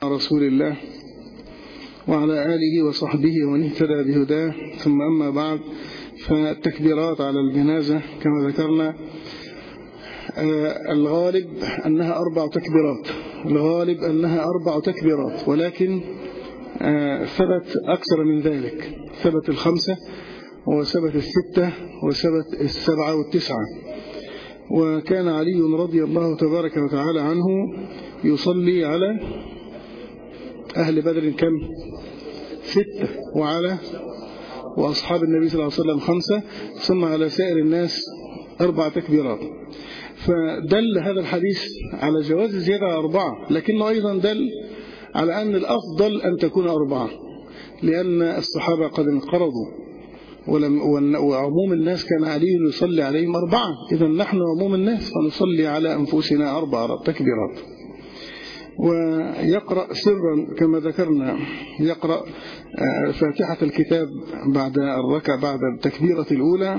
رسول الله وعلى آله وصحبه ومن اهتدى بهداه، ثم أما بعد، فالتكبيرات على الجنازة كما ذكرنا الغالب أنها 4 تكبيرات، الغالب أنها 4 تكبيرات، ولكن ثبت أكثر من ذلك، ثبت 5 وثبت 6 وثبت 7 و9. وكان علي رضي الله تبارك وتعالى عنه يصلي على أهل بدر كم؟ 6، وأصحاب النبي صلى الله عليه وسلم 5، ثم على سائر الناس 4 تكبيرات. فدل هذا الحديث على جواز الزيادة على 4، لكنه أيضا دل على أن الأفضل أن تكون 4، لأن الصحابة قد انقرضوا وعموم الناس كان علي يصلي عليهم 4، إذا نحن عموم الناس فنصلي على أنفسنا 4 تكبيرات. ويقرأ سرا كما ذكرنا، يقرأ فاتحة الكتاب بعد الركعة بعد التكبيرة الأولى،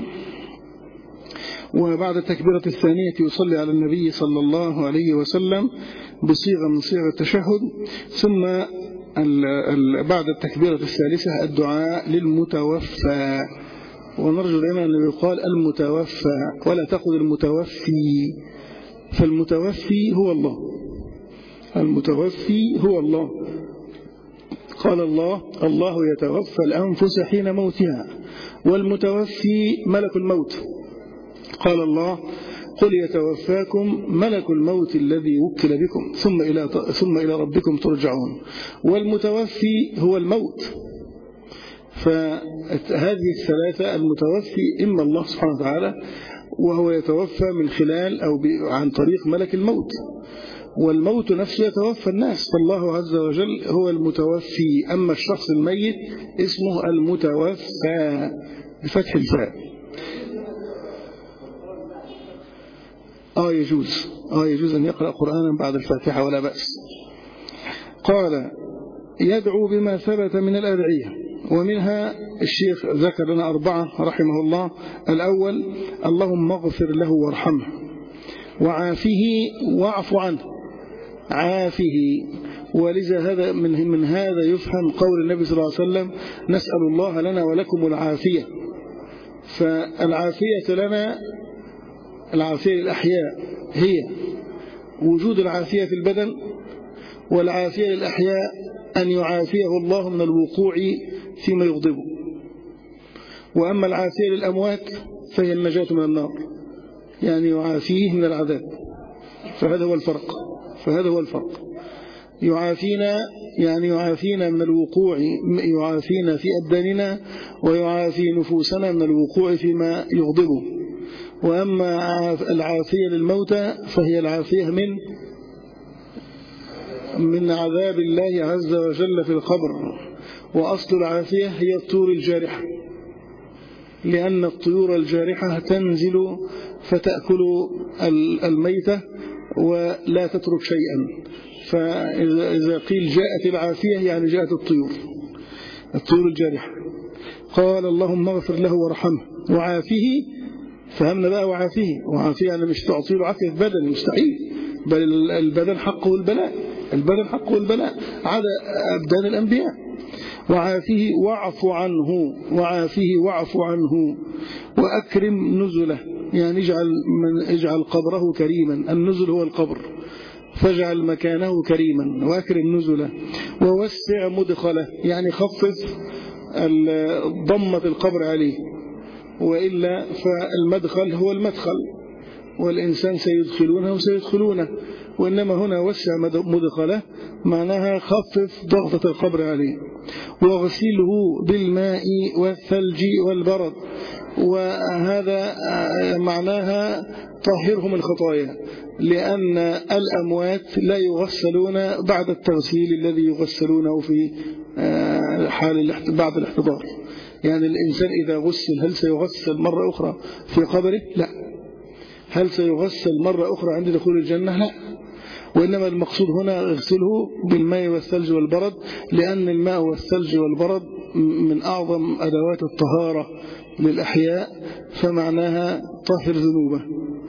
وبعد التكبيرة الثانية يصلي على النبي صلى الله عليه وسلم بصيغة من صيغ التشهد، ثم بعد التكبيرة الثالثة الدعاء للمتوفى. ونرجو دائما أن يقال المتوفى ولا تقل المتوفي، فالمتوفي هو الله، المتوفي هو الله. قال الله يتوفى الأنفس حين موتها، والمتوفي ملك الموت. قال الله قل يتوفاكم ملك الموت الذي وكل بكم ثم إلى ربكم ترجعون، والمتوفي هو الموت. فهذه الثلاثة، المتوفي إما الله سبحانه وتعالى وهو يتوفى من خلال أو عن طريق ملك الموت، والموت نفسه يتوفى الناس، فالله عز وجل هو المتوفي. أما الشخص الميت اسمه المتوفى بفتح الفاء. يجوز أن يقرأ قرآنا بعد الفاتحة ولا بأس. قال يدعو بما ثبت من الأدعية، ومنها الشيخ ذكر لنا 4 رحمه الله. الأول اللهم اغفر له وارحمه وعافه واعف عنه، عافه. ولذا هذا من هذا يفهم قول النبي صلى الله عليه وسلم نسأل الله لنا ولكم العافية. فالعافية لنا، العافية للأحياء هي وجود العافية في البدن، والعافية للأحياء أن يعافيه الله من الوقوع فيما يغضبه. وأما العافية للأموات فهي النجاة من النار، يعني يعافيه من العذاب. فهذا هو الفرق. يعافينا يعني يعافينا من الوقوع، يعافينا في أبداننا، ويعافي نفوسنا من الوقوع فيما يغضبه. وأما العافية للموتى فهي العافية من عذاب الله عز وجل في القبر. وأصل العافية هي الطيور الجارحة، لأن الطيور الجارحة تنزل فتأكل الميتة ولا تترك شيئا. فإذا قيل جاءت العافية يعني جاءت الطيور الجارحة. قال اللهم اغفر له وارحمه وعافه. فهمنا بقى وعافيه يعني مش تعطي له عافية بدني، مستحيل، بل البدن حقه البلاء عدا أبدان الأنبياء. وعافيه واعف عنه وأكرم نزله، يعني اجعل قبره كريما. النزل هو القبر، فاجعل مكانه كريما وأكرم نزله. ووسع مدخله، يعني خفف ضمة القبر عليه، وإلا فالمدخل هو المدخل، والإنسان سيدخلونه، وإنما هنا وسع مدخله معناها خفف ضغطة القبر عليه. واغسله بالماء والثلج والبرد، وهذا معناها طهرهم الخطايا، لأن الأموات لا يغسلون بعد التغسيل الذي يغسلونه في حال بعد الاحتضار. يعني الإنسان إذا غسل هل سيغسل مرة أخرى في قبره؟ لا. هل سيغسل مرة أخرى عند دخول الجنة؟ لا. وإنما المقصود هنا اغسله بالماء والثلج والبرد، لأن الماء والثلج والبرد من أعظم أدوات الطهارة للأحياء، فمعناها طهر ذنوبه.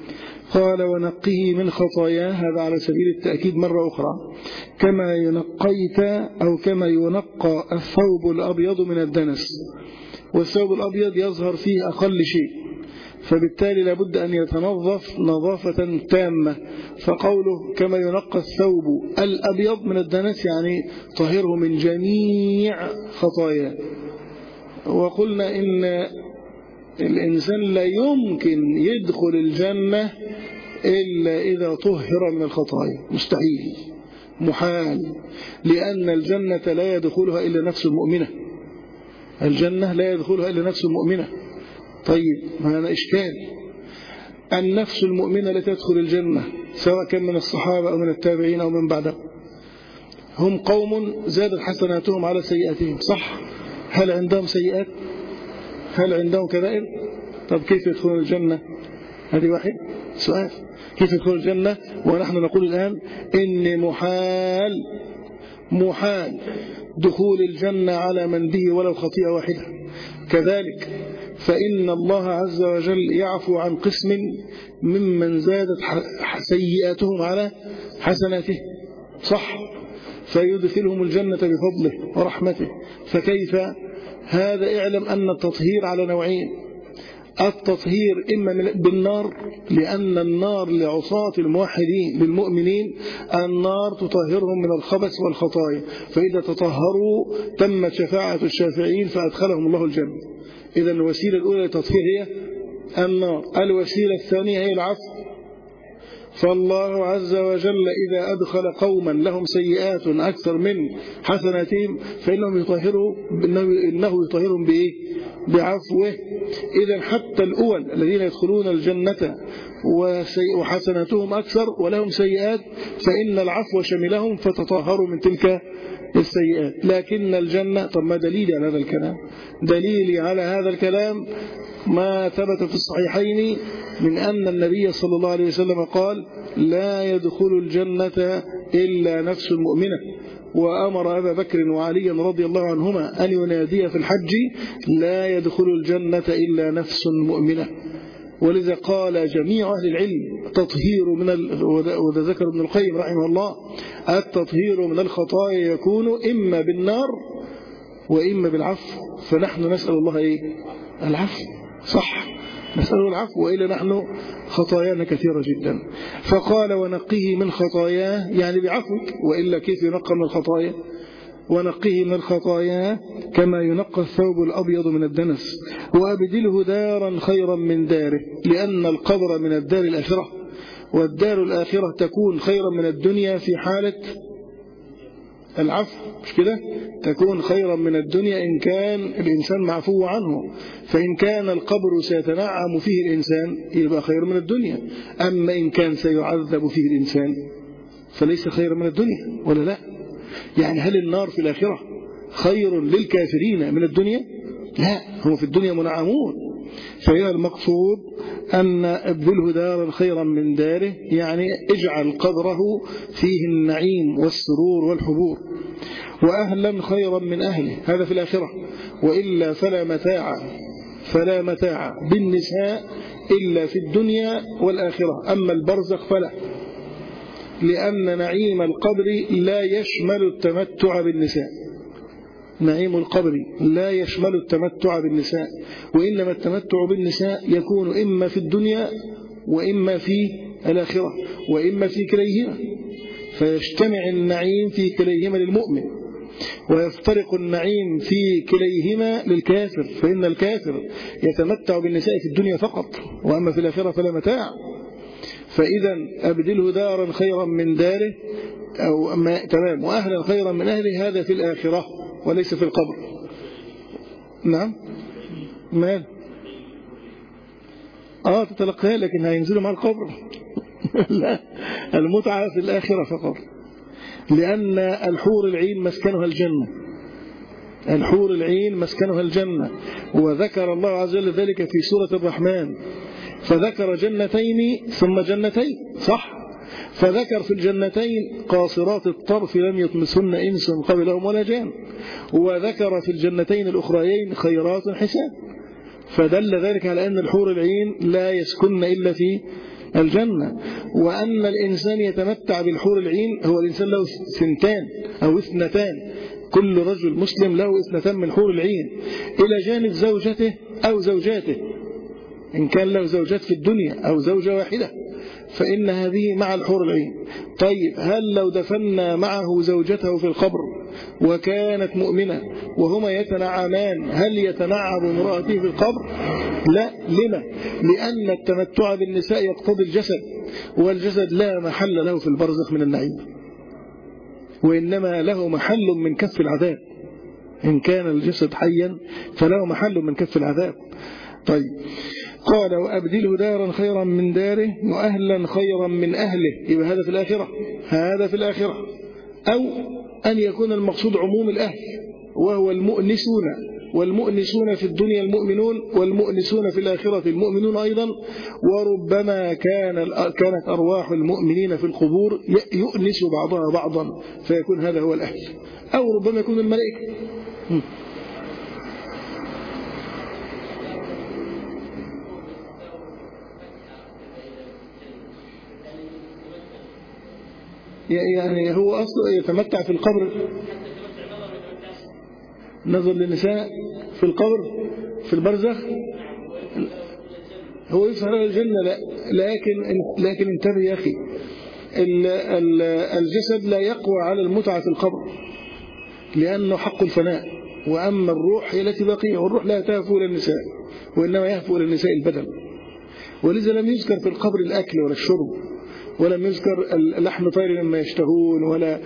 قال ونقه من خطاياه، هذا على سبيل التأكيد مرة أخرى، كما ينقيت أو كما ينقى الثوب الأبيض من الدنس، والثوب الأبيض يظهر فيه أقل شيء، فبالتالي لابد أن يتنظف نظافة تامة. فقوله كما ينقى الثوب الأبيض من الدنس يعني طهره من جميع خطاياه. وقلنا إن الإنسان لا يمكن يدخل الجنة إلا إذا طهر من الخطايا، مستحيل، محال، لأن الجنة لا يدخلها إلا نفس مؤمنة، الجنة لا يدخلها إلا نفس مؤمنة. طيب هذا إشكال، النفس المؤمنة لا تدخل الجنة سواء كان من الصحابة أو من التابعين أو من بعدهم، هم قوم زادت حسناتهم على سيئاتهم، صح؟ هل عندهم سيئات؟ هل عندهم كبائر؟ طب كيف يدخلون الجنة؟ هذه واحد سؤال، كيف يدخلون الجنة ونحن نقول الآن إن محال دخول الجنة على من به ولو خطيئة واحدة. كذلك فإن الله عز وجل يعفو عن قسم ممن زادت سيئاتهم على حسناته، صح؟ فيدخلهم الجنة بفضله ورحمته. فكيف هذا؟ اعلم أن التطهير على نوعين، التطهير إما بالنار، لأن النار لعصاة الموحدين للمؤمنين النار تطهرهم من الخبث والخطايا، فإذا تطهروا تمت شفاعة الشافعين فأدخلهم الله الجنة. إذا الوسيلة الأولى للتطهير هي النار، الوسيلة الثانية هي العفو. فالله عز وجل إذا أدخل قوما لهم سيئات أكثر من حسناتهم فإنه يطهرهم بإيه؟ بعفوه. إذا حتى الأول الذين يدخلون الجنة وحسناتهم أكثر ولهم سيئات فإن العفو شملهم فتطهروا من تلك السيئات. لكن الجنة، طب ما دليلي على هذا الكلام؟ دليلي على هذا الكلام ما ثبت في الصحيحين من أن النبي صلى الله عليه وسلم قال لا يدخل الجنة إلا نفس مؤمنة، وأمر أبا بكر وعليا رضي الله عنهما أن ينادي في الحج لا يدخل الجنة إلا نفس مؤمنة. ولذا قال جميع أهل العلم تطهير وذا ذكر ابن القيم رحمه الله التطهير من الخطايا يكون إما بالنار وإما بالعفو، فنحن نسأل الله إيه؟ العفو، صح، نسأله العفو، وإلا نحن خطايانا كثيرة جدا. فقال ونقيه من خطاياه يعني بعفوك، وإلا كيف ينقى من الخطايا؟ ونقيه من الخطايا كما ينقى الثوب الأبيض من الدنس، وأبدله دارا خيرا من داره، لأن القبر من الدار الآخرة، والدار الآخرة تكون خيرا من الدنيا في حالة العفو، مش كده؟ تكون خيرا من الدنيا إن كان الإنسان معفو عنه، فإن كان القبر سيتنعم فيه الإنسان يبقى خير من الدنيا، أما إن كان سيعذب فيه الإنسان فليس خير من الدنيا، ولا لا؟ يعني هل النار في الآخرة خير للكافرين من الدنيا؟ لا، هم في الدنيا منعمون. فهنا المقصود أن ابذله دارا خيرا من داره، يعني اجعل قبره فيه النعيم والسرور والحبور، وأهلا خيرا من أهله، هذا في الآخرة. وإلا فلا متاع بالنساء إلا في الدنيا والآخرة، أما البرزخ فلا، لأن نعيم القبر لا يشمل التمتع بالنساء، نعيم القبر لا يشمل التمتع بالنساء، وإنما التمتع بالنساء يكون إما في الدنيا وإما في الآخرة وإما في كليهما، فيجتمع النعيم في كليهما للمؤمن، ويفترق النعيم في كليهما للكافر، فإن الكافر يتمتع بالنساء في الدنيا فقط، وأما في الآخرة فلا متاع. فإذا أبدله دارا خيرا من داره أو تمام، وأهلا خيرا من أهله، هذا في الآخرة وليس في القبر. نعم، مال تتلقاها لكن هينزلوا مع القبر لا، المتعة في الآخرة فقط، لأن الحور العين مسكنها الجنة، الحور العين مسكنها الجنة. وذكر الله عز وجل ذلك في سورة الرحمن، فذكر جنتين ثم جنتين، صح؟ فذكر في الجنتين قاصرات الطرف لم يطمسهن إنس قبلهم ولا جان، وذكر في الجنتين الأخريين خيرات حسان، فدل ذلك على أن الحور العين لا يسكن إلا في الجنة. وأن الإنسان يتمتع بالحور العين، هو الإنسان له سنتان أو اثنتان، كل رجل مسلم له اثنتان من حور العين إلى جانب زوجته أو زوجاته، إن كان له زوجات في الدنيا أو زوجة واحدة فإن هذه مع الحور العين. طيب هل لو دفنا معه زوجته في القبر وكانت مؤمنة وهما يتنعمان، هل يتنعم امرأته في القبر؟ لا. لما؟ لأن التمتع بالنساء يقتضي الجسد، والجسد لا محل له في البرزخ من النعيم، وإنما له محل من كف العذاب. إن كان الجسد حيا فله محل من كف العذاب. طيب قال وأبدله دارا خيرا من داره وأهلا خيرا من أهله، يبقى هذا في الآخرة، هذا في الآخرة. أو أن يكون المقصود عموم الأهل وهو المؤنسون، والمؤنسون في الدنيا المؤمنون، والمؤنسون في الآخرة المؤمنون أيضا. وربما كانت أرواح المؤمنين في القبور يؤنس بعضها بعضا فيكون هذا هو الأهل، أو ربما يكون الملائكة. يعني هو أصلا يتمتع في القبر، نظر للنساء في القبر في البرزخ، هو يسهر على الجنة. لا، لكن انتبه يا أخي، الجسد لا يقوى على المتعة في القبر لأنه حق الفناء، وأما الروح هي التي بقية، والروح لا تهفو للنساء وإنما يهفو للنساء البدن. ولذا لم يذكر في القبر الأكل ولا الشرب، ولم يذكر لحم طير مما يشتهون، ولا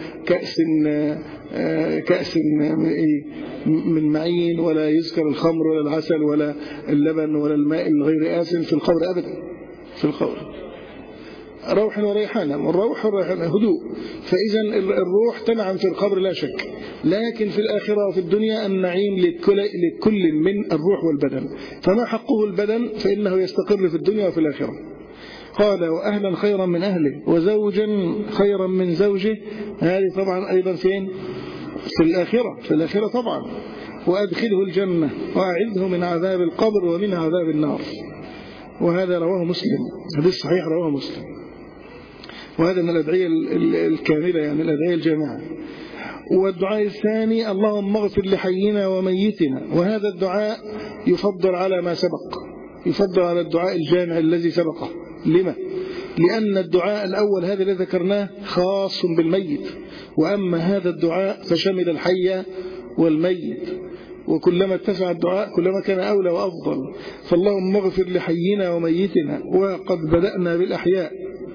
كأس من معين، ولا يذكر الخمر ولا العسل ولا اللبن ولا الماء الغير آسن في القبر أبدا. في القبر روح وريحانة، والروح والريحانة هدوء، فإذا الروح تنعم في القبر لا شك. لكن في الآخرة وفي الدنيا النعيم لكل من الروح والبدن، فما حقه البدن فإنه يستقر في الدنيا وفي الآخرة. قال وأهلا خيرا من أهله وزوجا خيرا من زوجه، هذه طبعا أيضا فين؟ في الآخرة، في الآخرة طبعا. وأدخله الجنة وأعذه من عذاب القبر ومن عذاب النار. وهذا رواه مسلم، حديث صحيح رواه مسلم، وهذا من الأدعية الكاملة، يعني الأدعية الجامعة. والدعاء الثاني اللهم اغفر لحينا وميتنا، وهذا الدعاء يفضل على ما سبق، يفضل على الدعاء الجامع الذي سبقه. لما؟ لأن الدعاء الأول هذا الذي ذكرناه خاص بالميت، وأما هذا الدعاء فشمل الحي والميت، وكلما اتسع الدعاء كلما كان أولى وأفضل. فاللهم اغفر لحينا وميتنا، وقد بدأنا بالأحياء،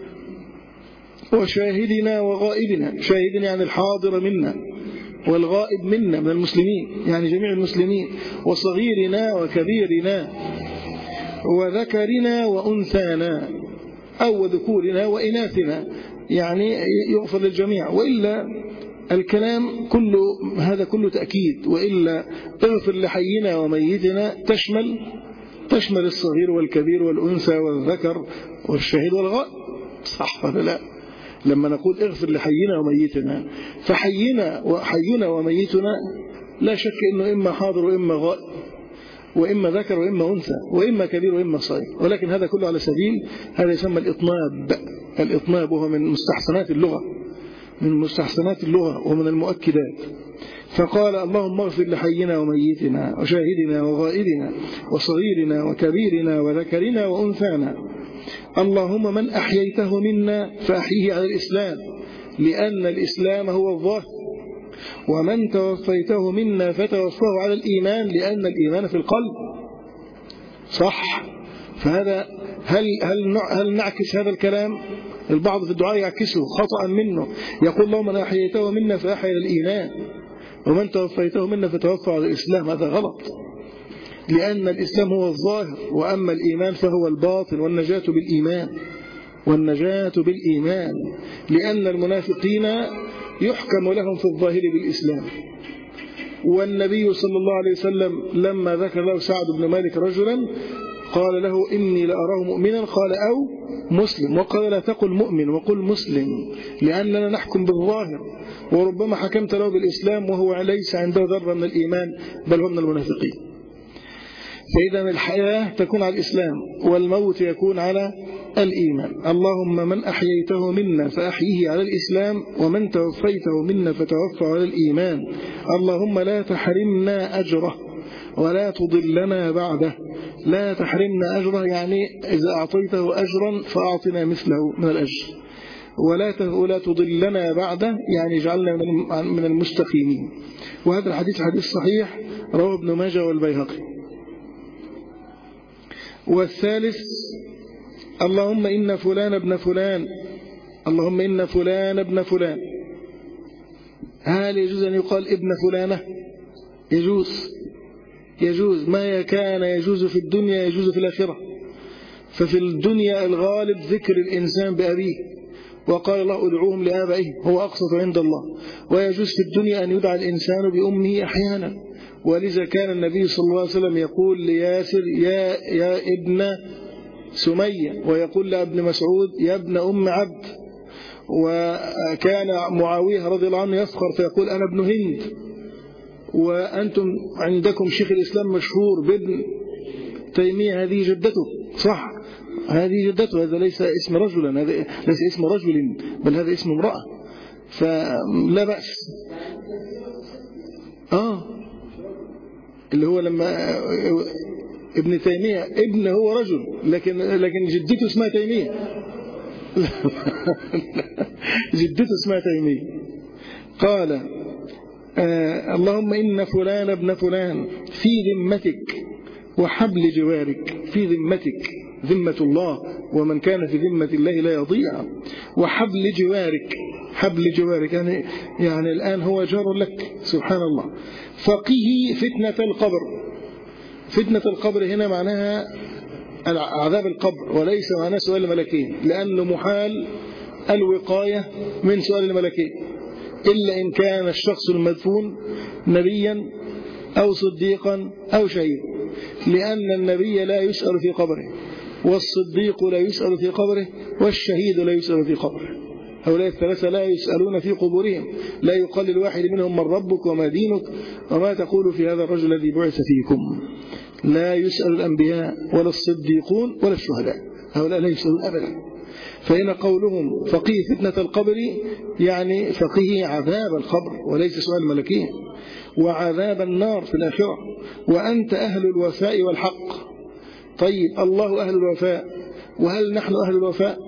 وشاهدنا وغائبنا، شاهدنا يعني الحاضر منا، والغائب منا من المسلمين يعني جميع المسلمين، وصغيرنا وكبيرنا، وذكرنا وأنثانا، أو ذكورنا وإناثنا، يعني يغفر للجميع. وإلا الكلام كله هذا كله تأكيد، وإلا اغفر لحينا وميتنا تشمل الصغير والكبير والأنثى والذكر والشهيد والغائب، صح ولا لا؟ لما نقول اغفر لحينا وميتنا، فحينا وميتنا لا شك أنه إما حاضر وإما غائب، وإما ذكر وإما أنثى، وإما كبير وإما صغير، ولكن هذا كله على سبيل هذا يسمى الإطناب، وهو من مستحسنات اللغة ومن المؤكدات. فقال اللهم اغفر لحينا وميتنا وشاهدنا وغائبنا وصغيرنا وكبيرنا وذكرنا وأنثانا. اللهم من أحييته منا فأحيه على الإسلام، لأن الإسلام هو الظاهر، ومن توفيته منا فتوفاه على الإيمان، لأن الإيمان في القلب. صح؟ فهذا هل نعكس هذا الكلام؟ البعض في الدعاء يعكسه خطأ منه، يقول اللهم من أحييته منا فأحيي على الإيمان، ومن توفيته منا فتوفى على الإسلام. هذا غلط، لأن الإسلام هو الظاهر، وأما الإيمان فهو الباطن، والنجاة بالإيمان، لأن المنافقين يحكم لهم في الظاهر بالإسلام. والنبي صلى الله عليه وسلم لما ذكر له سعد بن مالك رجلا قال له إني لأراه مؤمنا، قال أو مسلم، وقال لا تقل مؤمن وقل مسلم، لأننا نحكم بالظاهر، وربما حكمت له بالإسلام وهو ليس عنده ذرة من الإيمان، بل هو من المنافقين. فإذا الحياة تكون على الإسلام والموت يكون على الإيمان. اللهم من أحييته منا فأحيه على الإسلام، ومن توفيته منا فتوفى على الإيمان. اللهم لا تحرمنا أجره ولا تضلنا بعده. لا تحرمنا أجره يعني إذا أعطيته أجرا فأعطنا مثله من الأجر، ولا تضلنا بعده يعني اجعلنا من المستقيمين. وهذا الحديث حديث صحيح رواه ابن ماجه والبيهقي. والثالث اللهم إن فلان ابن فلان، اللهم إن فلان ابن فلان. هل يجوز أن يقال ابن فلانة؟ يجوز ما كان يجوز في الدنيا يجوز في الآخرة. ففي الدنيا الغالب ذكر الإنسان بأبيه، وقال الله ادعوهم لآبائهم هو أقسط عند الله. ويجوز في الدنيا أن يدعى الإنسان بأمه أحيانا، ولذا كان النبي صلى الله عليه وسلم يقول لياسر يا ابن سمية، ويقول لابن مسعود يا ابن أم عبد. وكان معاوية رضي الله عنه يفخر فيقول أنا ابن هند. وأنتم عندكم شيخ الإسلام مشهور بابن تيمية، هذه جدته، صح، هذه جدته. هذا ليس اسم رجل، هذا ليس اسم رجل، بل هذا اسم امرأة، فلا بأس. اللي هو لما ابن تيمية ابن هو رجل، لكن جدته اسمها تيمية. جدته اسمها تيمية. قال اللهم إن فلان ابن فلان في ذمتك وحبل جوارك. في ذمتك، ذمة الله، ومن كان في ذمة الله لا يضيع. وحبل جوارك، حبل جوارك يعني الآن هو جار لك سبحان الله. فقه فتنة القبر. فتنة القبر هنا معناها عذاب القبر، وليس معناه سؤال الملكين، لأنه محال الوقاية من سؤال الملكين إلا إن كان الشخص المدفون نبيا أو صديقا أو شهيدا، لأن النبي لا يسأل في قبره، والصديق لا يسأل في قبره، والشهيد لا يسأل في قبره. هؤلاء الثلاثة لا يسألون في قبورهم. لا يقال للواحد منهم من ربك وما دينك وما تقول في هذا الرجل الذي بعث فيكم. لا يسأل الأنبياء ولا الصديقون ولا الشهداء، هؤلاء لا يسألون أبدا. فإن قولهم فقيه فتنة القبر يعني فقيه عذاب القبر وليس سؤال الملكين، وعذاب النار في الآخرة. وأنت أهل الوفاء والحق. طيب الله أهل الوفاء، وهل نحن أهل الوفاء؟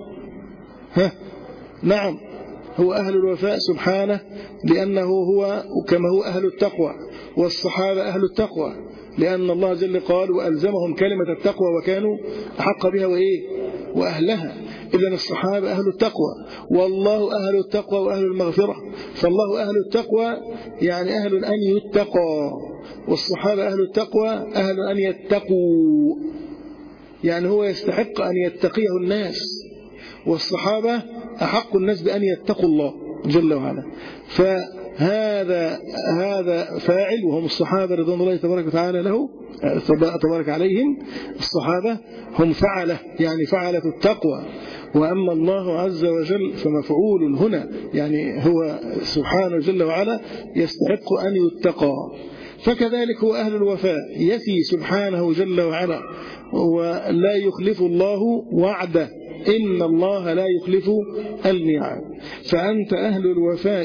نعم، هو أهل الوفاء سبحانه، لأنه هو كما هو أهل التقوى، والصحابة أهل التقوى، لأن الله جل قال وألزمهم كلمة التقوى وكانوا أحق بها وأهلها. إذن الصحابة أهل التقوى، والله أهل التقوى وأهل المغفرة. فالله أهل التقوى يعني أهل أن يتقى، والصحابة أهل التقوى أهل أن يتقوا، يعني هو يستحق أن يتقيه الناس، والصحابة أحق الناس بأن يتقوا الله جل وعلا. فهذا فاعل، وهم الصحابة رضوان الله تبارك وتعالى له تبارك عليهم. الصحابة هم فعلة، يعني فعلة التقوى. وأما الله عز وجل فمفعول هنا، يعني هو سبحانه جل وعلا يستحق أن يتقى. فكذلك هو أهل الوفاء، يفي سبحانه جل وعلا، ولا يخلف الله وعده، إن الله لا يخلف الميعاد. فأنت أهل الوفاء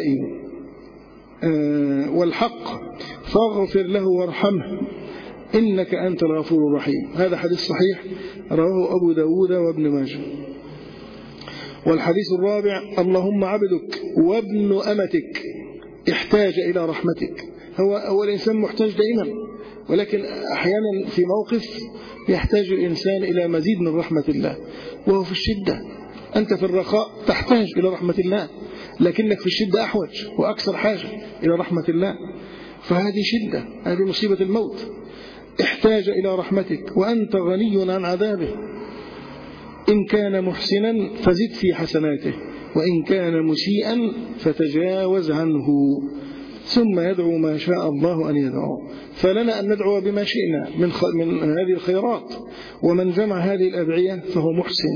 والحق، فاغفر له وارحمه إنك أنت الغفور الرحيم. هذا حديث صحيح رواه أبو داود وابن ماجه. والحديث الرابع اللهم عبدك وابن أمتك احتاج إلى رحمتك. هو الإنسان محتاج دائما، ولكن أحيانا في موقف يحتاج الإنسان إلى مزيد من رحمة الله، وهو في الشدة. أنت في الرخاء تحتاج إلى رحمة الله، لكنك في الشدة أحوج وأكثر حاجة إلى رحمة الله. فهذه شدة، هذه مصيبة الموت. احتاج إلى رحمتك وأنت غني عن عذابه. إن كان محسنا فزد في حسناته، وإن كان مسيئا فتجاوز عنه. ثم يدعو ما شاء الله أن يدعو. فلنا أن ندعو بما شئنا من هذه الخيرات. ومن جمع هذه الأدعية فهو محسن.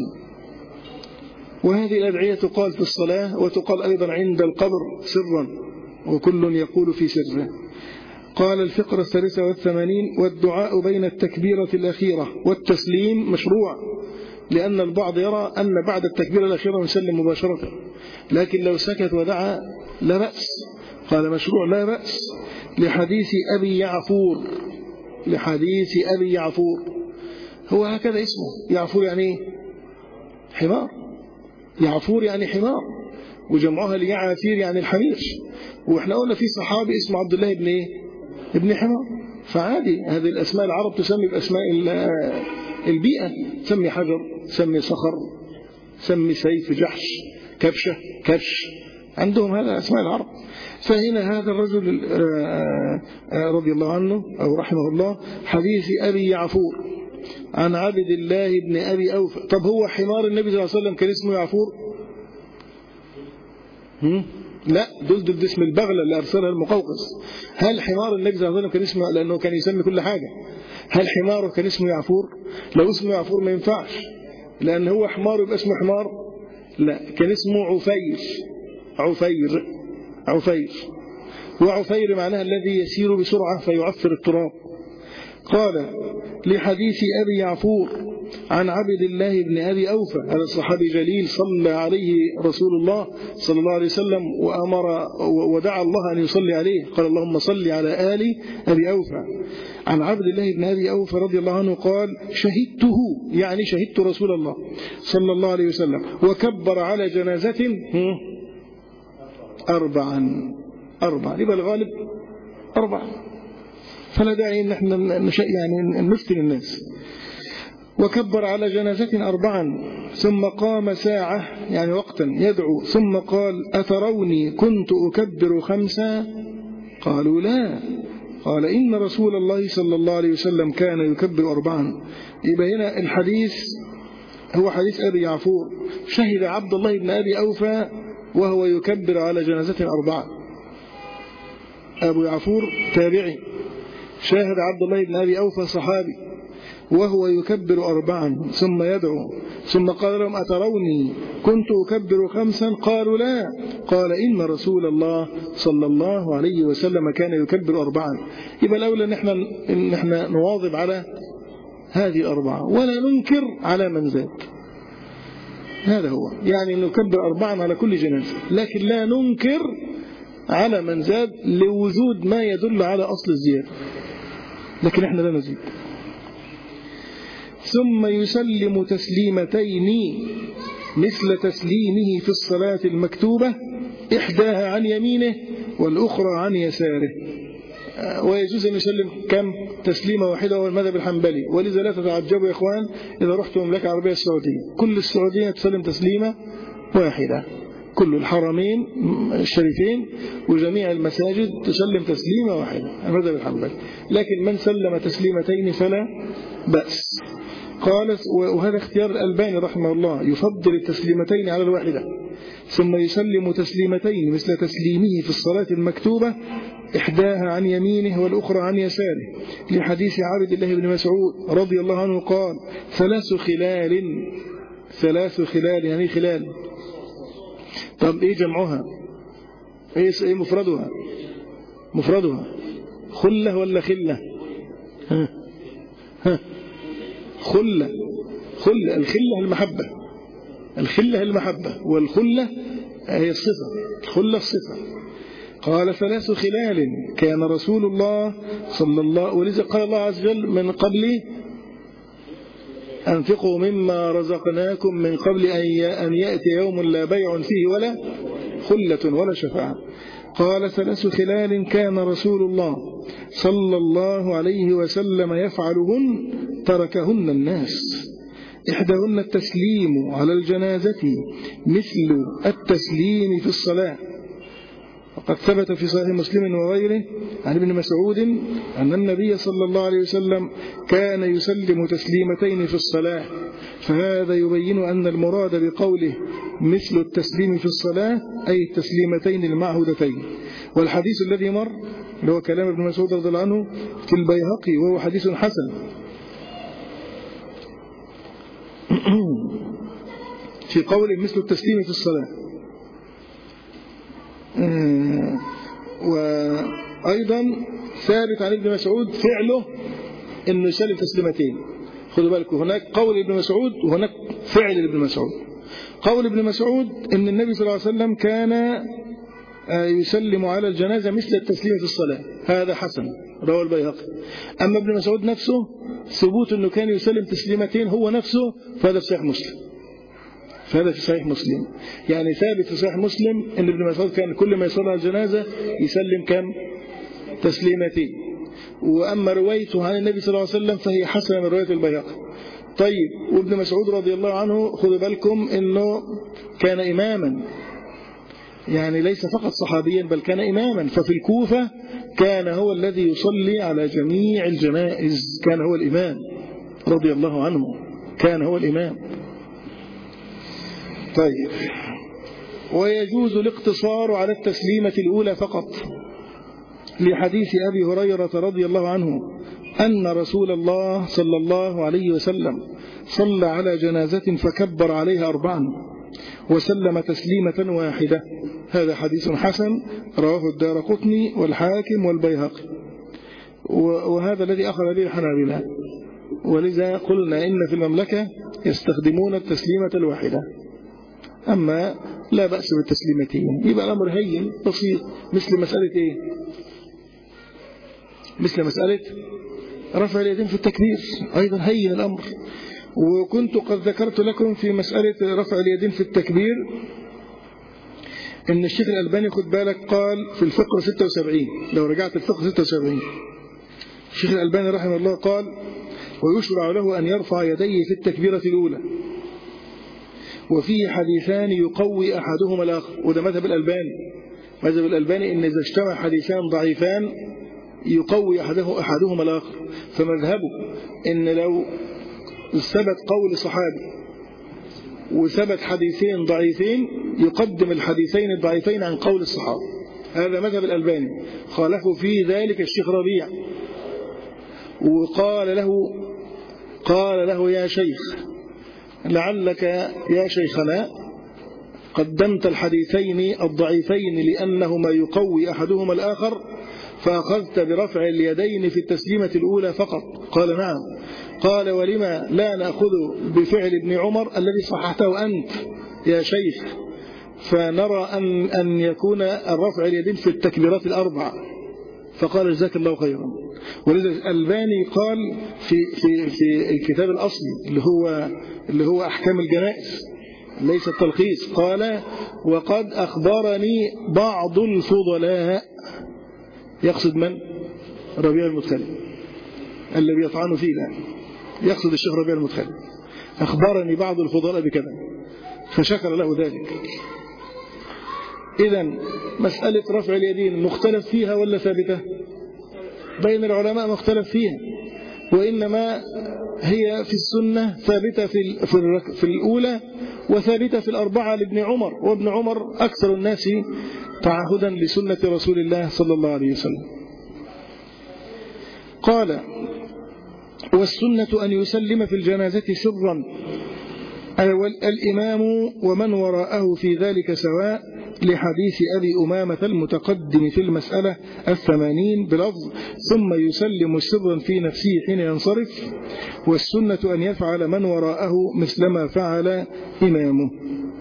وهذه الأدعية تقال في الصلاة، وتقال أيضا عند القبر سرا، وكل يقول في سره. قال الفقرة 83: والدعاء بين التكبيرة الأخيرة والتسليم مشروع، لأن البعض يرى أن بعد التكبيرة الأخيرة يسلم مباشرة، لكن لو سكت ودعا لا بأس. قال مشروع لا بأس لحديث أبي يعفور، لحديث أبي يعفور، هو هكذا اسمه يعفور، يعني حمار، يعفور يعني حمار، وجمعها ليعافير يعني الحمير. وإحنا قلنا في صحابي اسمه عبد الله ابن حمار، فعادي هذه الأسماء العرب تسمي بأسماء البيئة، تسمي حجر، تسمي صخر، تسمي سيف، جحش، كبشة، كبش، عندهم هذا أسماء العرب. فهنا هذا الرجل رضي الله عنه أو رحمه الله حديث أبي يعفور عن عبد الله بن أبي أوفى. طب هو حمار النبي صلى الله عليه وسلم كان اسمه يعفور؟ لا، دول اسم البغلة اللي أرسلها المقوقس. هل حمار النبي صلى الله عليه وسلم كان اسمه، لأنه كان يسمي كل حاجة، هل حماره كان اسمه يعفور؟ لو اسمه يعفور ما ينفعش، لأن هو حمار يبقى اسمه حمار؟ لا، كان اسمه عفير. عفير، عفير، وعفير معناها الذي يسير بسرعة فيعفر التراب. قال لحديث أبي يعفور عن عبد الله بن أبي أوفى، هذا الصحابي جليل صلى عليه رسول الله صلى الله عليه وسلم وأمر ودعا الله أن يصلي عليه، قال اللهم صل على آل أبي أوفى. عن عبد الله بن أبي أوفى رضي الله عنه قال شهدته، يعني شهدت رسول الله صلى الله عليه وسلم وكبر على جنازة أربعا، يبقى الغالب أربعا، فلا داعي ان احنا يعني نفتن الناس. وكبر على جنازة أربعا ثم قام ساعة يعني وقتا يدعو، ثم قال أتروني كنت أكبر خمسا؟ قالوا لا. قال إن رسول الله صلى الله عليه وسلم كان يكبر أربعا. يبقى هنا الحديث هو حديث أبي يعفور، شهد عبد الله بن أبي أوفى وهو يكبر على جنازة أربعا. أبو يعفور تابعي، شاهد عبد الله بن أبي أوفى صحابي وهو يكبر أربعا ثم يدعو، ثم قال لهم أتروني كنت أكبر خمسا؟ قالوا لا. قال إن رسول الله صلى الله عليه وسلم كان يكبر أربعا. يبقى الأولى إن احنا نواظب على هذه الأربعة ولا ننكر على من زاد، هذا هو، يعني نكبر أربعا على كل جنازة، لكن لا ننكر على من زاد لوجود ما يدل على أصل الزيادة، لكن احنا لا نزيد. ثم يسلم تسليمتين مثل تسليمه في الصلاة المكتوبة، إحداها عن يمينه والأخرى عن يساره. ويجوز أن يسلم كم؟ تسليمة واحدة، وهو المذهب الحنبلي. ولذا لا تتعجبوا يا إخوان إذا رحتم المملكة العربية السعودية، كل السعودية تسلم تسليمة واحدة، كل الحرمين الشريفين وجميع المساجد تسلم تسليمة واحدة، المذهب الحنبلي. لكن من سلم تسليمتين فلا بأس. قال وهذا اختيار الألباني رحمه الله، يفضل التسليمتين على الواحدة. ثم يسلم تسليمتين مثل تسليمه في الصلاة المكتوبة، إحداها عن يمينه والأخرى عن يساره، لحديث عبد الله بن مسعود رضي الله عنه قال ثلاث خلال يعني خلال. طب ايه جمعها؟ ايه مفردها خلة ولا خلة؟ خلة. الخلة المحبة والخلة هي الصفة، الخلة الصفة. قال ثلاث خلال كان رسول الله صلى الله، ولذا قال الله عز وجل من قبل أنفقوا مما رزقناكم من قبل أن يأتي يوم لا بيع فيه ولا خلة ولا شفاعة. قال ثلاث خلال كان رسول الله صلى الله عليه وسلم يفعلهن تركهن الناس، إحداهن التسليم على الجنازة مثل التسليم في الصلاة. وقد ثبت في صحيح مسلم وغيره عن ابن مسعود أن النبي صلى الله عليه وسلم كان يسلم تسليمتين في الصلاة، فهذا يبين أن المراد بقوله مثل التسليم في الصلاة أي التسليمتين المعهودتين. والحديث الذي مر اللي هو كلام ابن مسعود رضي الله عنه في البيهقي وهو حديث حسن في قوله مثل التسليم في الصلاة. وأيضا ثابت عن ابن مسعود فعله انه يسلم تسليمتين. خدوا بالكم، هناك قول ابن مسعود وهناك فعل ابن مسعود. قول ابن مسعود ان النبي صلى الله عليه وسلم كان يسلم على الجنازة مثل التسليم في الصلاة، هذا حسن رواه البيهقي. أما ابن مسعود نفسه ثبوت أنه كان يسلم تسليمتين هو نفسه، فهذا في صحيح مسلم. فهذا في صحيح مسلم، يعني ثابت في صحيح مسلم أن ابن مسعود كان كل ما يصلي على الجنازة يسلم كم؟ تسليمتين. وأما روايته عن النبي صلى الله عليه وسلم فهي حسنة من رواية البيهقي. طيب، وابن مسعود رضي الله عنه خذوا بالكم أنه كان إماما، يعني ليس فقط صحابيا بل كان إماما. ففي الكوفة كان هو الذي يصلي على جميع الجنائز، كان هو الإمام رضي الله عنه، كان هو الإمام. طيب، ويجوز الاقتصار على التسليمة الأولى فقط لحديث أبي هريرة رضي الله عنه أن رسول الله صلى الله عليه وسلم صلى على جنازة فكبر عليها 4 وسلم تسليمة واحدة. هذا حديث حسن رواه الدارقطني والحاكم والبيهقي، وهذا الذي أخذ به الحنابلة، ولذا قلنا إن في المملكة يستخدمون التسليمة الواحدة، أما لا بأس بالتسليمتين. يبقى الأمر هين بسيط، مثل مسألة إيه؟ مثل مسألة رفع اليدين في التكبير، أيضا هين الأمر. وكنت قد ذكرت لكم في مسألة رفع اليدين في التكبير إن الشيخ الألباني خد بالك قال في الفقرة 76، لو رجعت الفقرة 76 الشيخ الألباني رحمه الله قال: ويشرع له أن يرفع يديه في التكبيرة الأولى، وفيه حديثان يقوي أحدهما الآخر. وده مذهب الألباني. مذهب الألباني إن إذا اجتمع حديثان ضعيفان يقوي أحدهما الآخر. فمذهبه إن لو ثبت قول صحابي وثبت حديثين ضعيفين يقدم الحديثين الضعيفين عن قول الصحابة. هذا مذهب الألباني. خالفوا في ذلك الشيخ ربيع، وقال له يا شيخ لعلك يا شيخنا قدمت الحديثين الضعيفين لأنهما يقوي أحدهما الآخر فأخذت برفع اليدين في التسليمة الأولى فقط. قال: نعم. قال: ولما لا نأخذ بفعل ابن عمر الذي صححته أنت يا شيخ، فنرى أن يكون الرفع اليدين في التكبيرات الأربع. فقال: جزاك الله خيرا. ولذا الألباني قال في الكتاب الأصلي اللي هو أحكام الجنائز ليس التلخيص، قال: وقد أخبرني بعض الفضلاء، يقصد من؟ ربيع المدخلي الذي يطعن فيه الآن، يقصد الشيخ ربيع المدخلي. أخبرني بعض الفضلاء بكذا، فشكر له ذلك. إذن مسألة رفع اليدين مختلف فيها ولا ثابتة؟ بين العلماء مختلف فيها، وإنما هي في السنة ثابتة في الأولى وثابتة في الأربعة لابن عمر، وابن عمر أكثر الناس تعهدا لسنة رسول الله صلى الله عليه وسلم. قال: والسنة أن يسلم في الجنازة سرا الإمام ومن وراءه في ذلك سواء، لحديث أبي أمامة المتقدم في المسألة 80 بلفظ: ثم يسلم سرا في نفسه حين ينصرف. والسنة أن يفعل من وراءه مثلما فعل إمامه.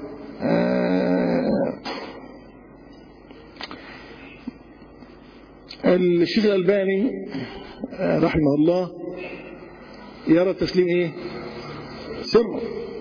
الشيخ الألباني رحمه الله يرى التسليم إيه؟ سرا،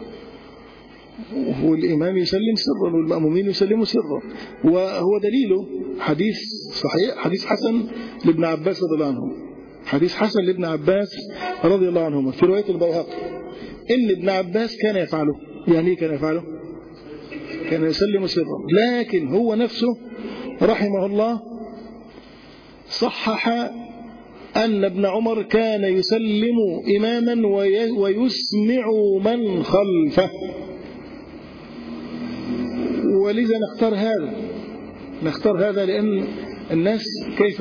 والإمام يسلم سرا والمأمومين يسلموا سرا. وهو دليله حديث صحيح، حديث حسن لابن عباس رضي الله عنه، حديث حسن لابن عباس رضي الله عنهما في رواية البيهقي إن ابن عباس كان يفعله. يعني إيه كان يفعله؟ كان يسلم سرا، لكن هو نفسه رحمه الله صحح أن ابن عمر كان يسلم إماما ويسمع من خلفه. ولذا نختار هذا لأن الناس كيف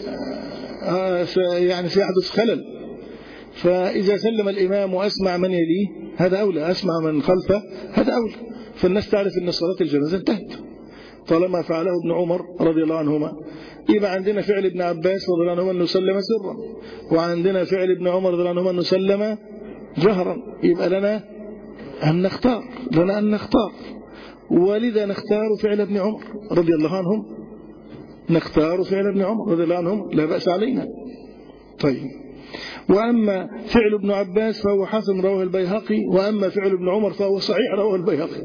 يعني سيحدث خلل. فإذا سلم الإمام وأسمع من يليه هذا أولى، أسمع من خلفه هذا أولى، فالناس تعرف أن صلاة الجنازة انتهت. طالما فعله ابن عمر رضي الله عنهما. يبقى عندنا فعل ابن عباس رضي الله عنهما أنه سلم سرا، وعندنا فعل ابن عمر رضي الله عنهما أنه سلم جهرا. يبقى لنا أن نختار، ولذا نختار فعل ابن عمر رضي الله عنهم، نختار فعل ابن عمر رضي الله عنهم، لا بأس علينا. طيب، وأما فعل ابن عباس فهو حسن رواه البيهقي، وأما فعل ابن عمر فهو صحيح رواه البيهقي.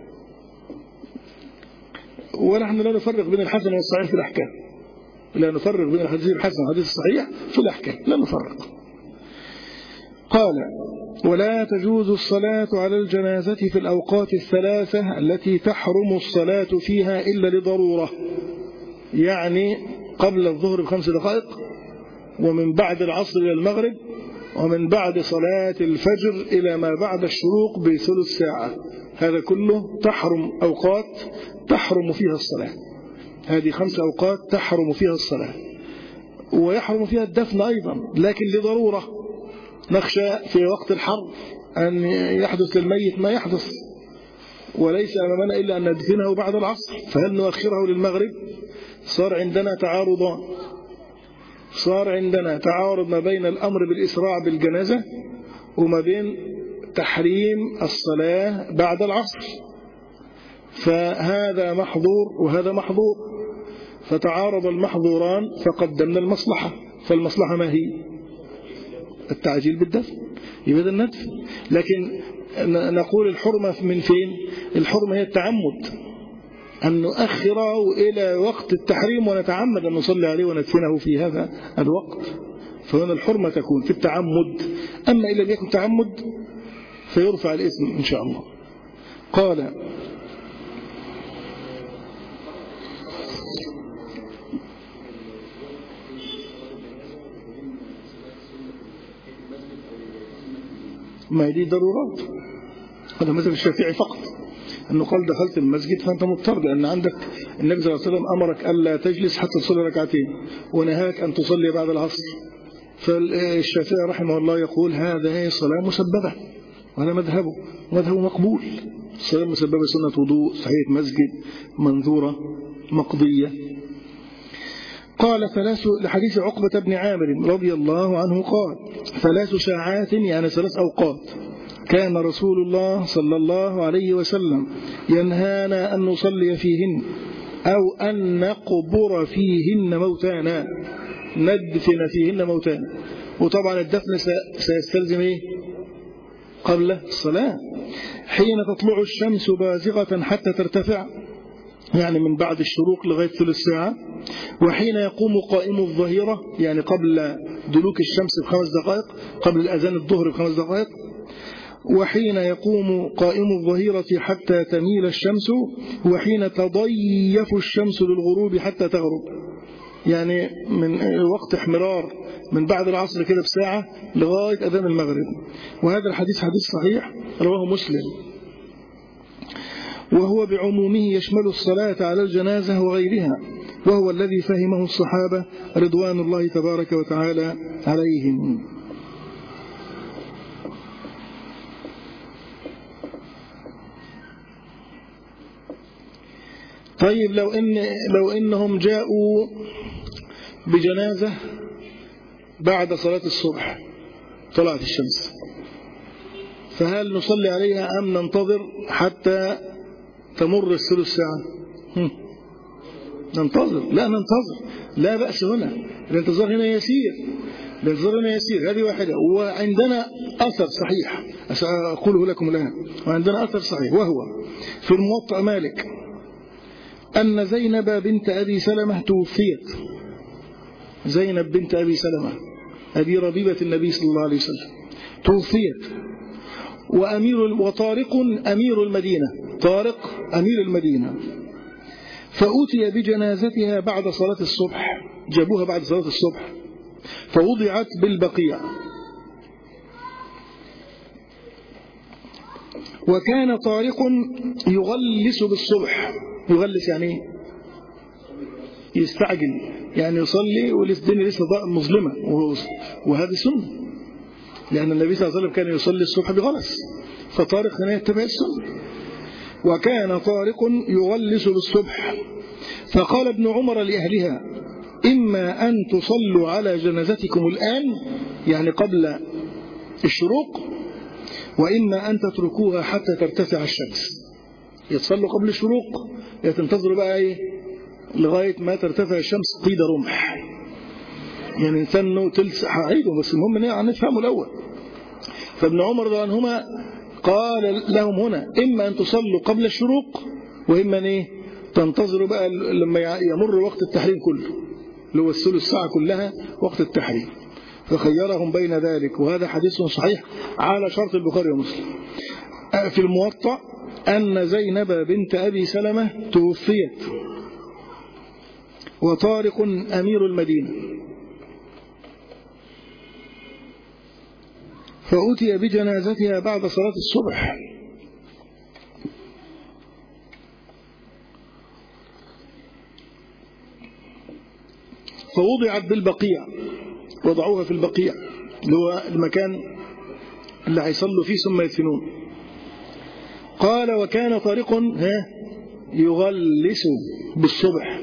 ونحن لا نفرق بين الحسن والصحيح في الأحكام، لا نفرق بين الحديث الحسن والحديث الصحيح في الأحكام، لا نفرق. قال: ولا تجوز الصلاة على الجنازة في الأوقات الثلاثة التي تحرم الصلاة فيها إلا لضرورة، يعني قبل الظهر ب5 دقائق، ومن بعد العصر إلى المغرب، ومن بعد صلاة الفجر إلى ما بعد الشروق ب3 ساعة. هذا كله تحرم، أوقات تحرم فيها الصلاة. هذه 5 أوقات تحرم فيها الصلاة، ويحرم فيها الدفن أيضا، لكن لضرورة. نخشى في وقت الحرب أن يحدث للميت ما يحدث، وليس أمامنا إلا أن ندفنه بعد العصر، فهل نؤخره للمغرب؟ صار عندنا تعارض ما بين الأمر بالإسراع بالجنازة وما بين تحريم الصلاة بعد العصر، فهذا محظور وهذا محظور، فتعارض المحظوران فقدمنا المصلحة. فالمصلحة ما هي؟ التعجيل بالدفن، يبدأ الندفن. لكن نقول الحرمة من فين؟ الحرمة هي التعمد، أن نؤخره إلى وقت التحريم ونتعمد أن نصلي عليه وندفنه في هذا الوقت، فهنا الحرمة تكون في التعمد. أما إذا لم يكن تعمد فيرفع الإثم إن شاء الله. قال: ما دي ضرورات، هذا مذهب الشافعي فقط، أنه قال دخلت المسجد فأنت مضطر، لأن عندك النبي صلى الله عليه وسلم أمرك ألا تجلس حتى تصلي ركعتين، ونهاك أن تصلي بعد العصر. فالشافعي رحمه الله يقول هذا هي صلاة مسببة، وهذا مذهبه مقبول. الصلاة المسببة سنة وضوء، صحيح مسجد، منذورة، مقضية. قال: لحديث عقبة بن عامر رضي الله عنه قال: 3 ساعات، يعني 3 أوقات، كان رسول الله صلى الله عليه وسلم ينهانا أن نصلي فيهن أو أن نقبر فيهن موتانا، ندفن فيهن موتانا. وطبعا الدفن سيستلزم إيه؟ قبل الصلاة، حين تطلع الشمس بازغة حتى ترتفع، يعني من بعد الشروق لغاية 3 ساعة، وحين يقوم قائم الظهيرة، يعني قبل دلوك الشمس ب5 دقائق، قبل الأذان الظهر ب5 دقائق، وحين يقوم قائم الظهيرة حتى تميل الشمس، وحين تضيف الشمس للغروب حتى تغرب، يعني من وقت احمرار من بعد العصر كده بساعة لغاية أذان المغرب. وهذا الحديث حديث صحيح رواه مسلم، وهو بعمومه يشمل الصلاة على الجنازة وغيرها، وهو الذي فهمه الصحابة رضوان الله تبارك وتعالى عليهم. طيب، لو إنهم جاءوا بجنازة بعد صلاة الصبح، طلعت الشمس، فهل نصلي عليها أم ننتظر حتى تمر 3 ساعة؟ ننتظر، لا بأس هنا، الانتظار هنا يسير، هذه واحدة. وعندنا أثر صحيح أقوله لكم الآن، وعندنا أثر صحيح، وهو في الموطأ مالك أن زينب بنت أبي سلمة توفيت. زينب بنت أبي سلمة أبي ربيبة النبي صلى الله عليه وسلم توفيت، وطارق أمير المدينة، طارق أمير المدينة، فأتي بجنازتها بعد صلاة الصبح، جابوها بعد صلاة الصبح، فوضعت بالبقيع. وكان طارق يغلس بالصبح، يغلس يعني يستعجل، يعني يصلي والدنيا لسه مظلمة، وهذه سنة، لأن النبي صلى الله عليه وسلم كان يصلي الصبح بغلس، فطارق هنا يتبع السنة. وكان طارق يغلس بالصبح. فقال ابن عمر لأهلها: إما أن تصلوا على جنازتكم الآن، يعني قبل الشروق، وإما أن تتركوها حتى ترتفع الشمس. يتصلوا قبل الشروق، يتنتظروا بقى إيه لغاية ما ترتفع الشمس قيد رمح، يعني نستنوا تلسح عيدهم، بس المهم نفهموا الأول. فابن عمر رضي الله عنهما قال لهم هنا: إما أن تصلوا قبل الشروق، وإما أن تنتظروا بقى لما يمر وقت التحريم كله، اللي هو الثلث ساعة كلها وقت التحريم. فخيرهم بين ذلك، وهذا حديث صحيح على شرط البخاري ومسلم. في الموطأ أن زينب بنت أبي سلمة توفيت وطارق أمير المدينة، فأتي بجنازتها بعد صلاة الصبح، فوضعت بالبقيع، وضعوها في البقيع اللي هو المكان اللي هيصلوا فيه ثم يدفنون. قال: وكان طارق يغلس بالصبح.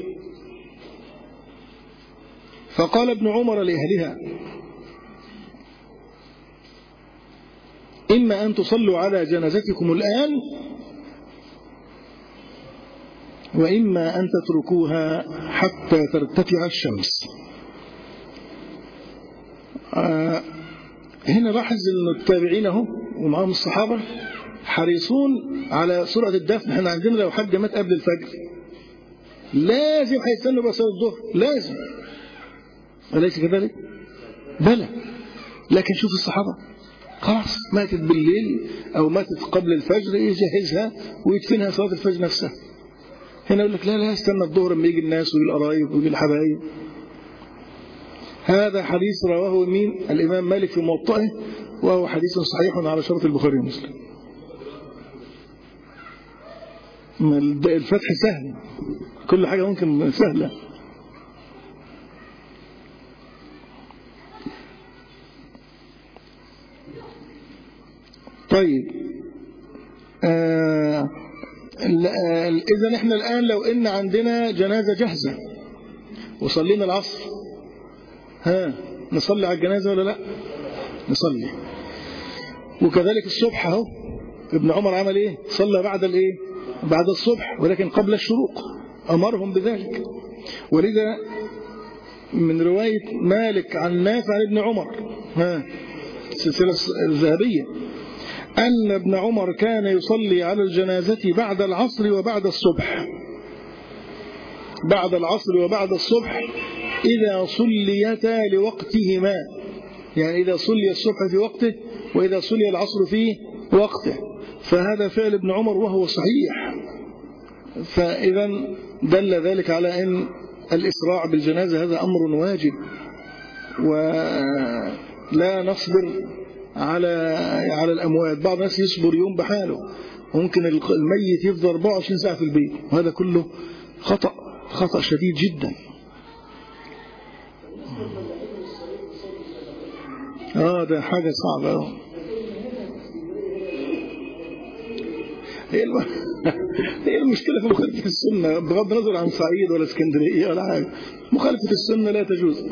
فقال ابن عمر لأهلها: إما أن تصلوا على جنازتكم الآن، وإما أن تتركوها حتى ترتفع الشمس. هنا لاحظ أن التابعين ومعهم الصحابة حريصون على سرعة الدفن. احنا عندنا لو حد مات قبل الفجر لازم هيستنوا بقى صلاة الظهر، لازم، أليس كذلك؟ بلى. لكن شوف الصحابة خلاص ماتت بالليل أو ماتت قبل الفجر يجهزها ويدفنها صلاة الفجر نفسها. هنا يقول لك لا استنى الظهر لما يجي الناس ويجي القرايب ويجي الحبايب. هذا حديث رواه مين؟ الإمام مالك في موطئه، وهو حديث صحيح على شرط البخاري ومسلم. الفتح سهل، كل حاجة ممكن سهلة. طيب إذن إحنا الآن لو إن عندنا جنازة جاهزة وصلينا العصر، نصلي على الجنازة ولا لا؟ نصلي. وكذلك الصبح اهو ابن عمر عمل ايه؟ صلى بعد الصبح، ولكن قبل الشروق، أمرهم بذلك. ولذا من رواية مالك عن نافع عن ابن عمر، السلسلة الذهبية، أن ابن عمر كان يصلي على الجنازة بعد العصر وبعد الصبح، بعد العصر وبعد الصبح إذا صليتا لوقتهما، يعني إذا صلي الصبح في وقته وإذا صلي العصر في وقته. فهذا فعل ابن عمر وهو صحيح. فإذا دل ذلك على أن الإسراع بالجنازة هذا أمر واجب، ولا نصبر على الأموات. بعض الناس يصبر يوم بحاله، وممكن الميت يفضل 24 ساعة في البيت، وهذا كله خطأ شديد جدا. ده حاجة صعبة. هي المشكلة في مخالفة السنة، بغض النظر عن صعيد ولا اسكندرية ولا حاجة، مخالفة السنة لا تجوز.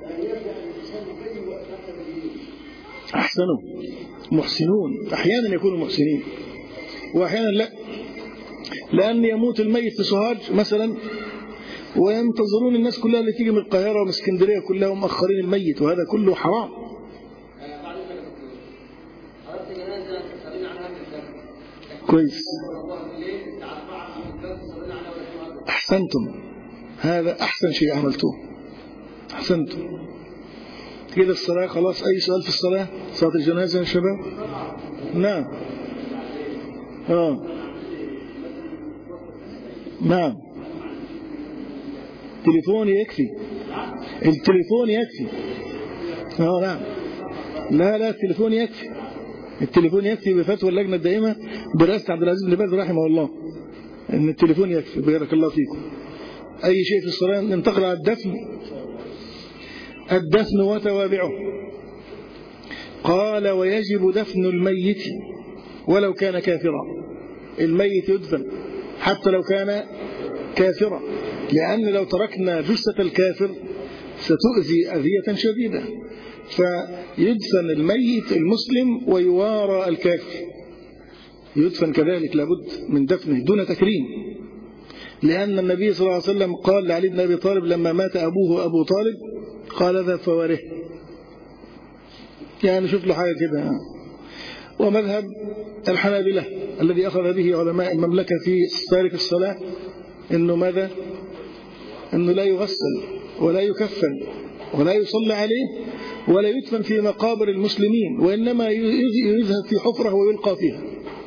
أحسنوا محسنون، أحيانا يكونوا محسنين وأحيانا لا، لأن يموت الميت في سوهاج مثلا وينتظرون الناس كلها اللي تيجي من القاهرة ومن اسكندرية كلها مؤخرين الميت، وهذا كله حرام. كويس، أحسنتم، هذا أحسن شيء عملتوه، أحسنتم كده. الصلاة خلاص. أي سؤال في الصلاة؟ صلاة الجنازة يا شباب؟ نعم. نعم، تليفون يكفي، التليفون يكفي. نعم، لا التليفون يكفي، التليفون يكفي بفتوى اللجنة الدائمة برئاسة عبد العزيز بن باز رحمه الله، ان التليفون يكفي. بارك الله فيكم. اي شيء في الصلاة. ننتقل على الدفن وتوابعه. قال: ويجب دفن الميت ولو كان كافرا. الميت يدفن حتى لو كان كافرا، لأن لو تركنا جثة الكافر ستؤذي أذية شديدة، فيدفن الميت المسلم ويوارى الكافر، يدفن كذلك، لابد من دفنه دون تكريم، لأن النبي صلى الله عليه وسلم قال لعلي بن أبي طالب لما مات أبوه أبو طالب قال ذا فواره، يعني شوف له حاجة كده. ومذهب الحنابلة الذي أخذ به علماء المملكة في تارك الصلاة إنه ماذا؟ إنه لا يغسل ولا يكفن ولا يصلى عليه ولا يدفن في مقابر المسلمين، وإنما يذهب في حفرة ويلقى فيها،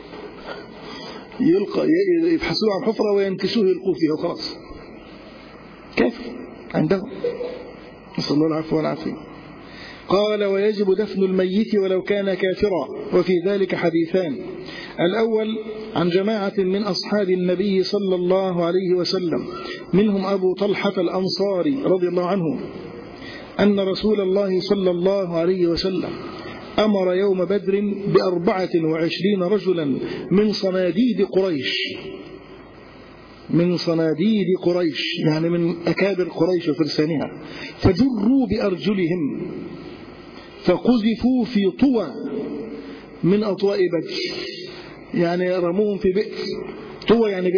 يبحثوا عن حفرة وينكسوه يلقوا فيها وخلاص، كافر عندهم، نسأل الله العفو والعافية. قال ويجب دفن الميت ولو كان كافرا، وفي ذلك حديثان: الأول عن جماعة من أصحاب النبي صلى الله عليه وسلم منهم أبو طلحة الأنصاري رضي الله عنه أن رسول الله صلى الله عليه وسلم أمر يوم بدر ب24 رجلا من صناديد قريش، يعني من أكابر قريش وفرسانها، فجروا بأرجلهم فقذفوا في طوى من أطواء بدر، يعني رموهم في بئر. طوى يعني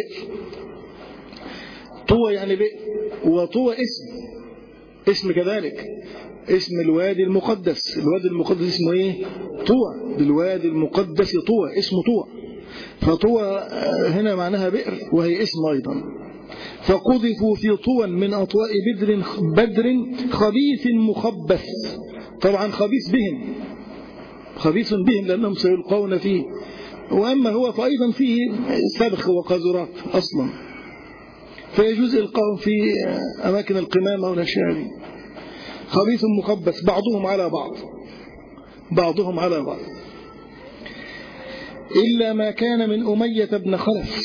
بئر، وطوى اسم كذلك، اسم الوادي المقدس. الوادي المقدس اسمه ايه؟ طوى. بالوادي المقدس طوى، اسمه طوى. فطوى هنا معناها بئر وهي اسم أيضا. فقذفوا في طوى من أطواء بدر خبيث مخبث، طبعا خبيث بهم لأنهم سيلقون فيه، وأما هو فأيضا فيه سبخ وقذرات أصلا، فيجوز إلقاهم في أماكن القمامة والأشياء دي. خبيث مخبث بعضهم على بعض إلا ما كان من أمية بن خلف.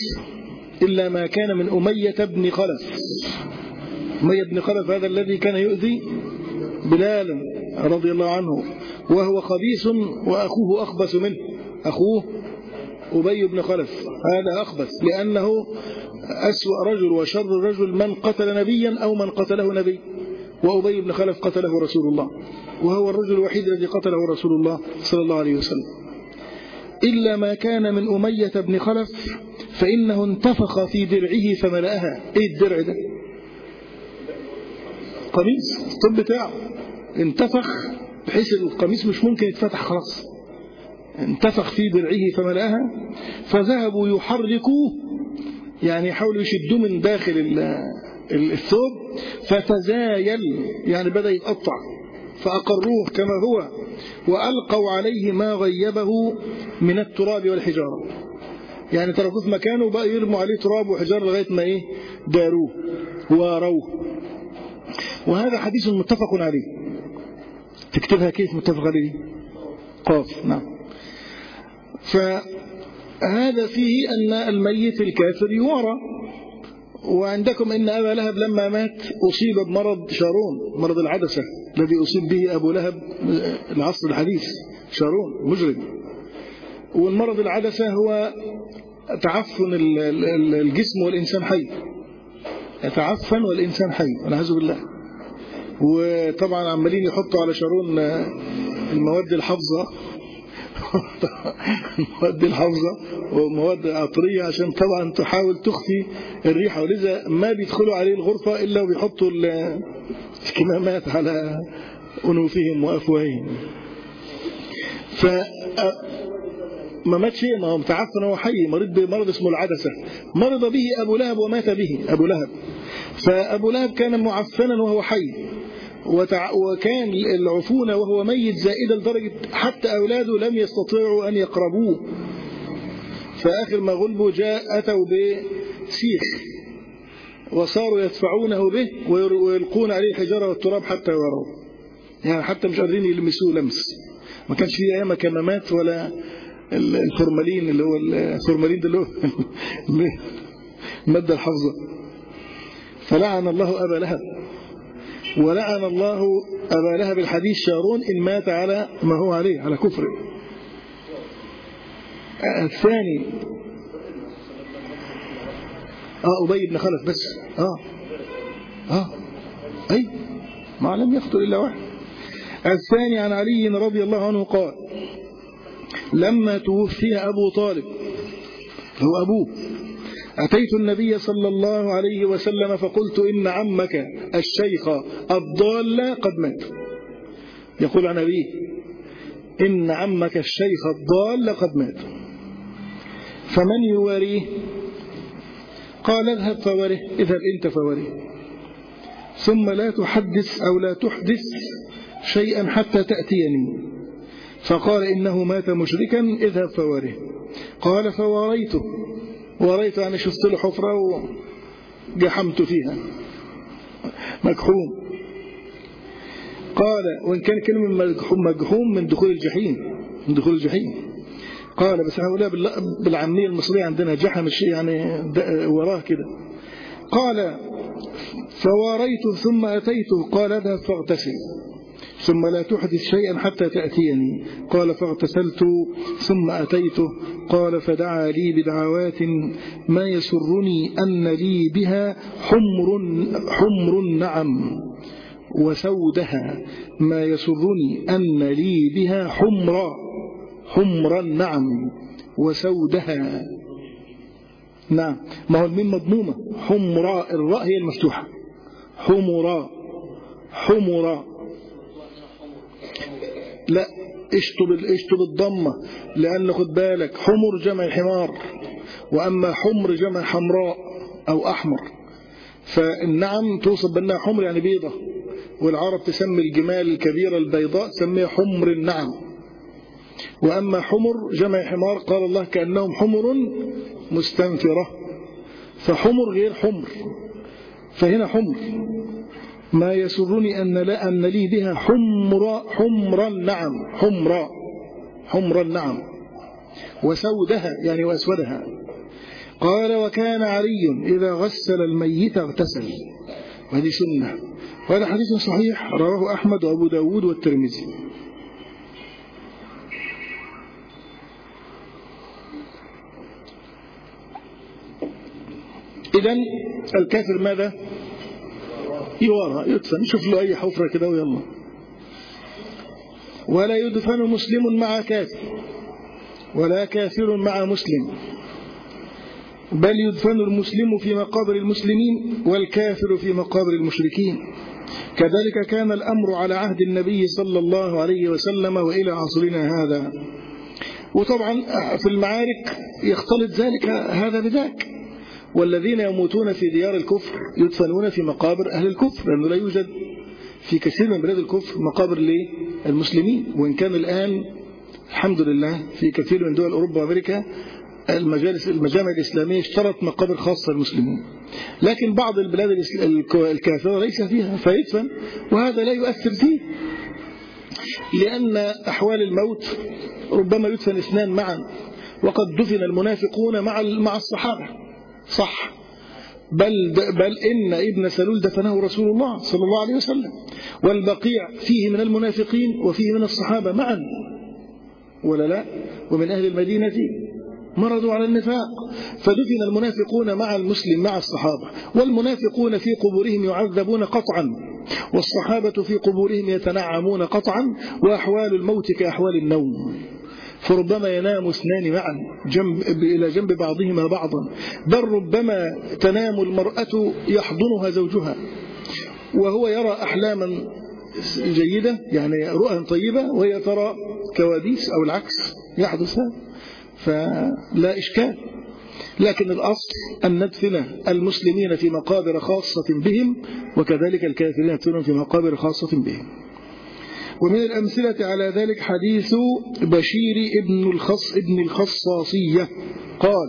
أمية بن خلف هذا الذي كان يؤذي بلالا رضي الله عنه، وهو خبيث، وأخوه أخبث منه، أخوه أبي بن خلف هذا أخبث، لأنه أسوأ رجل وشر رجل من قتل نبيا أو من قتله نبي، وأبي بن خلف قتله رسول الله، وهو الرجل الوحيد الذي قتله رسول الله صلى الله عليه وسلم. إلا ما كان من أمية بن خلف فإنه انتفخ في درعه فملأها. إيه الدرع ده؟ قميص الطب بتاعه انتفخ بحيث القميص مش ممكن يتفتح خلاص، انتفخ في درعه فملأها، فذهبوا يحركوه، يعني يحاولوا يشدوه من داخل الثوب، فتزايل يعني بدأ يتقطع، فأقروه كما هو، وألقوا عليه ما غيبه من التراب والحجارة، يعني تركوه في مكانه وبقى يرموا عليه تراب وحجارة لغاية ما داروه واروه. وهذا حديث متفق عليه. تكتبها كيف متفق عليه؟ قاف. نعم. فهذا فيه أن الميت الكافر يوارى. وعندكم إن أبا لهب لما مات أصيب بمرض شارون، مرض العدسة الذي أصيب به أبو لهب العصر الحديث، شارون مجرم. والمرض العدسة هو تعفن الجسم والإنسان حي، يتعفن والإنسان حي والعياذ بالله. وطبعا عمالين يحطوا على شارون المواد الحافظة ومواد عطرية عشان طبعا تحاول تخفي الريحة، ولذا ما بيدخلوا عليه الغرفة إلا وبيحطوا الكمامات على أنوفهم وأفواههم. ما مات شيء، ما هو متعفن، هو حي، مريض بمرض اسمه العدسة، مرض به أبو لهب ومات به أبو لهب. فأبو لهب كان معفنا وهو حي، وكان العفونة وهو ميت زائدة لدرجة حتى أولاده لم يستطيعوا أن يقربوه، فآخر ما غلبوا أتوا بسيخ وصاروا يدفعونه به ويلقون عليه الحجارة والتراب حتى يروه، يعني حتى مش قادرين يلمسوه لمس. ما كانش فيه أيام كمامات ولا الفورمالين، اللي هو الفورمالين ده اللي هو المادة الحافظة. فلعن الله أبا لهب، ولعن الله أبا لهب الحديث شارون إن مات على ما هو عليه، على كفره. الثاني أبي بن خلف بس. أي ما لم يقتل إلا واحد. الثاني عن علي رضي الله عنه قال لما توفي أبو طالب هو أبوه أتيت النبي صلى الله عليه وسلم فقلت إن عمك الشيخ الضال قد مات. يقول عن أبيه إن عمك الشيخ الضال قد مات فمن يواريه؟ قال اذهب فوره، اذهب أنت فوره، ثم لا تحدث أو لا تحدث شيئا حتى تأتيني. فقال إنه مات مشركا اذهب فوره. قال فواريته، وريت يعني شفت له حفرة وجحمت فيها مجحوم. قال وإن كان كلمة مجحوم من دخول الجحيم، من دخول الجحيم. قال بس هؤلاء بالعامية المصرية عندنا جحم الشيء يعني وراه كده. قال فواريته ثم أتيته قال اذهب فاغتسل ثم لا تحدث شيئا حتى تأتيني. قال فاغتسلت ثم أتيته قال فدعا لي بدعوات ما يسرني أن لي بها حمر النعم وسودها، ما يسرني أن لي بها حمر النعم وسودها. نعم، ما هو الميم مضمومة، حمراء، الراء هي المفتوحة، حمراء لا اشطب الضمة، لأن خد بالك حمر جمع حمار، وأما حمر جمع حمراء أو أحمر. فالنعم توصف بأنها حمر يعني بيضة، والعرب تسمي الجمال الكبيرة البيضاء تسميها حمر النعم. وأما حمر جمع حمار قال الله كأنهم حمر مستنفرة، فحمر غير حمر، فهنا حمر ما يسرني أن لي بها حمر النعم، حمر النعم وسودها يعني وأسودها. قال وكان علي إذا غسل الميت اغتسل، وهذه سنة، وهذا حديث صحيح رواه أحمد وأبو داود والترمذي. إذن الكافر ماذا؟ يوارى، يدفن، يشوف له أي حفرة كده ويلا. ولا يدفن مسلم مع كافر ولا كافر مع مسلم، بل يدفن المسلم في مقابر المسلمين والكافر في مقابر المشركين. كذلك كان الأمر على عهد النبي صلى الله عليه وسلم وإلى عصرنا هذا. وطبعا في المعارك يختلط ذلك هذا بذاك، والذين يموتون في ديار الكفر يدفنون في مقابر أهل الكفر، لأنه لا يوجد في كثير من بلاد الكفر مقابر للمسلمين. وإن كان الآن الحمد لله في كثير من دول أوروبا وأمريكا المجامع الإسلامية اشترت مقابر خاصة للمسلمين، لكن بعض البلاد الكافرة ليس فيها فيدفن، وهذا لا يؤثر فيه، لأن أحوال الموت ربما يدفن اثنان معا، وقد دفن المنافقون مع الصحابة، صح، بل إن ابن سلول دفنه رسول الله صلى الله عليه وسلم، والبقيع فيه من المنافقين وفيه من الصحابة معا، ولا لا؟ ومن أهل المدينة مرضوا على النفاق، فدفن المنافقون مع المسلم مع الصحابة، والمنافقون في قبورهم يعذبون قطعا، والصحابة في قبورهم يتنعمون قطعا، وأحوال الموت كأحوال النوم، فربما ينام اثنان معا إلى جنب بعضهما بعضا، بل ربما تنام المرأة يحضنها زوجها وهو يرى أحلاما جيدة يعني رؤى طيبة، وهي ترى كوابيس أو العكس يحدث، فلا إشكال. لكن الأصل أن ندفن المسلمين في مقابر خاصة بهم، وكذلك الكافرين يدفنون في مقابر خاصة بهم. ومن الأمثلة على ذلك حديث بشير ابن الخصاصية قال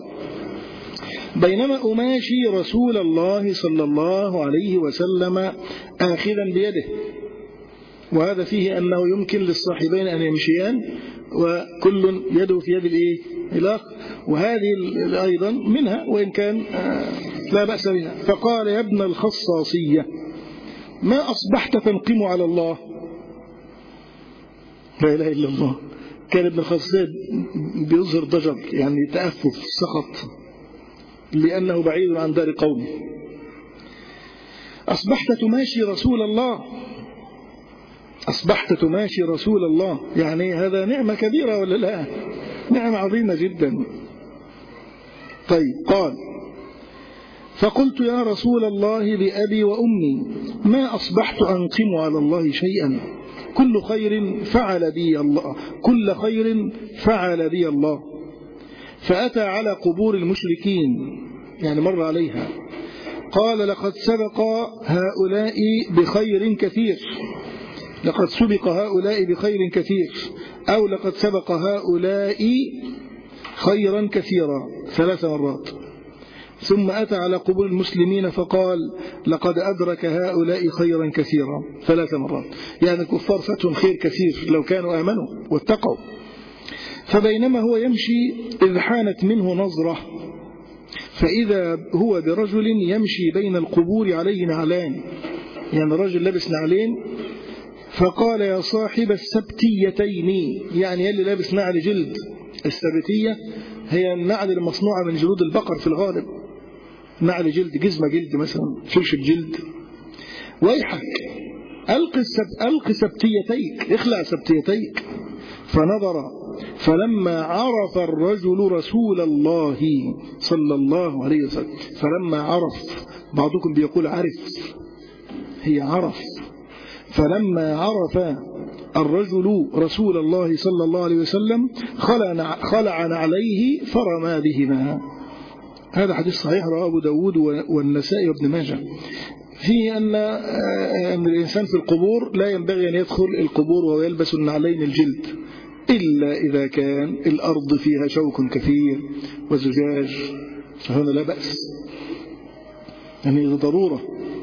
بينما أماشي رسول الله صلى الله عليه وسلم آخذا بيده، وهذا فيه أنه يمكن للصاحبين أن يمشيان وكل يده في يد الآخر، وهذه أيضا منها وإن كان لا بأس بها. فقال يا ابن الخصاصية ما أصبحت تنقم على الله؟ لا إله إلا الله. كان ابن الخصاصية بيظهر ضجر يعني تأفف سخط، لأنه بعيد عن دار قومه. أصبحت تماشي رسول الله، أصبحت تماشي رسول الله، يعني هذا نعمة كبيرة ولا لا؟ نعمة عظيمة جدا. طيب قال: فقلت يا رسول الله بأبي وأمي ما أصبحت أنقم على الله شيئا، كل خير فعل بي الله، كل خير فعل بي الله. فأتى على قبور المشركين، يعني مر عليها، قال: لقد سبق هؤلاء بخير كثير، لقد سبق هؤلاء بخير كثير، أو لقد سبق هؤلاء خيرا كثيرا 3 مرات. ثم أتى على قبور المسلمين فقال: لقد أدرك هؤلاء خيرا كثيرا 3 مرات. يعني الكفار فاتهم خير كثير لو كانوا آمنوا واتقوا. فبينما هو يمشي إذ حانت منه نظرة، فإذا هو برجل يمشي بين القبور عليه نعلان، يعني رجل لابس نعلين. فقال: يا صاحب السبتيتين، يعني يلي لابس نعل جلد. السبتية هي النعل المصنوعة من جلود البقر في الغالب، نعل جلد، جزمة جلد مثلا، شبشب جلد. ويحك ألق سبتيتيك، اخلع سبتيتيك. فنظر، فلما عرف الرجل رسول الله صلى الله عليه وسلم، فلما عرف، بعضكم بيقول عرف، هي عرف. فلما عرف الرجل رسول الله صلى الله عليه وسلم خلع نعليه فرمى بهما. هذا حديث صحيح رواه أبو داود والنسائي وابن ماجه، فيه أن الإنسان في القبور لا ينبغي أن يدخل القبور وهو يلبس النعلين الجلد، إلا إذا كان الأرض فيها شوك كثير وزجاج، فهنا لا بأس، يعني إذا ضرورة.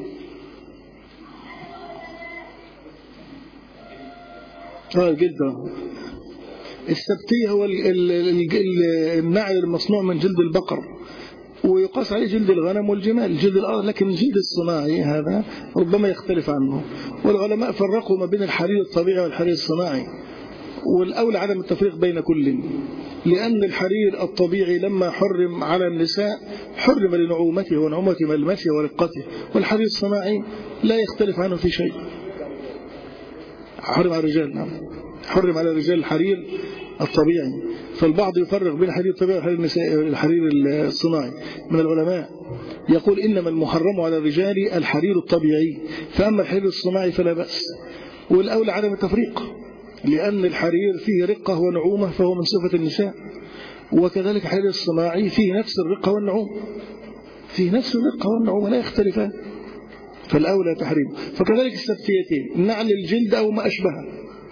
الجلد السبتية هو النعل المصنوع من جلد البقر، ويقاس عليه جلد الغنم والجمال، جلد الأرض. لكن الجلد الصناعي هذا ربما يختلف عنه، والعلماء فرقوا ما بين الحرير الطبيعي والحرير الصناعي، والأولى عدم التفريق بين كل، لأن الحرير الطبيعي لما حرم على النساء حرم لنعومته ونعومة ملمسه ورقته، والحرير الصناعي لا يختلف عنه في شيء، حرم على الرجال. نعم، حرم على الرجال الحرير الطبيعي. فالبعض يفرق بين الحرير الطبيعي والحرير الصناعي. من العلماء يقول إنما المحرم على الرجال الحرير الطبيعي، فأما الحرير الصناعي فلا بأس. والأولى عدم التفريق، لأن الحرير فيه رقة ونعومة فهو من صفة النساء، وكذلك الحرير الصناعي فيه نفس الرقة والنعومة، فيه نفس الرقة والنعومة لا يختلفان، فالأولى تحريم. فكذلك السبتيتين، نعل الجلد أو ما أشبهه.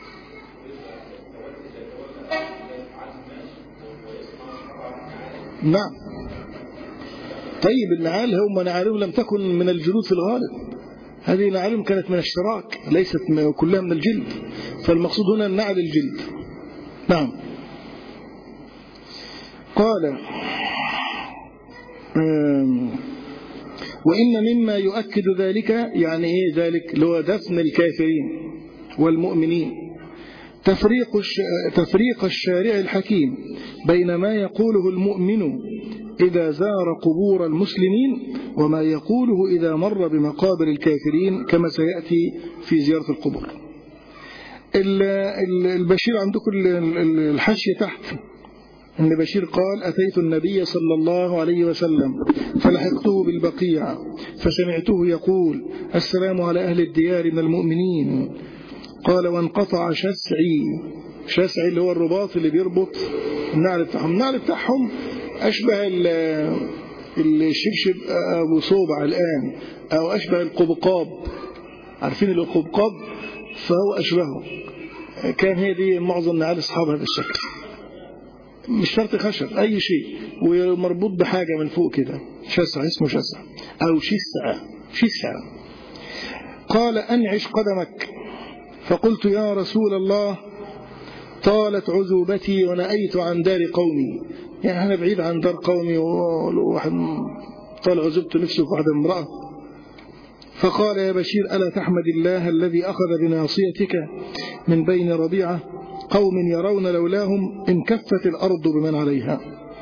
نعم. طيب النعال هم نعالهم لم تكن من الجلود في الغالب، هذه نعالهم كانت من الشراك، ليست كلها من الجلد، فالمقصود هنا النعل الجلد. نعم. قال: وإن مما يؤكد ذلك، يعني إيه ذلك؟ لو دفن الكافرين والمؤمنين، تفريق الشارع الحكيم بين ما يقوله المؤمن إذا زار قبور المسلمين وما يقوله إذا مر بمقابر الكافرين، كما سيأتي في زيارة القبور. البشير عندكم الحاشية تحت، أن بشير قال: أتيت النبي صلى الله عليه وسلم فلحقته بالبقيع فسمعته يقول: السلام على أهل الديار من المؤمنين. قال: وانقطع شسعي اللي هو الرباط اللي بيربط النعل بتاعهم. النعل بتاعهم أشبه الشبشب أبو صوبع الآن، أو أشبه القبقاب، عارفين القبقاب؟ فهو أشبهه. كان هي دي معظم نعال أصحاب هذا الشكل، مش شرط خشب، أي شيء، ومربوط بحاجة من فوق كده، شسع، اسمه شسع أو شسع. قال: أنعش قدمك. فقلت: يا رسول الله طالت عذوبتي ونأيت عن دار قومي، يعني أنا بعيد عن دار قومي، وواحد طال عذوبته نفسه في واحدة امرأة. فقال: يا بشير ألا تحمد الله الذي أخذ بناصيتك من بين ربيعة قوم يرون لولاهم انكفت الأرض بمن عليها.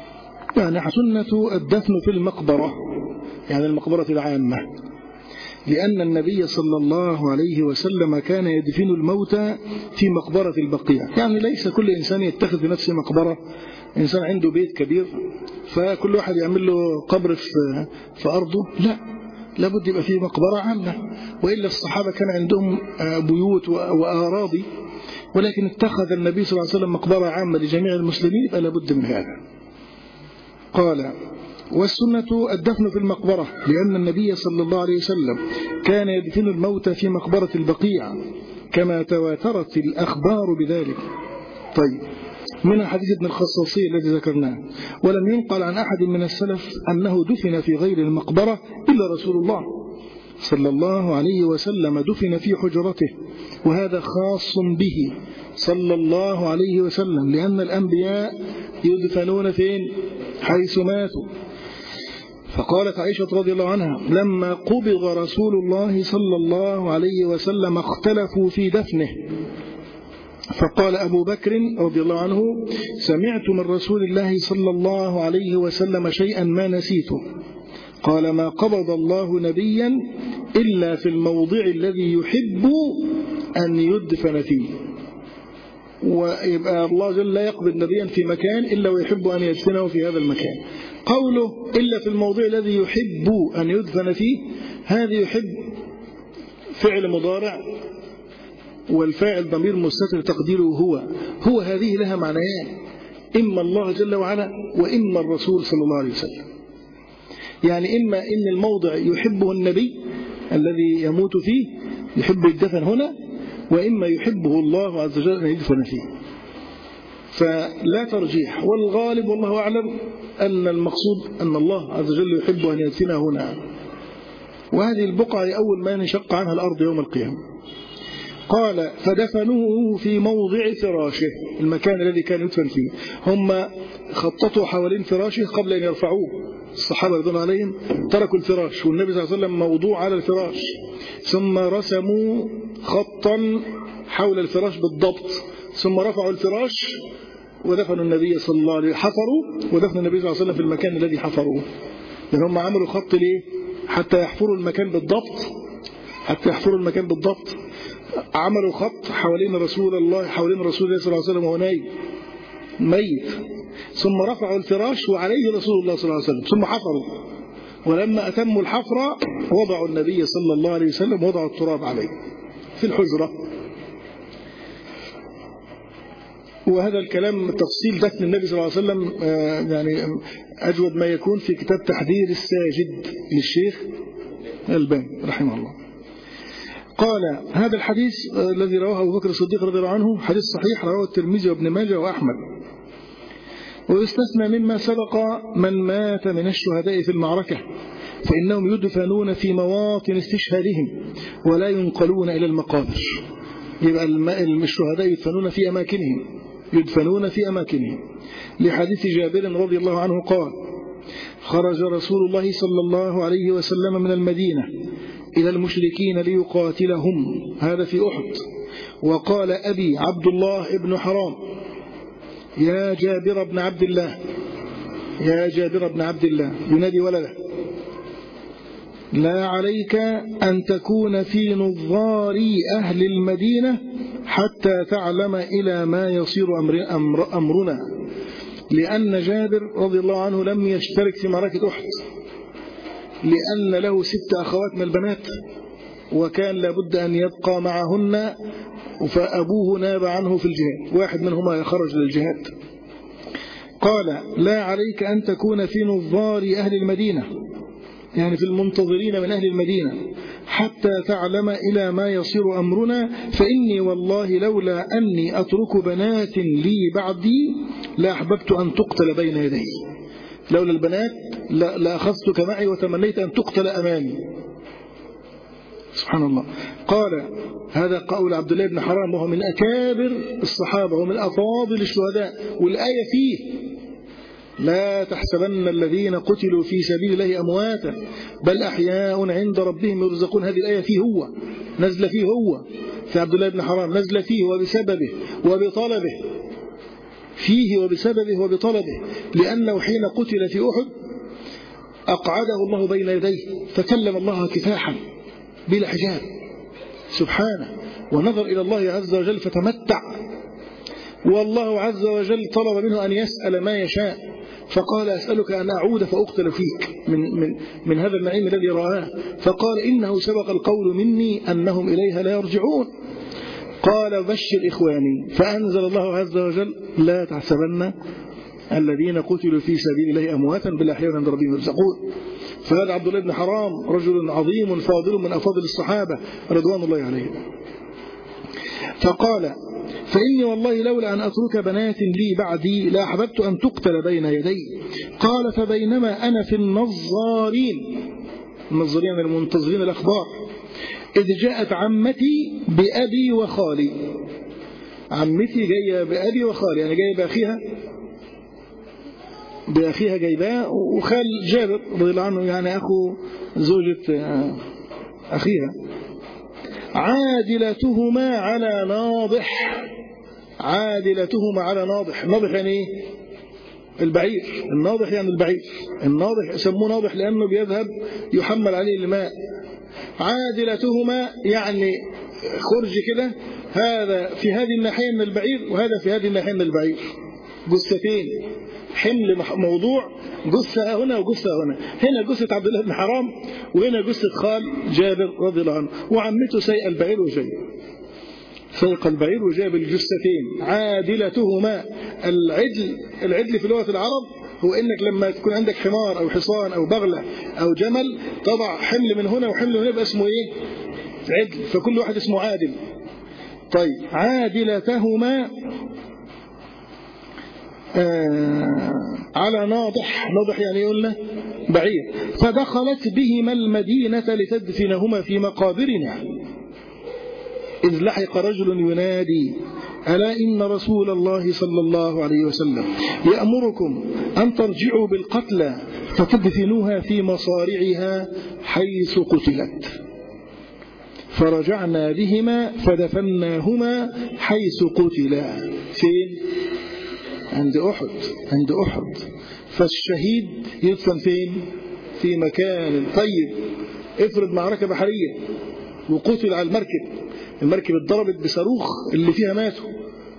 يعني سنة الدفن في المقبرة، يعني المقبرة العامة، لأن النبي صلى الله عليه وسلم كان يدفن الموتى في مقبرة البقيع. يعني ليس كل إنسان يتخذ بنفسه مقبرة، إنسان عنده بيت كبير فكل واحد يعمل له قبر في أرضه، لا، لابد يبقى فيه مقبرة عامة. وإلا الصحابة كان عندهم بيوت وأراضي، ولكن اتخذ النبي صلى الله عليه وسلم مقبرة عامة لجميع المسلمين، يبقى لابد من هذا. قال: والسنة الدفن في المقبرة، لأن النبي صلى الله عليه وسلم كان يدفن الموتى في مقبرة البقيع كما تواترت الأخبار بذلك. طيب، من حديث ابن الخصاصي الذي ذكرناه: ولم ينقل عن أحد من السلف أنه دفن في غير المقبرة إلا رسول الله صلى الله عليه وسلم دفن في حجرته، وهذا خاص به صلى الله عليه وسلم، لأن الأنبياء يدفنون فين؟ حيث ماتوا. فقالت عائشة رضي الله عنها: لما قبض رسول الله صلى الله عليه وسلم اختلفوا في دفنه، فقال أبو بكر رضي الله عنه: سمعت من رسول الله صلى الله عليه وسلم شيئا ما نسيته، قال: ما قبض الله نبيا إلا في الموضع الذي يحب أن يدفن فيه. ويبقى الله جل لا يقبض نبيا في مكان إلا ويحب أن يدفنه في هذا المكان. قوله إلا في الموضع الذي يحب أن يدفن فيه، هذا يحب فعل مضارع، والفاعل ضمير مستتر تقديره هو. هذه لها معنيان: إما الله جل وعلا، وإما الرسول صلى الله عليه وسلم. يعني إما إن الموضع يحبه النبي الذي يموت فيه، يحب الدفن هنا، وإما يحبه الله عز وجل أن يدفن فيه. فلا ترجيح، والغالب والله أعلم أن المقصود أن الله عز وجل يحب أن يدفنه هنا. وهذه البقعة أول ما ينشق عنها الأرض يوم القيامة. قال: فدفنوه في موضع فراشه، المكان الذي كان يدفن فيه. هم خططوا حوالين فراشه قبل أن يرفعوه. الصحابة رضي الله عليهم تركوا الفراش والنبي صلى الله عليه وسلم موضوع على الفراش، ثم رسموا خطا حول الفراش بالضبط، ثم رفعوا الفراش ودفنوا النبي صلى الله عليه وسلم، حفروا ودفنوا النبي صلى الله عليه وسلم في المكان الذي حفروه. لأن هم عملوا خط ليه؟ حتى يحفروا المكان بالضبط. عملوا خط حوالين رسول الله صلى الله عليه وسلم وهو نايم ميت، ثم رفعوا الفراش وعليه رسول الله صلى الله عليه وسلم، ثم حفروا، ولما أتموا الحفرة وضعوا النبي صلى الله عليه وسلم، وضعوا التراب عليه في الحجرة. وهذا الكلام تفصيل دفن النبي صلى الله عليه وسلم يعني أجود ما يكون في كتاب تحذير الساجد للشيخ الألباني رحمه الله. قال: هذا الحديث الذي رواه أبو بكر الصديق رضي الله عنه حديث صحيح، رواه الترمذي وابن ماجه وأحمد. ويستثنى مما سبق من مات من الشهداء في المعركة، فإنهم يدفنون في مواطن استشهادهم ولا ينقلون إلى المقابر. يبقى الشهداء يدفنون في أماكنهم، لحديث جابر رضي الله عنه قال: خرج رسول الله صلى الله عليه وسلم من المدينة إلى المشركين ليقاتلهم، هذا في أحد. وقال أبي عبد الله ابن حرام: يا جابر بن عبد الله ينادي ولده: لا عليك أن تكون في نظار أهل المدينة حتى تعلم إلى ما يصير أمرنا. لأن جابر رضي الله عنه لم يشترك في معركة أحد، لأن له 6 أخوات من البنات، وكان لابد أن يبقى معهن، فأبوه ناب عنه في الجهاد، واحد منهما خرج للجهاد. قال: لا عليك أن تكون في نظار أهل المدينة، يعني في المنتظرين من أهل المدينة، حتى تعلم إلى ما يصير أمرنا، فإني والله لولا أني أترك بنات لي بعدي لأحببت أن تقتل بين يدي. لولا البنات لأخذتك معي وتمنيت أن تقتل أمامي. سبحان الله. قال: هذا قول عبد الله بن حرام، وهو من أكابر الصحابة ومن أفاضل الشهداء، والآية فيه: لا تحسبن الذين قتلوا في سبيل الله أمواتا بل أحياء عند ربهم يرزقون. هذه الآية فيه هو، نزل فيه هو، في عبد الله بن حرام، نزل فيه وبسببه وبطلبه. فيه وبسببه وبطلبه، لأنه حين قتل في أحد أقعده الله بين يديه فكلم الله كفاحا بلا حجاب سبحانه، ونظر إلى الله عز وجل فتمتع، والله عز وجل طلب منه أن يسأل ما يشاء، فقال أسألك أن أعود فأقتل فيك من هذا النعيم الذي رآه، فقال إنه سبق القول مني أنهم إليها لا يرجعون. قال بشر إخواني، فأنزل الله عز وجل لا تحسبن الذين قتلوا في سبيل الله أمواتا بل أحياء عند ربهم يرزقون. فهذا عبد الله بن حرام رجل عظيم فاضل من أفاضل الصحابة رضوان الله عليهم. فقال فإني والله لولا أن أترك بنات لي بعدي لأحببت أن تقتل بين يدي. قال فبينما أنا في النظارين المنتظرين الأخبار إذ جاءت عمتي بأبي وخالي. عمتي جاية بأبي وخالي، يعني جاية بأخيها جايباه، وخال جابر رضي الله عنه يعني أخو زوجة أخيها. عادلتهما على ناضح. عادلتهما على ناضح. ناضح يعني ايه؟ البعير. الناضح يعني البعير. الناضح يسموه ناضح لأنه بيذهب يحمل عليه الماء. عادلتهما يعني خرج كده، هذا في هذه الناحية من البعير وهذا في هذه الناحية من البعير، جثتين، حمل موضوع، جثة هنا وجثة هنا، هنا جثة عبد الله بن حرام وهنا جثة خال جابر رضي الله عنه، وعمته سيء البعير وجاي سيق البعير وجاب الجثتين. عادلتهما. العدل في لغة العرب هو انك لما تكون عندك حمار او حصان او بغلة او جمل تضع حمل من هنا وحمل من هنا يبقى اسمه ايه؟ عدل، فكل واحد اسمه عادل. طيب عادلتهما على ناضح. ناضح يعني قلنا بعير. فدخلت بهما المدينة لتدفنهما في مقابرنا إذ لحق رجل ينادي ألا إن رسول الله صلى الله عليه وسلم يأمركم أن ترجعوا بالقتلى فتدفنوها في مصارعها حيث قتلت. فرجعنا بهما فدفناهما حيث قتلا. فين؟ عند أحد. فالشهيد يدفن فين؟ في مكان. طيب افرض معركة بحرية وقتل على المركب اتضربت بصاروخ اللي فيها ماتوا،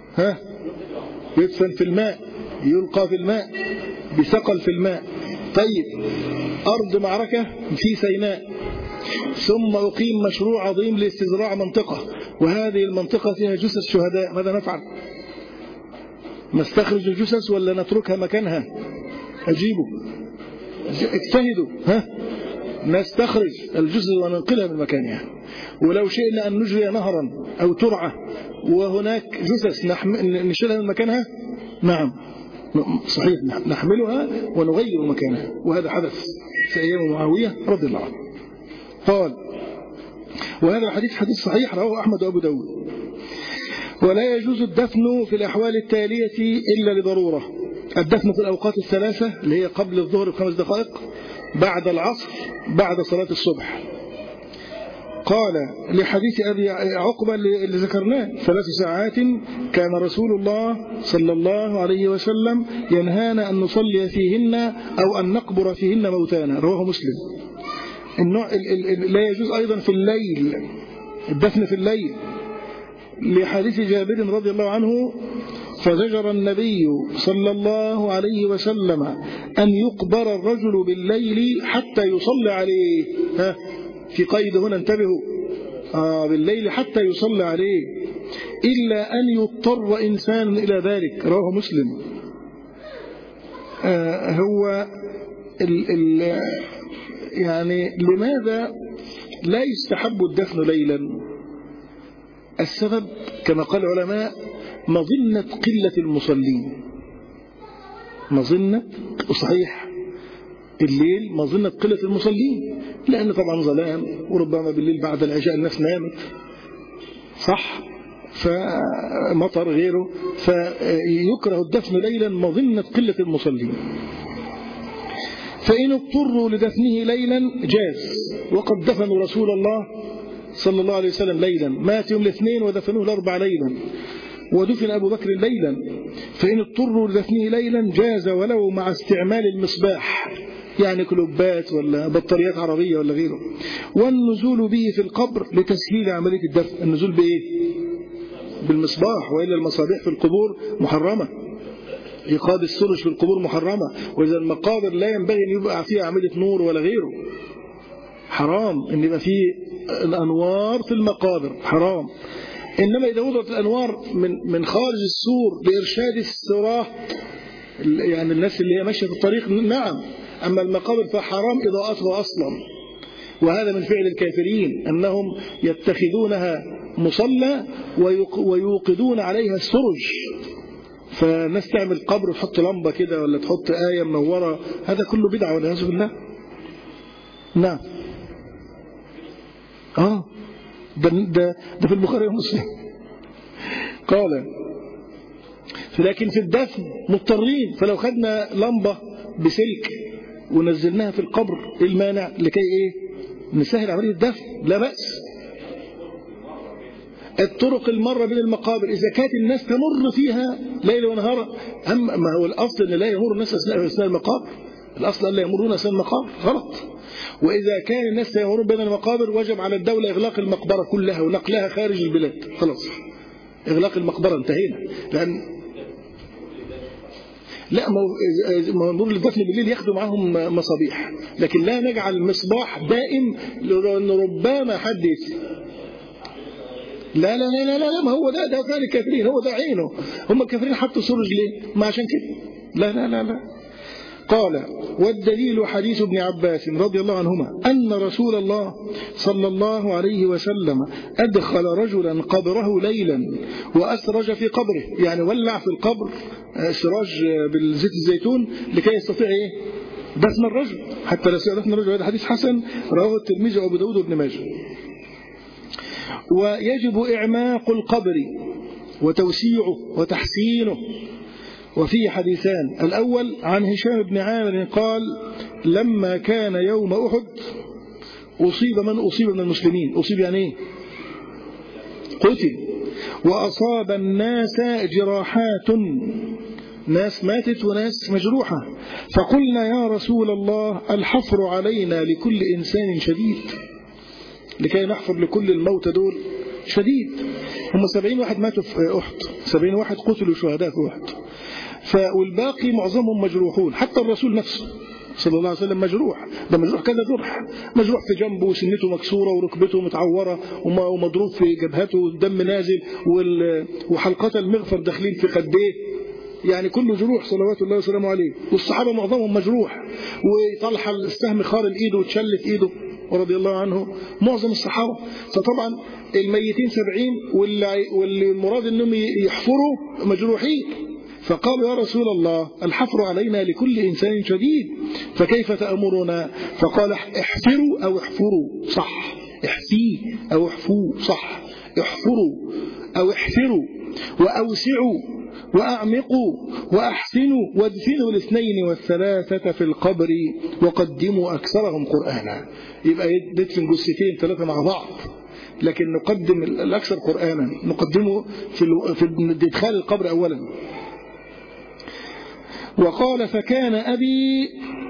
يدفن في الماء، يلقى في الماء بثقل في الماء. طيب أرض معركة في سيناء، ثم أقيم مشروع عظيم لاستزراع منطقة، وهذه المنطقة فيها جثث شهداء، ماذا نفعل؟ نستخرج الجثث ولا نتركها مكانها؟ أجيبوا اجتهدوا. نستخرج الجثث وننقلها من مكانها. ولو شئنا أن نجري نهرا أو ترعة وهناك جثث نشيلها من مكانها، نعم صحيح، نحملها ونغير مكانها، وهذا حدث في أيام معاوية رضي الله عنه. قال وهذا الحديث حديث صحيح رواه أحمد وأبو داود. ولا يجوز الدفن في الأحوال التالية إلا لضرورة: الدفن في الأوقات الثلاثة اللي هي قبل الظهر ب5 دقائق، بعد العصر، بعد صلاة الصبح. قال لحديث أبي عقبة اللي ذكرناه 3 ساعات كان رسول الله صلى الله عليه وسلم ينهانا أن نصلي فيهن أو أن نقبر فيهن موتانا، رواه مسلم. لا يجوز أيضا في الليل، الدفن في الليل، لحديث جابر رضي الله عنه: فزجر النبي صلى الله عليه وسلم أن يقبر الرجل بالليل حتى يصلى عليه. في قيد هنا، انتبهوا، بالليل حتى يصلى عليه، إلا أن يضطر إنسان إلى ذلك، رواه مسلم. هو يعني لماذا لا يستحب الدفن ليلا؟ السبب كما قال العلماء مظنة قلة المصلين. مظنة، صحيح، الليل مظنة قلة المصلين، لأن طبعا ظلام، وربما بالليل بعد العشاء الناس نامت، صح، فمطر غيره، فيكره الدفن ليلا مظنة قلة المصلين. فإن اضطروا لدفنه ليلا جاز، وقد دفنوا رسول الله صلى الله عليه وسلم ليلا، مات يوم الاثنين ودفنوه الأربع ليلا، ودفن أبو بكر ليلا، فإن اضطروا لدفنه ليلا جاز ولو مع استعمال المصباح، يعني كلوبات ولا بطاريات عربية ولا غيره. والنزول به في القبر لتسهيل عملية الدفن. النزول بإيه؟ بالمصباح، وإلا المصابيح في القبور محرمة، إيقاد السرج في القبور محرمة، وإذا المقابر لا ينبغي أن يبقى فيها عملية نور ولا غيره، حرام أن يبقى فيه الأنوار في المقابر، حرام. إنما إذا وضعت الأنوار من خارج السور لإرشاد السراة، يعني الناس اللي هي ماشية في الطريق، نعم. أما المقابر فحرام إضاءتها أصلا، وهذا من فعل الكافرين، أنهم يتخذونها مصلى ويوقدون عليها السرج، فالناس تعمل قبر وتحط لمبة كده ولا تحط آية منورة، هذا كله بدعة والعياذ بالله. نعم. ده في البخاري ومسلم. قال لكن في الدفن مضطرين، فلو خدنا لمبة بسلك ونزلناها في القبر المانع لكي نسهل عملية الدفن، لا بأس. الطرق المرة بين المقابر إذا كانت الناس تمر فيها ليل ونهار، أما ما هو الأصل أن لا يمر الناس أثناء المقابر، الأصل أن لا يمرون أثناء المقابر، غلط. وإذا كان الناس يمرون بين المقابر وجب على الدولة إغلاق المقبرة كلها ونقلها خارج البلاد، خلاص إغلاق المقبرة، انتهينا. لأن لا، ما نور الدفن بالليل ياخدوا معهم مصابيح، لكن لا نجعل مصباح دائم، لأن ربما حد لا لا لا لا لا، ما هو ده فعل الكافرين، هو ده عينه. هم الكافرين حطوا سرج ليه؟ ما عشان كده. لا لا لا لا. قال والدليل حديث ابن عباس رضي الله عنهما أن رسول الله صلى الله عليه وسلم أدخل رجلا قبره ليلا وأسرج في قبره، يعني ولع في القبر سراج بالزيت الزيتون لكي يستطيع دفن الرجل، حتى لا يستطيع دفن الرجل. هذا حديث حسن رواه الترمذي وأبو داود وابن ماجه. ويجب إعماق القبر وتوسيعه وتحسينه. وفيه حديثان، الأول عن هشام بن عامر قال لما كان يوم أحد أصيب من أصيب من المسلمين، أصيب يعني إيه؟ قتل، وأصاب الناس جراحات، ناس ماتت وناس مجروحة، فقلنا يا رسول الله الحفر علينا لكل إنسان شديد، لكي نحفر لكل الموتى دول شديد. هم 70 واحد ماتوا في أحد، 70 واحد قتلوا شهداء في أحد، والباقي معظمهم مجروحون، حتى الرسول نفسه صلى الله عليه وسلم مجروح، ده مجروح كذا جرح، مجروح في جنبه وسنته مكسورة وركبته متعورة ومضروب في جبهته والدم نازل وحلقات المغفر داخلين في خديه، يعني كله جروح صلوات الله وسلامه عليه. والصحابة معظمهم مجروح، وطلحة السهم خارج ايده وتشلت ايده ورضي الله عنه معظم الصحابة. فطبعا الميتين 70 واللي المراد انهم يحفروا مجروحين، فقالوا يا رسول الله الحفر علينا لكل إنسان شديد فكيف تأمرنا؟ فقال احفروا أو احفروا صح، احفيه أو احفوه صح، احفروا أو احفروا، وأوسعوا وأعمقوا وأحسنوا، وادفنوا الاثنين والثلاثة في القبر وقدموا أكثرهم قرآنا. يبقى يدفن جثتين 3 مع بعض، لكن نقدم الأكثر قرآنا، نقدمه في إدخال القبر أولا. وقال فكان أبي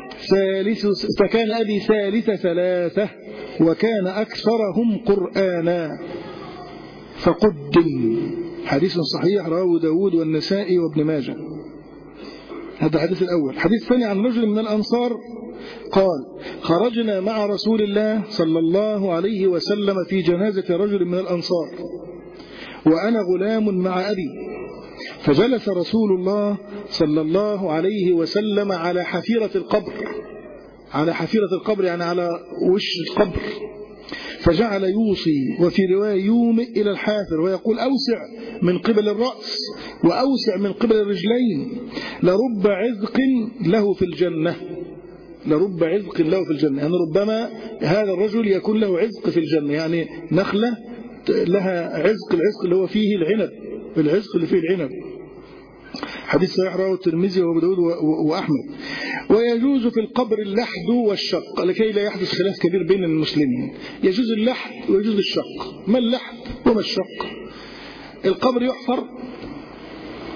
ثالث 3 وكان أكثرهم قرآنا فقدم. حديث صحيح رواه داود والنسائي وابن ماجه. هذا الحديث الأول. الحديث الثاني عن رجل من الأنصار قال خرجنا مع رسول الله صلى الله عليه وسلم في جنازة رجل من الأنصار وأنا غلام مع أبي، فجلس رسول الله صلى الله عليه وسلم على حفيرة القبر، على حفيرة القبر يعني على وش القبر، فجعل يوصي وفي رواية يومئ إلى الحافر ويقول أوسع من قبل الرأس وأوسع من قبل الرجلين، لرب عذق له في الجنة، لرب عذق له في الجنة، يعني ربما هذا الرجل يكون له عذق في الجنة، يعني نخلة لها عذق، العذق اللي هو فيه العنب، العذق اللي فيه العنب. حديث صحيح رواه الترمذي وابو داود وأحمد. ويجوز في القبر اللحد والشق لكي لا يحدث خلاف كبير بين المسلمين، يجوز اللحد ويجوز الشق. ما اللحد وما الشق؟ القبر يحفر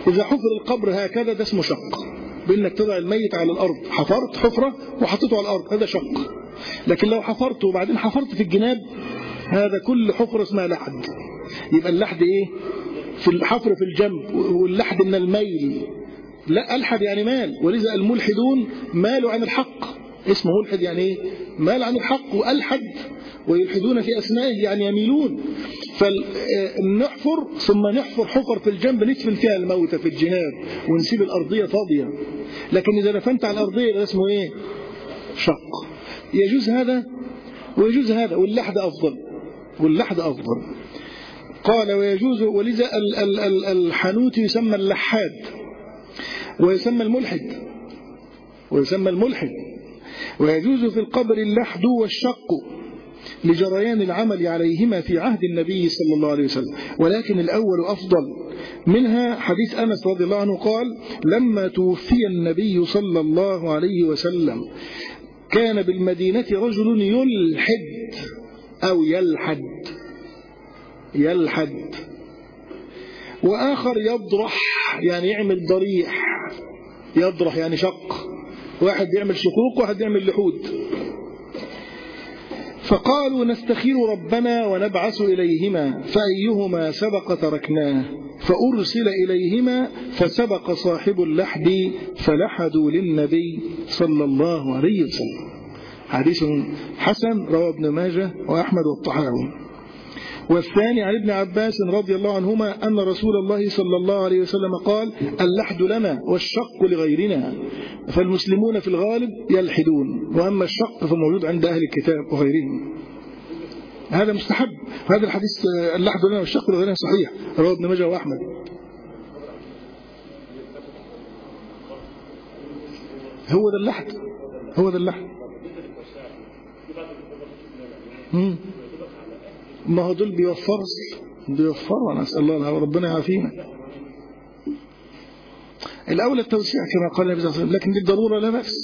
إذا حفر القبر هكذا ده اسمه شق، بأنك تضع الميت على الأرض، حفرت حفرة وحطيته على الأرض، هذا شق. لكن لو حفرت وبعدين حفرت في الجناب، هذا كل حفرة اسمها لحد. يبقى اللحد إيه؟ في الحفر في الجنب، واللحد من الميل. لا، ألحد يعني مال، ولذا الملحدون مالوا عن الحق، اسمه ملحد يعني إيه؟ مال عن الحق. وألحد ويلحدون في أسمائه يعني يميلون. فنحفر ثم نحفر حفر في الجنب ندفن فيها الموتى في الجناب ونسيب الأرضية فاضية. لكن إذا دفنت على الأرضية ده اسمه إيه؟ شق. يجوز هذا ويجوز هذا، واللحد أفضل، واللحد أفضل. قال ويجوز، ولذا الحنوت يسمى اللحاد ويسمى الملحد، ويسمى الملحد. ويجوز في القبر اللحد والشق لجريان العمل عليهما في عهد النبي صلى الله عليه وسلم، ولكن الأول أفضل. منها حديث أنس رضي الله عنه قال: لما توفي النبي صلى الله عليه وسلم كان بالمدينة رجل يلحد أو يلحد، وآخر يضرح يعني يعمل ضريح، يضرح يعني شق، واحد يعمل شقوق واحد يعمل لحود. فقالوا نستخير ربنا ونبعث إليهما فأيهما سبق تركناه، فأرسل إليهما فسبق صاحب اللحد فلحدوا للنبي صلى الله عليه وسلم. حديث حسن رواه ابن ماجه وأحمد والطحاوي. والثاني عن ابن عباس رضي الله عنهما أن رسول الله صلى الله عليه وسلم قال: اللحد لنا والشق لغيرنا، فالمسلمون في الغالب يلحدون، وأما الشق فموجود عند أهل الكتاب وغيرهم. هذا مستحب. هذا الحديث اللحد لنا والشق لغيرنا صحيح، رواه ابن ماجه وأحمد. هو ده اللحد، هو ده اللحد. ما هو دول بيوفروا، نسأل الله ربنا يعافينا. الأولى التوسيع كما قال النبي صلى الله عليه وسلم، لكن بالضرورة لا بأس.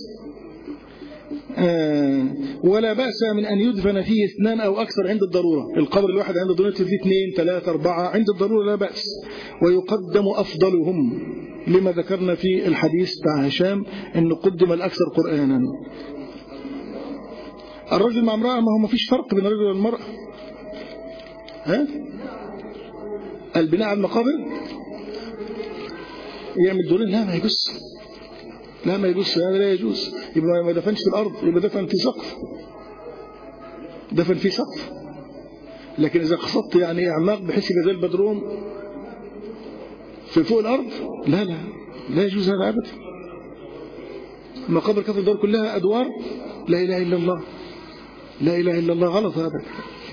ولا بأس من أن يدفن فيه 2 أو أكثر عند الضرورة. القبر الواحد عند الضرورة فيه 2 3 4، عند الضرورة لا بأس. ويقدم أفضلهم لما ذكرنا في الحديث بتاع هشام أنه قدم الأكثر قرآنا. الرجل مع امرأة، ما هو ما فيش فرق بين الرجل والمرأة. البناء على المقابر يعمل دورين، لا ما يجوز، لا ما يجوز، هذا لا يجوز. يبقى ما دفنش في الأرض، يبقى دفن في سقف، دفن في سقف. لكن إذا قصدت يعني أعماق بحيث يبقى زي البدروم في فوق الأرض، لا لا لا يجوز هذا أبدا. المقابر كانت الدور كلها أدوار، لا إله إلا الله، لا إله إلا الله، غلط هذا.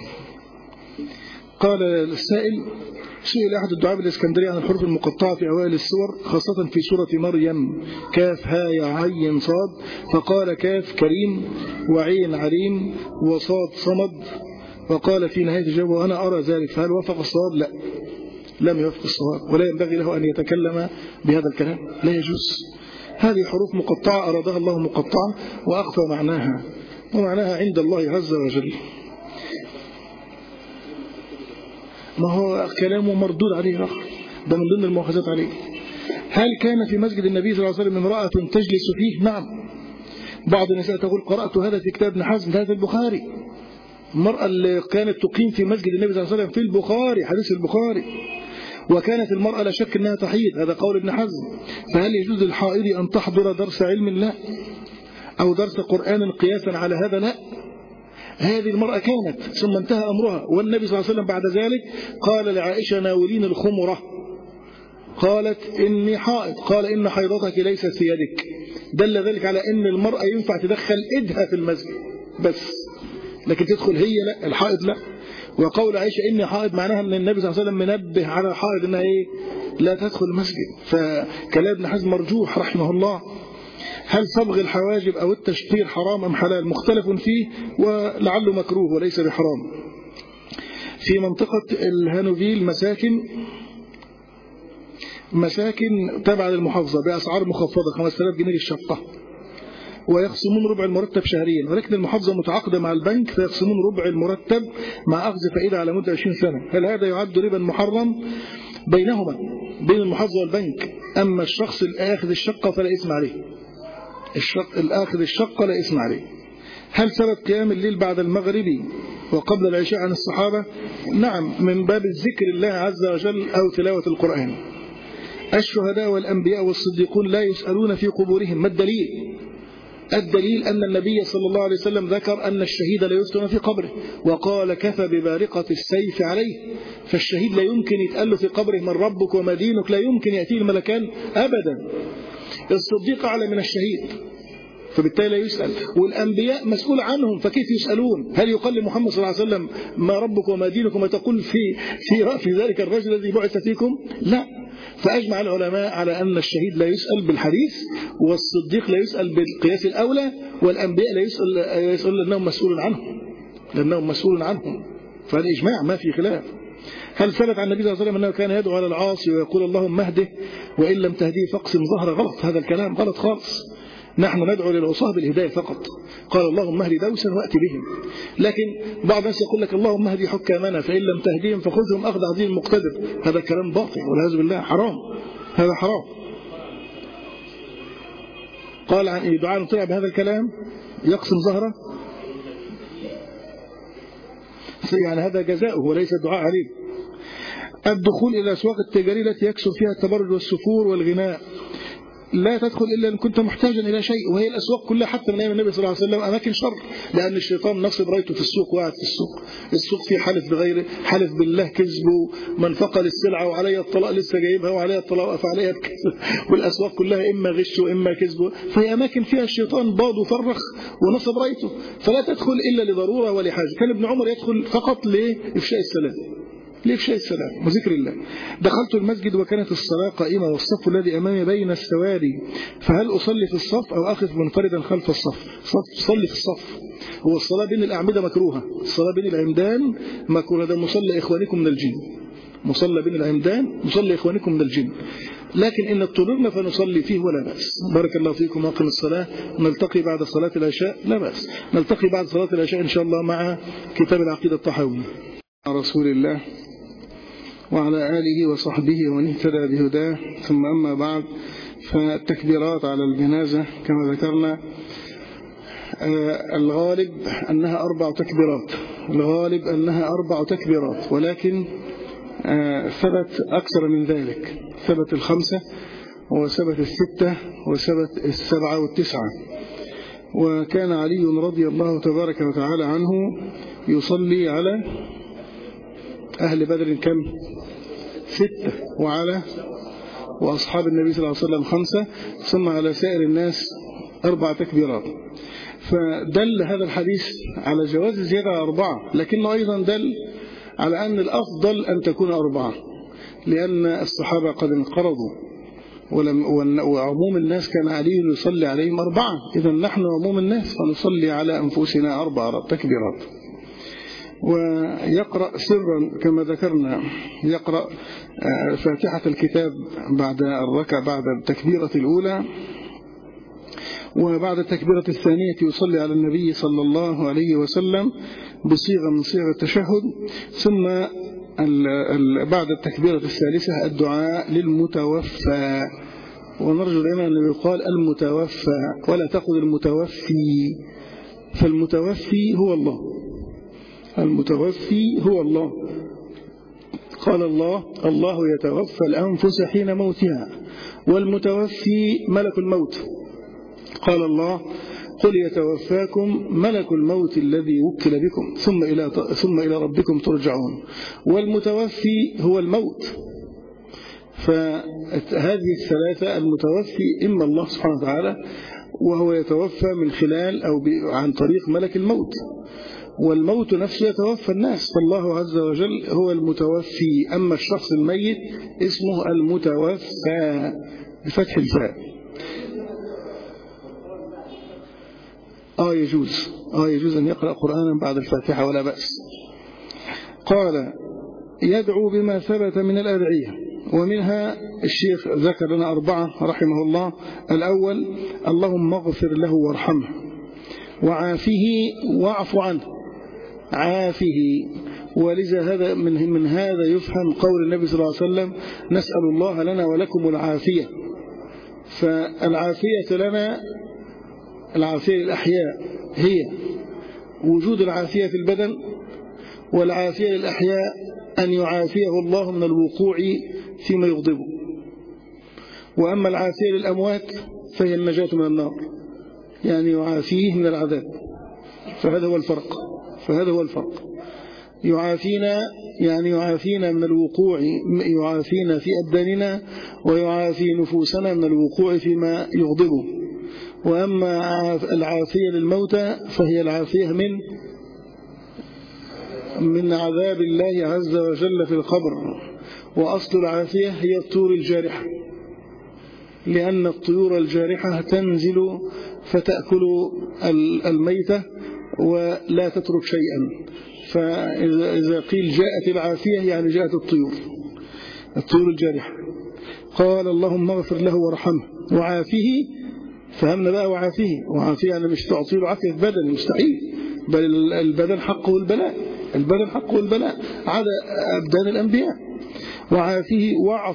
قال السائل: سئل أحد الدعاة بالإسكندرية عن الحروف المقطعة في أوائل السور، خاصة في سورة مريم، كاف ها يا عين صاد، فقال كاف كريم، وعين عليم، وصاد صمد، وقال في نهاية الجواب: وأنا أرى ذلك. فهل وافق الصواب؟ لا، لم يوافق الصواب، ولا ينبغي له أن يتكلم بهذا الكلام، لا يجوز. هذه حروف مقطعة أرادها الله مقطعة وأخفى معناها، ومعناها عند الله عز وجل. ما هو كلامه مردود عليه آخر، ده من ضمن المؤاخذات عليه. هل كان في مسجد النبي صلى الله عليه وسلم امرأة تجلس فيه؟ نعم. بعض النساء تقول: قرأت هذا في كتاب ابن حزم، هذا في البخاري. المرأة اللي كانت تقيم في مسجد النبي صلى الله عليه وسلم في البخاري، حديث البخاري. وكانت المرأة لا شك أنها تحيض، هذا قول ابن حزم. فهل يجوز للحائض أن تحضر درس علم؟ لا. أو درس قرآن قياسا على هذا؟ لا. هذه المرأة كانت، ثم انتهى أمرها، والنبي صلى الله عليه وسلم بعد ذلك قال لعائشة: ناولين الخمرة. قالت: إني حائض. قال: إن حيضتك ليست في يدك. دل ذلك على أن المرأة ينفع تدخل إيدها في المسجد بس، لكن تدخل هي لا، الحائض لا. وقول عائشة إني حائض معناها أن النبي صلى الله عليه وسلم منبه على الحائض أنها إيه؟ لا تدخل المسجد. فكلام ابن حزم مرجوح رحمه الله. هل صبغ الحواجب أو التشقير حرام أم حلال؟ مختلف فيه، ولعله مكروه وليس بحرام. في منطقة الهانوفيل مساكن تابعة للمحافظة بأسعار مخفضة، 5000 جنيه للشقة، ويخصمون ربع المرتب شهريا، ولكن المحافظة متعاقدة مع البنك فيخصمون ربع المرتب مع أخذ فائدة على مدة 20 سنة. هل هذا يعد ربا محرم؟ بينهما بين المحافظة والبنك. أما الشخص الآخذ الشقة فلا إثم عليه، الآخذ الشقة لا إثم عليه. هل ثبت قيام الليل بعد المغرب وقبل العشاء عن الصحابة؟ نعم، من باب الذكر الله عز وجل أو تلاوة القرآن. الشهداء والأنبياء والصديقون لا يسألون في قبورهم. ما الدليل؟ الدليل أن النبي صلى الله عليه وسلم ذكر أن الشهيد لا يسأل في قبره، وقال كفى ببارقة السيف عليه. فالشهيد لا يمكن يتقال له في قبره من ربك وما دينك، لا يمكن يأتيه الملكان أبدا. الصديق أعلى من الشهيد، فبالتالي لا يسأل. والأنبياء مسؤول عنهم، فكيف يسألون؟ هل يقال لمحمد صلى الله عليه وسلم ما ربك وما دينك وما تقول في ذلك الرجل الذي بعث فيكم؟ لا. فأجمع العلماء على أن الشهيد لا يسأل بالحديث، والصديق لا يسأل بالقياس الأولى، والأنبياء لا يسأل لأنهم مسؤول عنهم. فهذا إجماع ما في خلاف. هل ثبت عن النبي صلى الله عليه وسلم أنه كان يدعو على العاصي ويقول اللهم اهده وإن لم تهديه فاقسم ظهره؟ غلط، هذا الكلام غلط خالص. نحن ندعو للعصاة بالهداية فقط. قال اللهم اهد دوسا وأت بهم. لكن بعض الناس يقول لك اللهم اهدي حكامنا فإن لم تهديهم فخذهم أخذ عزيز المقتدر. هذا كلام باطل والعياذ بالله، حرام، هذا حرام. قال عن إيه دعاء طلع بهذا الكلام يقسم ظهره، يعني هذا جزاؤه وليس الدعاء عليه. الدخول إلى الأسواق التجارية التي يكثر فيها التبرج والسفور والغناء، لا تدخل إلا إن كنت محتاجا إلى شيء. وهي الأسواق كلها حتى من أيام النبي صلى الله عليه وسلم أماكن شر، لأن الشيطان نصب رايته في السوق وقعد في السوق. السوق فيه حلف بغيره، حلف بالله كذبه، من فقد السلعة وعليها الطلاق لسه جايبها وعليها الطلاق فعليها الكذب. والأسواق كلها إما غش وإما كذبه، فهي أماكن فيها الشيطان باض وفرخ ونصب رايته، فلا تدخل إلا لضرورة ولحاجة. كان ابن عمر يدخل فقط لإفشاء السلام، لإفشاء السلام وذكر الله. دخلت المسجد وكانت الصلاة قائمة والصف الذي أمامي بين السواري، فهل أصلي في الصف أو أقف منفردا خلف الصف؟ صلي في الصف. هو الصلاة بين الأعمدة مكروهة، الصلاة بين العمدان مكروهة، ده مصلى إخوانكم من الجن، مصلى بين العمدان مصلى إخوانكم من الجن. لكن إن اضطررنا فنصلي فيه ولا بأس. بارك الله فيكم وأقم الصلاة. نلتقي بعد صلاة العشاء، لا بأس، نلتقي بعد صلاة العشاء إن شاء الله مع كتاب العقيدة الطحاوي. رسول الله وعلى آله وصحبه ومن اهتدى بهداه، ثم أما بعد، فالتكبيرات على الجنازة كما ذكرنا الغالب أنها 4 تكبيرات، الغالب أنها 4 تكبيرات، ولكن ثبت أكثر من ذلك، ثبت 5 وثبت 6 وثبت 7 و9. وكان علي رضي الله تبارك وتعالى عنه يصلي على أهل بدر كم؟ 6، وأصحاب النبي صلى الله عليه وسلم 5، ثم على سائر الناس 4 تكبيرات. فدل هذا الحديث على جواز الزيادة على 4، لكنه أيضا دل على أن الأفضل أن تكون 4، لأن الصحابة قد انقرضوا وعموم الناس كان علي يصلي عليهم 4، إذا نحن عموم الناس فنصلي على أنفسنا 4 تكبيرات. ويقرأ سرا كما ذكرنا، يقرأ فاتحة الكتاب بعد الركعة بعد التكبيرة الأولى، وبعد التكبيرة الثانية يصلي على النبي صلى الله عليه وسلم بصيغة من صيغ التشهد، ثم بعد التكبيرة الثالثة الدعاء للمتوفى. ونرجو دائما أن يقال المتوفى ولا تقل المتوفي، فالمتوفي هو الله، المتوفي هو الله. قال الله يتوفى الأنفس حين موتها والمتوفي ملك الموت. قال الله قل يتوفاكم ملك الموت الذي وكل بكم ثم إلى ربكم ترجعون. والمتوفي هو الموت. فهذه الثلاثة، المتوفي إما الله سبحانه وتعالى وهو يتوفى من خلال أو عن طريق ملك الموت، والموت نفسه يتوفى الناس، فالله عز وجل هو المتوفي. أما الشخص الميت اسمه المتوفى بفتح الفاء. يجوز أن يقرأ قرآنا بعد الفاتحة ولا بأس. قال يدعو بما ثبت من الأدعية، ومنها الشيخ ذكر لنا 4 رحمه الله. الأول اللهم اغفر له وارحمه وعافه واعف عنه، عافه ولذا هذا من هذا يفهم قول النبي صلى الله عليه وسلم: نسأل الله لنا ولكم العافية. فالعافية لنا، العافية للأحياء هي وجود العافية في البدن، والعافية للأحياء أن يعافيه الله من الوقوع فيما يغضبه. وأما العافية للأموات فهي النجاة من النار، يعني يعافيه من العذاب. فهذا هو الفرق. يعافينا يعني يعافينا من الوقوع، يعافينا في أبداننا ويعافي نفوسنا من الوقوع فيما يغضبه. وأما العافية للموتى فهي العافية من عذاب الله عز وجل في القبر. وأصل العافية هي الطيور الجارحة، لأن الطيور الجارحة تنزل فتأكل الميتة ولا تترك شيئا. فإذا قيل جاءت العافية يعني جاءت الطيور الجارحة. قال: اللهم اغفر له وارحمه وعافيه. فهمنا بقى وعافيه يعني مش تعطي له عافية في بدن، مستحيل، بل البدن حقه البلاء على أبدان الأنبياء. وعافيه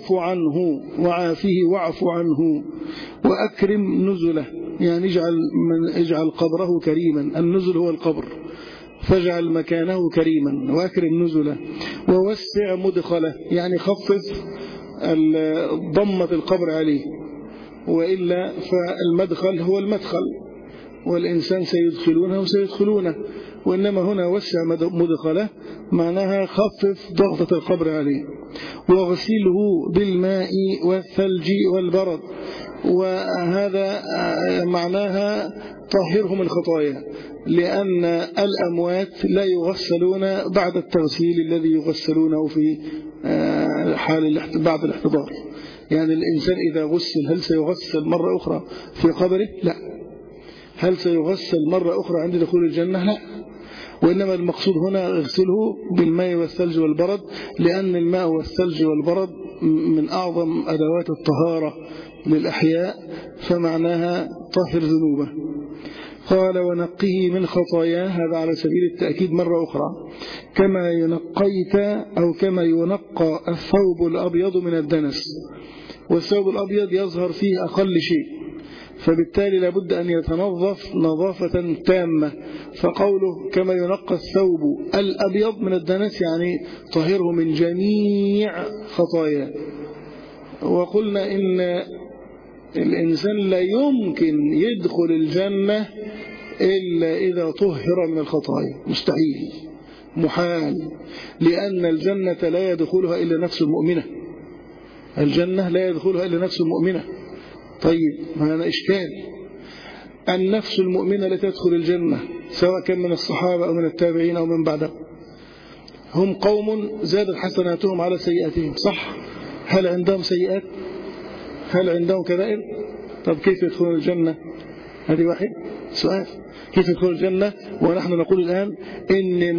واعف عنه وأكرم نزله، يعني اجعل قبره كريما. النزل هو القبر، فاجعل مكانه كريما وأكرم نزله. ووسع مدخله، يعني خفف ضمة القبر عليه، وإلا فالمدخل هو المدخل والإنسان سيدخلونه، وإنما هنا وسع مدخله معناها خفف ضغطة القبر عليه. واغسله بالماء والثلج والبرد، وهذا معناها طهرهم الخطايا، لأن الأموات لا يغسلون بعد التغسيل الذي يغسلونه في حال بعد الاحتضار. يعني الإنسان إذا غسل هل سيغسل مرة أخرى في قبره؟ لا. هل سيغسل مرة أخرى عند دخول الجنة؟ لا. وإنما المقصود هنا اغسله بالماء والثلج والبرد، لأن الماء والثلج والبرد من أعظم أدوات الطهارة للأحياء، فمعناها طهر ذنوبه. قال: ونقه من خطاياه، هذا على سبيل التأكيد مرة أخرى، كما ينقى الثوب الأبيض من الدنس. والثوب الأبيض يظهر فيه أقل شيء، فبالتالي لابد أن يتنظف نظافة تامة. فقوله كما ينقى الثوب الأبيض من الدنس يعني طهره من جميع خطاياه. وقلنا إن الإنسان لا يمكن يدخل الجنة إلا إذا طهر من الخطايا، مستحيل، محال، لأن الجنة لا يدخلها إلا نفس مؤمنة. الجنة لا يدخلها إلا نفس مؤمنة. طيب، هذا إشكال. النفس المؤمنة لا تدخل الجنة، سواء كان من الصحابة أو من التابعين أو من بعدهم. هم قوم زادت حسناتهم على سيئاتهم، صح؟ هل عندهم سيئات؟ هل عندهم كبائر؟ طب كيف يدخلون الجنة؟ هذه واحد سؤال. كيف يدخلون الجنة ونحن نقول الآن إن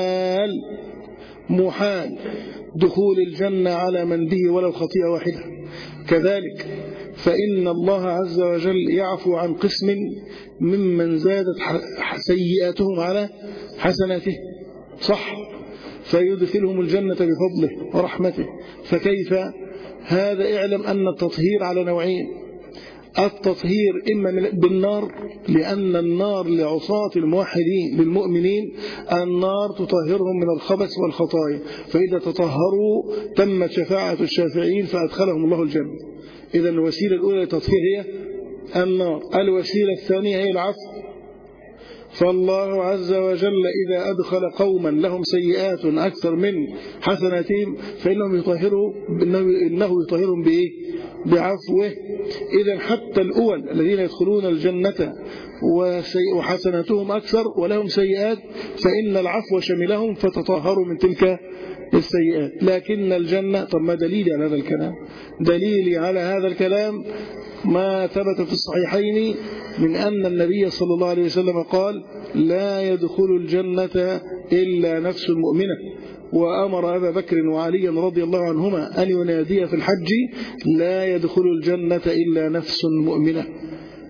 محال دخول الجنة على من به ولو خطيئة واحدة. كذلك فإن الله عز وجل يعفو عن قسم ممن زادت سيئاتهم على حسناته، صح؟ فيدخلهم الجنة بفضله ورحمته. فكيف هذا؟ اعلم أن التطهير على نوعين: التطهير إما بالنار، لأن النار لعصاة الموحدين للمؤمنين النار تطهرهم من الخبث والخطايا، فإذا تطهروا تمت شفاعة الشافعين فأدخلهم الله الجنة. إذا الوسيلة الأولى للتطهير هي النار، الوسيلة الثانية هي العفو. فالله عز وجل إذا أدخل قوما لهم سيئات أكثر من حسناتهم فإنه يطهرهم بإيه؟ بعفوه. إذا حتى الأول الذين يدخلون الجنة وحسناتهم أكثر ولهم سيئات فإن العفو شملهم فتطهروا من تلك السيئات. لكن الجنة، طب ما دليلي على هذا الكلام؟ دليلي على هذا الكلام ما ثبت في الصحيحين من أن النبي صلى الله عليه وسلم قال: لا يدخل الجنة إلا نفس مؤمنة. وأمر أبا بكر وعليا رضي الله عنهما أن ينادي في الحج: لا يدخل الجنة إلا نفس مؤمنة.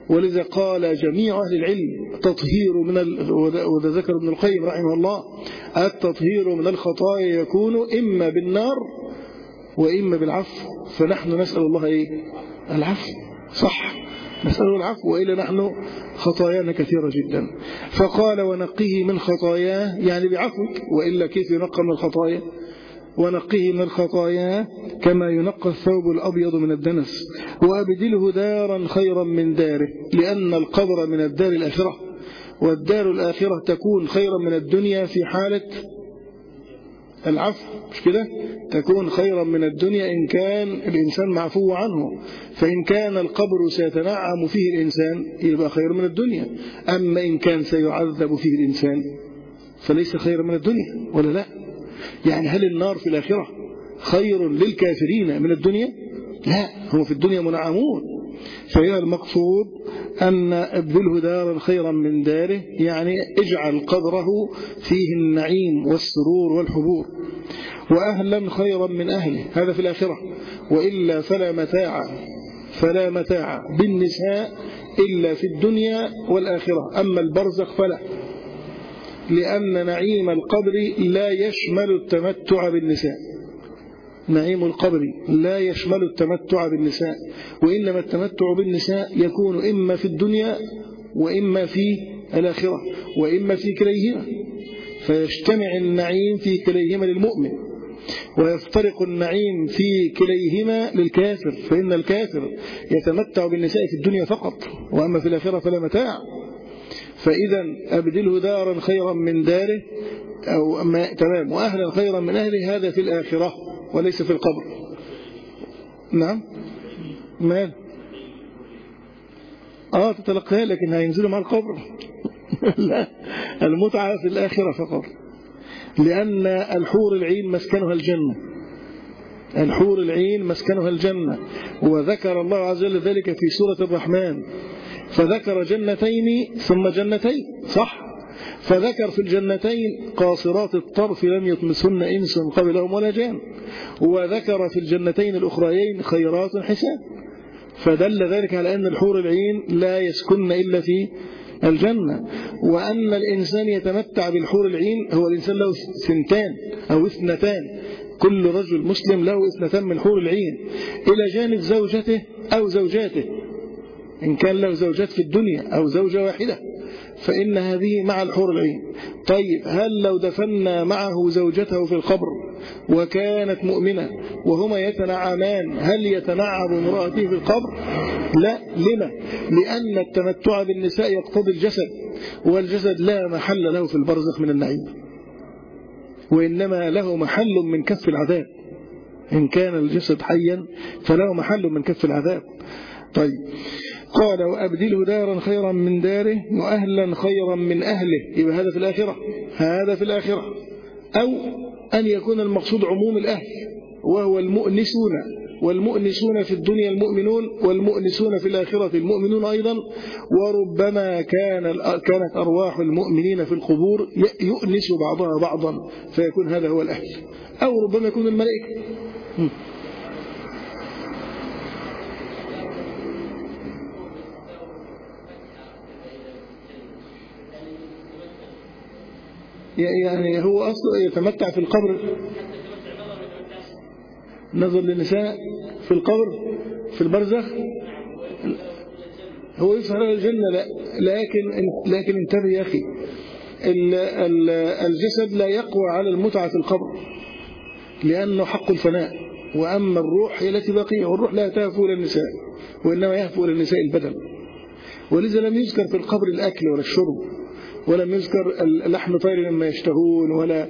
ولذا قال جميع أهل العلم تطهير وذا ذكر ابن القيم رحمه الله التطهير من الخطايا يكون إما بالنار وإما بالعفو. فنحن نسأل الله إيه؟ العفو، صح، نسأله العفو، وإلا نحن خطايانا كثيرة جدا. فقال ونقيه من خطاياه، يعني بعفوك، وإلا كيف ينقى من الخطايا؟ ونقيه من الخطايا كما ينقى الثوب الأبيض من الدنس، وأبدله دارا خيرا من داره، لأن القبر من الدار الآخرة، والدار الآخرة تكون خيرا من الدنيا في حالة العفو، مش كده؟ تكون خيرا من الدنيا إن كان الإنسان معفو عنه. فإن كان القبر سيتنعم فيه الإنسان يبقى خير من الدنيا، أما إن كان سيعذب فيه الإنسان فليس خير من الدنيا، ولا لا؟ يعني هل النار في الآخرة خير للكافرين من الدنيا؟ لا، هم في الدنيا منعمون. فهي المقصود أن ابذله دارا خيرا من داره، يعني اجعل قبره فيه النعيم والسرور والحبور، وأهلا خيرا من أهله، هذا في الآخرة. وإلا فلا متاع بالنساء إلا في الدنيا والآخرة، أما البرزخ فلا، لأن نعيم القبر لا يشمل التمتع بالنساء. نعيم القبر لا يشمل التمتع بالنساء، وإنما التمتع بالنساء يكون إما في الدنيا وإما في الآخرة وإما في كليهما، فيجتمع النعيم في كليهما للمؤمن، ويفترق النعيم في كليهما للكافر، فإن الكافر يتمتع بالنساء في الدنيا فقط، وأما في الآخرة فلا متاع. فإذا أبدله دارا خيرا من داره، أو تمام، وأهلا خيرا من أهله، هذا في الآخرة وليس في القبر. نعم، مال تتلقاها، لكن هينزلوا مع القبر. لا، المتعة في الآخرة فقط، لأن الحور العين مسكنها الجنة، الحور العين مسكنها الجنة. وذكر الله عز وجل ذلك في سورة الرحمن، فذكر جنتين ثم جنتين، صح؟ فذكر في الجنتين قاصرات الطرف لم يطمسهن إنس قبلهم ولا جان، وذكر في الجنتين الأخريين خيرات حسان، فدل ذلك على أن الحور العين لا يسكن إلا في الجنة، وأن الإنسان يتمتع بالحور العين. هو الإنسان له سنتان أو اثنتان، كل رجل مسلم له اثنتان من حور العين، إلى جانب زوجته أو زوجاته، إن كان له زوجات في الدنيا أو زوجة واحدة فإن هذه مع الحور العين. طيب، هل لو دفنا معه زوجته في القبر وكانت مؤمنة وهما يتنعمان، هل يتنعم امرأته في القبر؟ لا. لما؟ لأن التمتع بالنساء يقتضي الجسد، والجسد لا محل له في البرزخ من النعيم، وإنما له محل من كف العذاب. إن كان الجسد حيا فله محل من كف العذاب. طيب، قال وأبدله دارا خيرا من داره وأهلا خيرا من أهله، يبقى هذا في الآخرة، هذا في الآخرة. أو أن يكون المقصود عموم الأهل، وهو المؤنسون، والمؤنسون في الدنيا المؤمنون، والمؤنسون في الآخرة المؤمنون أيضا. وربما كانت أرواح المؤمنين في القبور يؤنس بعضها بعضا فيكون هذا هو الأهل، أو ربما يكون الملائكة. يعني هو أصلا يتمتع في القبر، نظر للنساء في القبر في البرزخ، هو يسهر على الجنة. لا، لكن انتبه يا أخي، الجسد لا يقوى على المتعة في القبر لأنه حق الفناء، وأما الروح هي التي بقية، والروح لا تهفو للنساء، وإنما يهفو للنساء البدن. ولذا لم يذكر في القبر الأكل ولا الشرب، ولم يذكر لحم طير مما يشتهون، ولا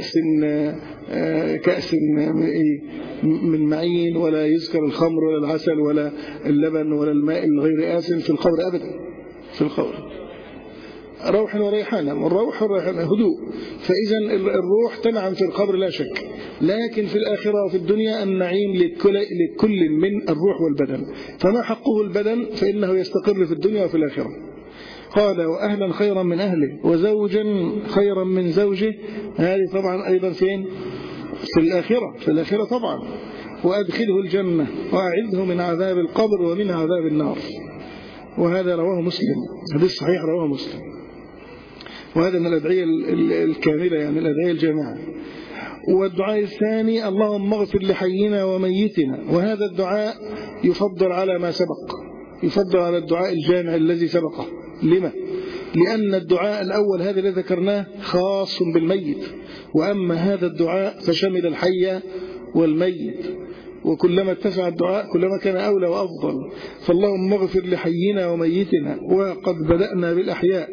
كأس من معين، ولا يذكر الخمر ولا العسل ولا اللبن ولا الماء الغير آسن في القبر أبدا. في القبر روح وريحان، والروح والريحان هدوء، فإذا الروح تنعم في القبر لا شك، لكن في الآخرة وفي الدنيا النعيم لكل من الروح والبدن، فما حقه البدن فإنه يستقر في الدنيا وفي الآخرة. قال وأهلا خيرا من أهله وزوجا خيرا من زوجه، هذه طبعا أيضا فين؟ في الآخرة، في الآخرة طبعا. وأدخله الجنة وأعذه من عذاب القبر ومن عذاب النار. وهذا رواه مسلم، حديث صحيح رواه مسلم، وهذا من الأدعية الكاملة يعني الأدعية الجامعة. والدعاء الثاني اللهم اغفر لحينا وميتنا، وهذا الدعاء يفضل على ما سبق، يفضل على الدعاء الجامع الذي سبقه. لما؟ لأن الدعاء الأول هذا الذي ذكرناه خاص بالميت، وأما هذا الدعاء فشمل الحي والميت، وكلما اتسع الدعاء كلما كان أولى وأفضل. فاللهم اغفر لحينا وميتنا، وقد بدأنا بالأحياء،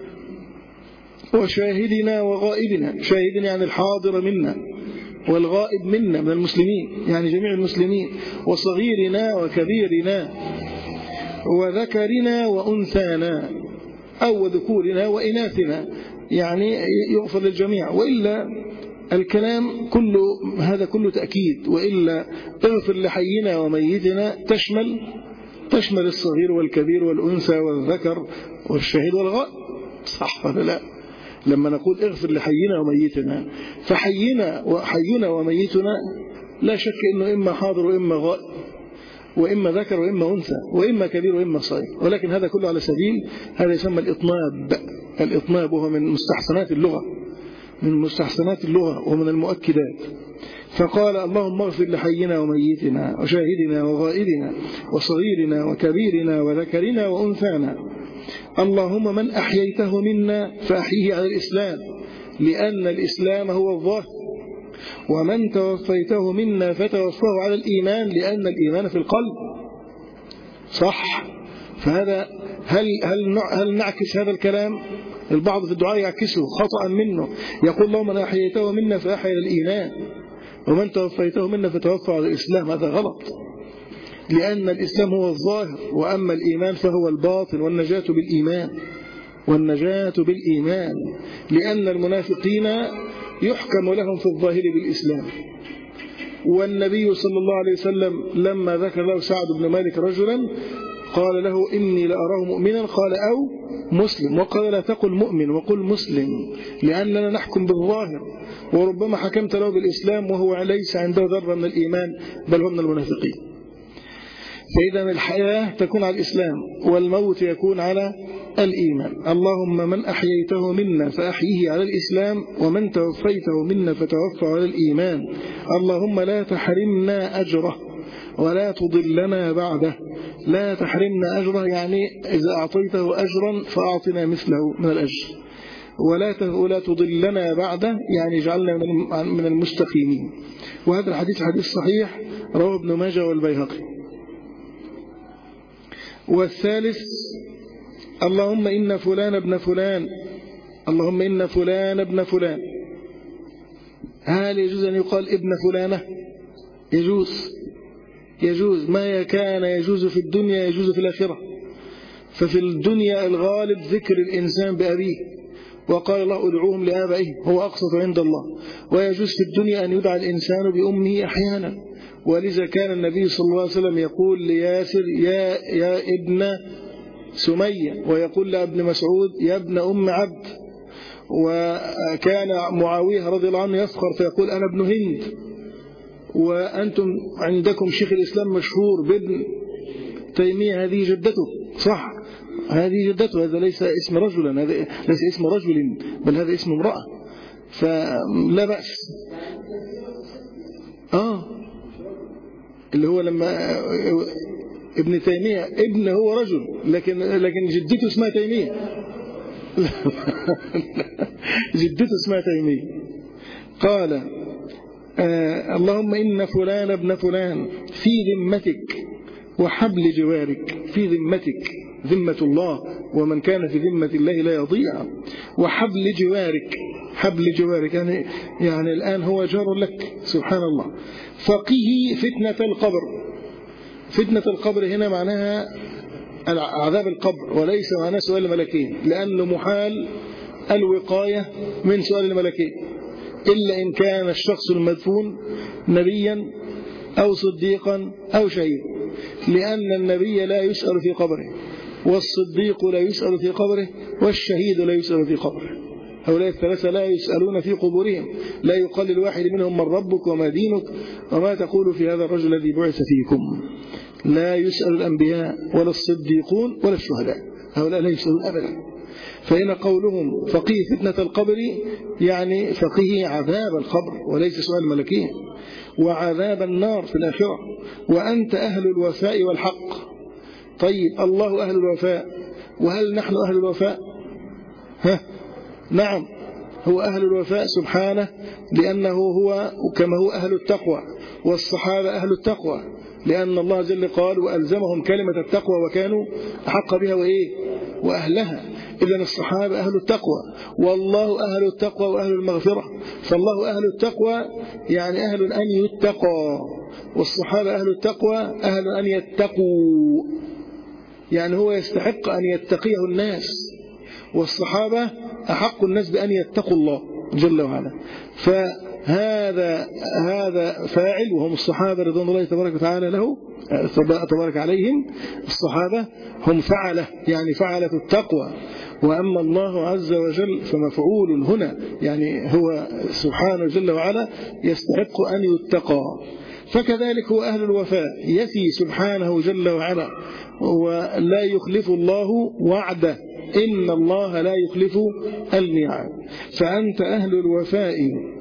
وشاهدنا وغائبنا، شاهدنا يعني الحاضر منا، والغائب منا من المسلمين يعني جميع المسلمين، وصغيرنا وكبيرنا، وذكرنا وأنثانا أو ذكورنا وإناثنا، يعني يغفر للجميع. وإلا الكلام كله هذا كله تأكيد، وإلا اغفر لحينا وميتنا تشمل الصغير والكبير والأنثى والذكر والشهيد والغائب، صح ولا لا؟ لما نقول اغفر لحينا وميتنا، فحينا وميتنا لا شك أنه إما حاضر وإما غائب، وإما ذكر وإما أنثى، وإما كبير وإما صغير، ولكن هذا كله على سبيل هذا يسمى الإطناب، وهو من مستحسنات اللغة ومن المؤكدات. فقال اللهم اغفر لحينا وميتنا وشاهدنا وغائبنا وصغيرنا وكبيرنا وذكرنا وأنثانا، اللهم من أحييته منا فأحيه على الإسلام، لأن الإسلام هو الظاهر، ومن توفيته منا فتوفاه على الإيمان، لأن الإيمان في القلب. صح؟ فهذا هل نعكس هذا الكلام؟ البعض في الدعاء يعكسه خطأ منه، يقول اللهم من أحييته منا فأحيا على الإيمان، ومن توفيته منا فتوفى على الإسلام. هذا غلط، لأن الإسلام هو الظاهر، وأما الإيمان فهو الباطن، والنجاة بالإيمان، لأن المنافقين يحكم لهم في الظاهر بالإسلام. والنبي صلى الله عليه وسلم لما ذكر له سعد بن مالك رجلا قال له إني لأراه مؤمنا، قال أو مسلم، وقال لا تقل مؤمن وقل مسلم، لأننا نحكم بالظاهر، وربما حكمت له بالإسلام وهو ليس عنده ذرة من الإيمان، بل هو من المنافقين. فإذا الحياة تكون على الإسلام، والموت يكون على الإيمان. اللهم من أحييته منا فأحيه على الإسلام، ومن توفيته منا فتوفى على الإيمان. اللهم لا تحرمنا أجره ولا تضلنا بعده. لا تحرمنا أجره يعني إذا أعطيته أجرا فأعطنا مثله من الأجر، ولا تضلنا بعده يعني جعلنا من المستقيمين. وهذا الحديث حديث صحيح رواه ابن ماجه والبيهقي. والثالث اللهم إن فلان ابن فلان، اللهم إن فلان ابن فلان. هل يجوز أن يقال ابن فلانة؟ يجوز ما كان يجوز في الدنيا يجوز في الآخرة. ففي الدنيا الغالب ذكر الإنسان بأبيه، وقال الله ادعوهم لآبائهم هو أقسط عند الله. ويجوز في الدنيا أن يدعى الإنسان بأمه أحيانا، ولذا كان النبي صلى الله عليه وسلم يقول لياسر يا ابن سمية، ويقول لابن مسعود يا ابن أم عبد. وكان معاوية رضي الله عنه يفخر فيقول أنا ابن هند، وأنتم عندكم شيخ الإسلام مشهور بابن تيمية، هذه جدته. صح، هذه جدته، هذا ليس اسم رجل، هذا ليس اسم رجل، بل هذا اسم امرأة، فلا بأس. اللي هو لما ابن تيمية ابن هو رجل، لكن جدته اسمها تيمية. جدته اسمها تيمية. قال اللهم إن فلان ابن فلان في ذمتك وحبل جوارك. في ذمتك، ذمة الله، ومن كان في ذمة الله لا يضيع. وحبل جوارك، حبل جوارك يعني الآن هو جار لك، سبحان الله. فقه فتنة القبر. فتنة القبر هنا معناها عذاب القبر، وليس معناه سؤال الملكين، لأنه محال الوقاية من سؤال الملكين، إلا إن كان الشخص المدفون نبيا أو صديقا أو شهيدا، لأن النبي لا يسأل في قبره، والصديق لا يسأل في قبره، والشهيد لا يسأل في قبره. هؤلاء الثلاثة لا يسألون في قبورهم، لا يقال للواحد منهم من ربك وما دينك وما تقول في هذا الرجل الذي بعث فيكم. لا يسأل الأنبياء ولا الصديقون ولا الشهداء، هؤلاء لا يسألون أبدا. فإن قولهم فقيه فتنة القبر يعني فقيه عذاب القبر وليس سؤال ملكين، وعذاب النار في الآخرة، وأنت أهل الوفاء والحق. طيب الله أهل الوفاء، وهل نحن أهل الوفاء؟ نعم، هو أهل الوفاء سبحانه، لأنه هو كما هو أهل التقوى، والصحابة أهل التقوى، لأن الله جل قال وألزمهم كلمة التقوى وكانوا أحق بها وأهلها. إذن الصحابة أهل التقوى، والله أهل التقوى وأهل المغفرة. فالله أهل التقوى يعني أهل أن يتقى، والصحابة أهل التقوى أهل أن يتقوا، يعني هو يستحق أن يتقيه الناس، والصحابة أحق الناس بأن يتقوا الله جل وعلا. فهذا فاعل، وهم الصحابة رضوان الله تبارك وتعالى له تبارك عليهم. الصحابة هم فعلة، يعني فعلة التقوى. وأما الله عز وجل فمفعول هنا، يعني هو سبحانه جل وعلا يستحق أن يتقى. فكذلك هو أهل الوفاء، يفي سبحانه جل وعلا، ولا يخلف الله وعده، إن الله لا يخلف الميعاد. فأنت أهل الوفاء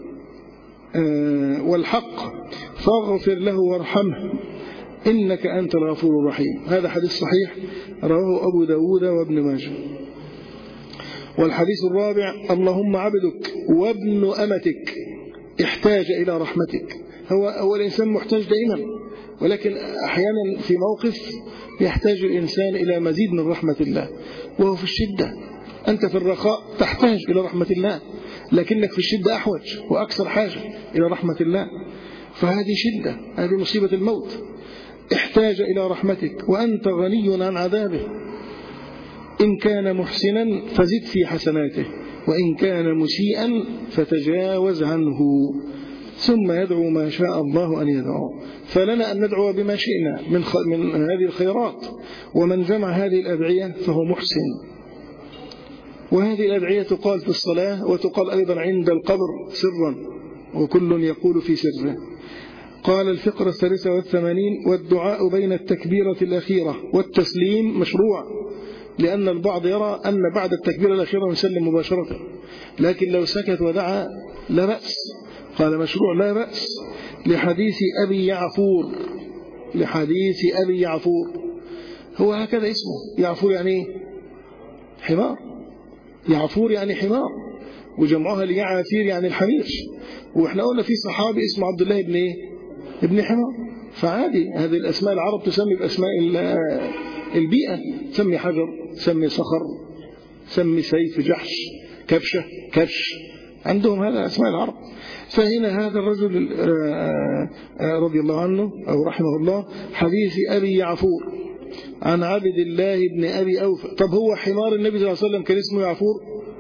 والحق، فاغفر له وارحمه إنك أنت الغفور الرحيم. هذا حديث صحيح رواه أبو داود وابن ماجه. والحديث الرابع: اللهم عبدك وابن أمتك احتاج إلى رحمتك. هو الإنسان محتاج دائما، ولكن أحيانا في موقف يحتاج الإنسان إلى مزيد من رحمة الله، وهو في الشدة. أنت في الرخاء تحتاج إلى رحمة الله، لكنك في الشدة أحوج وأكثر حاجة إلى رحمة الله. فهذه شدة، هذه مصيبة الموت. احتاج إلى رحمتك وأنت غني عن عذابه. إن كان محسنا فزد في حسناته، وإن كان مسيئا فتجاوز عنه. ثم يدعو ما شاء الله أن يدعو. فلنا أن ندعو بما شئنا من هذه الخيرات، ومن جمع هذه الأدعية فهو محسن. وهذه الأدعية تقال في الصلاة، وتقال أيضا عند القبر سرا، وكل يقول في سره. قال الفقرة 83: والدعاء بين التكبيرة الأخيرة والتسليم مشروع، لأن البعض يرى أن بعد التكبيرة الأخيرة يسلم مباشرة، لكن لو سكت ودعا لا بأس. قال مشروع لا بأس لحديث أبي يعفور. لحديث أبي يعفور، هو هكذا اسمه يعفور، يعني حمار. يعفور يعني حمار، وجمعها ليعافير يعني الحمير. وإحنا قلنا في صحابي اسمه عبد الله ابن حمار. فعادي هذه الأسماء العرب تسمي بأسماء البيئة، تسمي حجر، تسمي صخر، تسمي سيف، جحش، كبشة، كبش، عندهم هذا أسماء العرب. فهنا هذا الرجل رضي الله عنه أو رحمه الله: حديث أبي يعفور عن عبد الله بن أبي أوفى. طب هو حمار النبي صلى الله عليه وسلم كان اسمه يعفور؟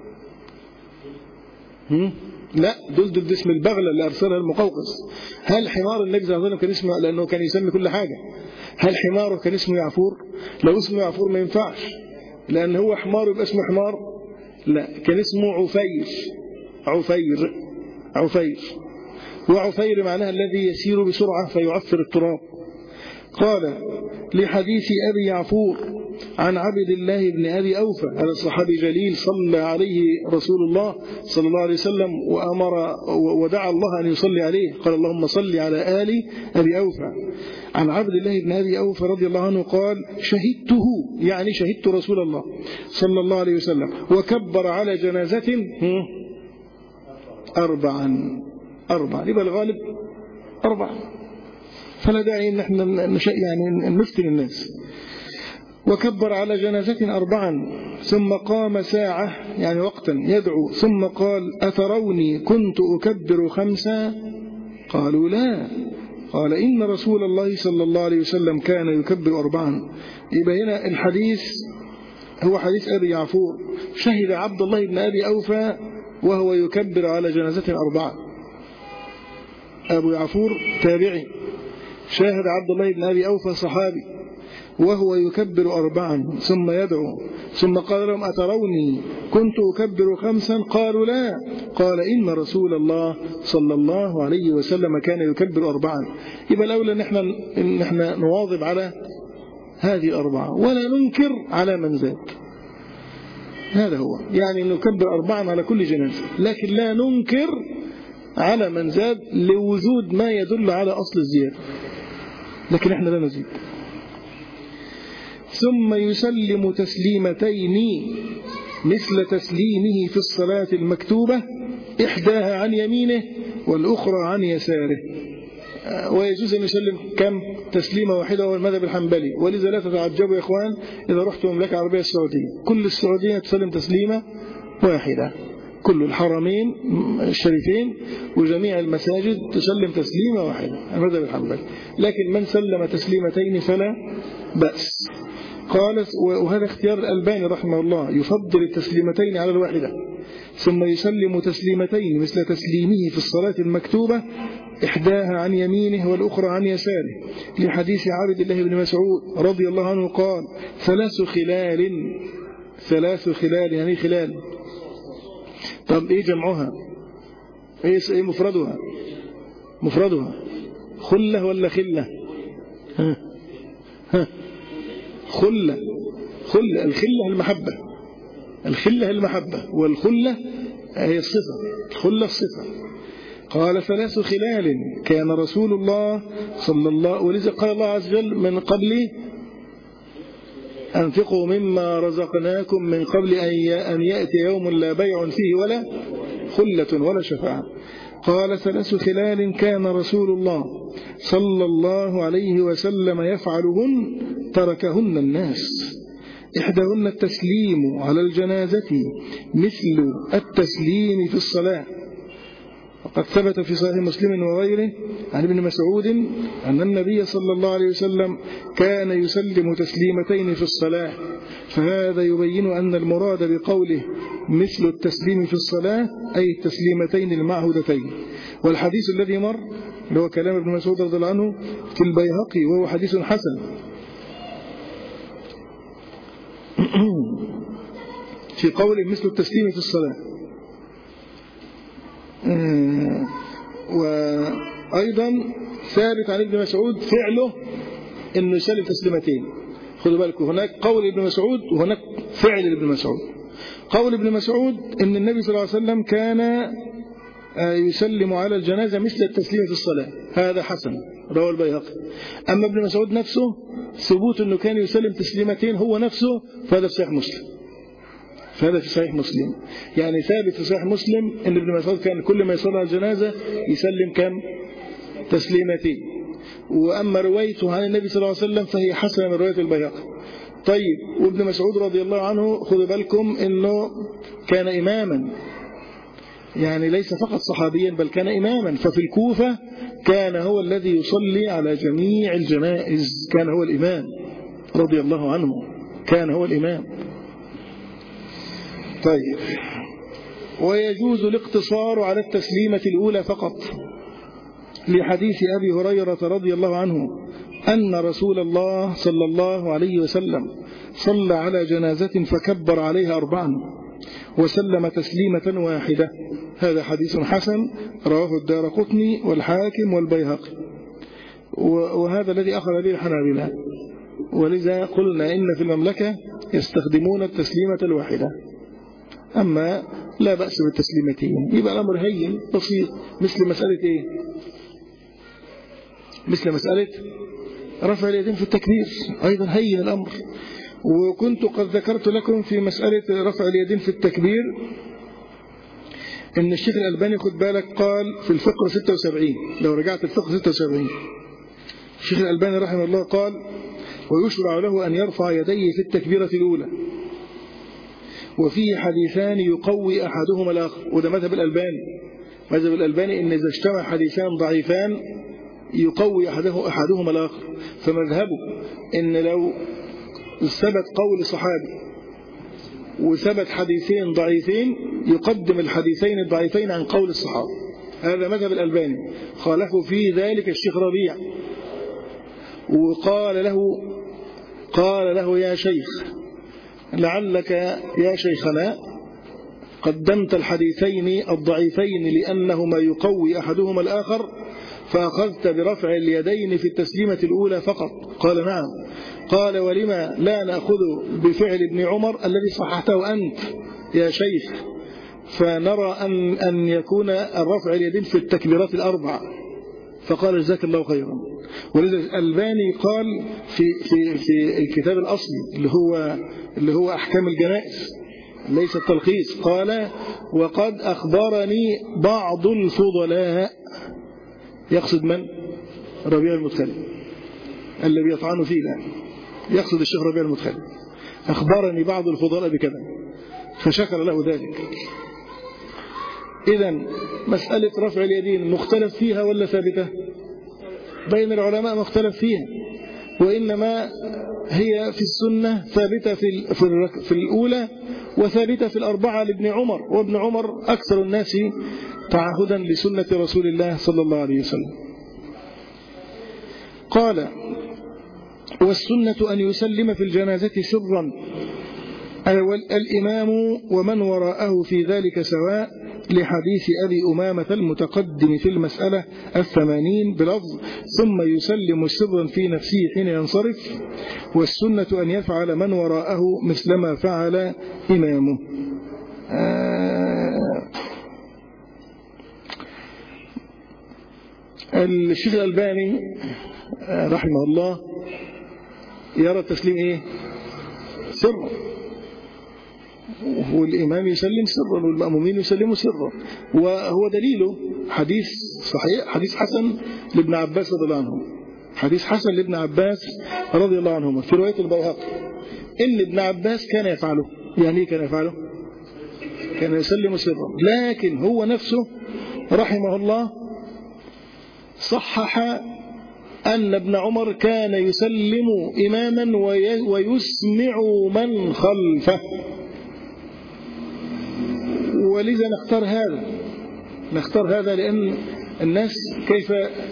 لا، دلدل اسم البغلة اللي أرسلها المقوقس. هل حمار النبي صلى الله عليه وسلم كان اسمه، لأنه كان يسمي كل حاجة، هل حماره كان اسمه يعفور؟ لو اسمه يعفور ما ينفعش، لأن هو حمار يبقى اسمه حمار. لا، كان اسمه عفير. عفير، وعفير معناها الذي يسير بسرعة فيعفر التراب. قال لحديث أبي يعفور عن عبد الله بن أبي أوفى، هذا الصحابي جليل صلى عليه رسول الله صلى الله عليه وسلم وأمر ودعا الله أن يصلي عليه، قال اللهم صل على آل أبي أوفى. عن عبد الله بن أبي أوفى رضي الله عنه قال: شهدته، يعني شهدت رسول الله صلى الله عليه وسلم وكبر على جنازة أربعا. يبقى الغالب 4، فلا داعي ان احنا يعني نفتن الناس. وكبر على جنازة 4، ثم قام ساعة يعني وقتا يدعو، ثم قال: أتروني كنت أكبر 5؟ قالوا لا. قال: إن رسول الله صلى الله عليه وسلم كان يكبر 4. يبقى هنا الحديث هو حديث أبي يعفور. شهد عبد الله بن أبي أوفى وهو يكبر على جنازة 4. أبو يعفور تابعي، شاهد عبد الله بن أبي أوفى صحابي. وهو يكبر 4 ثم يدعو، ثم قال لهم أتروني كنت أكبر 5؟ قالوا لا. قال إن رسول الله صلى الله عليه وسلم كان يكبر 4. يبقى الأولى إن احنا نواظب على هذه 4 ولا ننكر على من زاد. هذا هو يعني نكبر 4 على كل جنازة، لكن لا ننكر على من زاد لوجود ما يدل على أصل الزيادة، لكن احنا لا نزيد. ثم يسلم تسليمتين مثل تسليمه في الصلاة المكتوبة، إحداها عن يمينه والأخرى عن يساره. ويجوز أن يسلم كم؟ تسليمة واحدة، وهو المذهب الحنبلي. ولذا لا تتعجبوا يا إخوان إذا رحتم المملكة العربية السعودية، كل السعودية تسلم تسليمة واحدة، كل الحرمين الشريفين وجميع المساجد تسلم تسليمة واحدة، المذهب الحنبلي. لكن من سلم تسليمتين فلا بأس. قال وهذا اختيار الألباني رحمه الله، يفضل التسليمتين على الواحدة. ثم يسلم تسليمتين مثل تسليمه في الصلاة المكتوبة، إحداها عن يمينه والأخرى عن يساره، لحديث عبد الله بن مسعود رضي الله عنه قال 3 خلال. 3 خلال يعني خلال. طب إيه جمعها؟ إيه مفردها؟ مفردها خلة ولا خلة؟ خلة. الخلة المحبة، الخلة المحبة، والخلة هي الصفة، الخلة الصفة. قال 3 خلال كان رسول الله صلى الله، ولذا قال الله عز وجل من قبل أنفقوا مما رزقناكم من قبل أن يأتي يوم لا بيع فيه ولا خلة ولا شفاعة. قال 3 خلال كان رسول الله صلى الله عليه وسلم يفعلهن تركهن الناس، إحداهن التسليم على الجنازة مثل التسليم في الصلاة. وقد ثبت في صحيح مسلم وغيره عن ابن مسعود أن النبي صلى الله عليه وسلم كان يسلم تسليمتين في الصلاة، فهذا يبين أن المراد بقوله مثل التسليم في الصلاة أي التسليمتين المعهودتين. والحديث الذي مر اللي هو كلام ابن مسعود رضي الله عنه في البيهقي، وهو حديث حسن في قوله مثل التسليم في الصلاة. وأيضا ثابت عن ابن مسعود فعله أنه يسلم تسليمتين. خذوا بالكم، هناك قول ابن مسعود وهناك فعل ابن مسعود. قول ابن مسعود أن النبي صلى الله عليه وسلم كان يسلم على الجنازة مثل التسليم في الصلاة، هذا حسن رواه البيهقي. أما ابن مسعود نفسه ثبوت أنه كان يسلم تسليمتين هو نفسه، فهذا في صحيح مسلم، فهذا في صحيح مسلم. يعني ثابت في صحيح مسلم أن ابن مسعود كان كل ما يصلي على الجنازة يسلم كم؟ تسليمتين. وأما روايته عن النبي صلى الله عليه وسلم فهي حسنة من رواية البيهقي. طيب، وابن مسعود رضي الله عنه خذوا بالكم أنه كان إماما، يعني ليس فقط صحابيا بل كان إماما. ففي الكوفة كان هو الذي يصلي على جميع الجنائز، كان هو الإمام رضي الله عنه، كان هو الإمام. طيب، ويجوز الاقتصار على التسليمة الأولى فقط، لحديث أبي هريرة رضي الله عنه أن رسول الله صلى الله عليه وسلم صلى على جنازة فكبر عليها 4 وسلم تسليمة واحدة. هذا حديث حسن رواه الدارقطني والحاكم والبيهقي، وهذا الذي أخذ به الحنابلة. ولذا قلنا إن في المملكة يستخدمون التسليمة الواحدة، أما لا بأس بالتسليمتين. يبقى الأمر هين بسيط، مثل مسألة إيه؟ مثل مسألة رفع اليدين في التكبير، أيضا هين الأمر. وكنت قد ذكرت لكم في مسألة رفع اليدين في التكبير إن الشيخ الألباني خد بالك قال في الفقرة 76، لو رجعت الفقرة 76 الشيخ الألباني رحمه الله قال ويشرع له أن يرفع يديه في التكبيرة الأولى، وفيه حديثان يقوي أحدهما الآخر. وده مذهب الألباني. مذهب الألباني إن إذا اجتمع حديثان ضعيفان يقوي أحدهما الآخر. فمذهبه إن لو ثبت قول صحابي وثبت حديثين ضعيفين يقدم الحديثين الضعيفين عن قول الصحابة. هذا مذهب الألباني. خالفوا في ذلك الشيخ ربيع، وقال له قال له يا شيخ لعلك يا شيخنا قدمت الحديثين الضعيفين لأنهما يقوي أحدهما الآخر فأخذت برفع اليدين في التسليمة الأولى فقط. قال نعم. قال ولما لا نأخذ بفعل ابن عمر الذي صححته أنت يا شيخ، فنرى أن يكون الرفع اليدين في التكبيرات الأربع. فقال جزاك الله خيرا. ولذا الألباني قال في الكتاب الأصلي اللي هو أحكام الجنائز ليس التلخيص، قال وقد أخبرني بعض الفضلاء، يقصد من؟ ربيع المدخلي الذي يطعن فيه الآن، يقصد الشيخ ربيع المدخلي، أخبرني بعض الفضلاء بكذا فشكر له ذلك. إذن مسألة رفع اليدين مختلف فيها ولا ثابتة؟ بين العلماء مختلف فيها، وإنما هي في السنة ثابتة في الأولى وثابتة في الأربعة لابن عمر، وابن عمر أكثر الناس تعهدا لسنة رسول الله صلى الله عليه وسلم. قال والسنة أن يسلم في الجنازة سرا الإمام ومن وراءه في ذلك سواء، لحديث أبي أمامة المتقدم في المسألة 80 بلفظ ثم يسلم سرا في نفسه حين ينصرف، والسنة أن يفعل من وراءه مثلما فعل إمامه. الشيخ الألباني رحمه الله يرى التسليم إيه؟ سرا، والإمام يسلم سرا والمأمومين يسلموا سرا، وهو دليله حديث صحيح، حديث حسن لابن عباس رضي الله عنه، حديث حسن لابن عباس رضي الله عنهما في رواية البيهقي إن ابن عباس كان يفعله. يعني إيه كان يفعله؟ كان يسلم سرا، لكن هو نفسه رحمه الله صحح أن ابن عمر كان يسلم إماما ويسمع من خلفه، ولذا نختار هذا لأن الناس كيف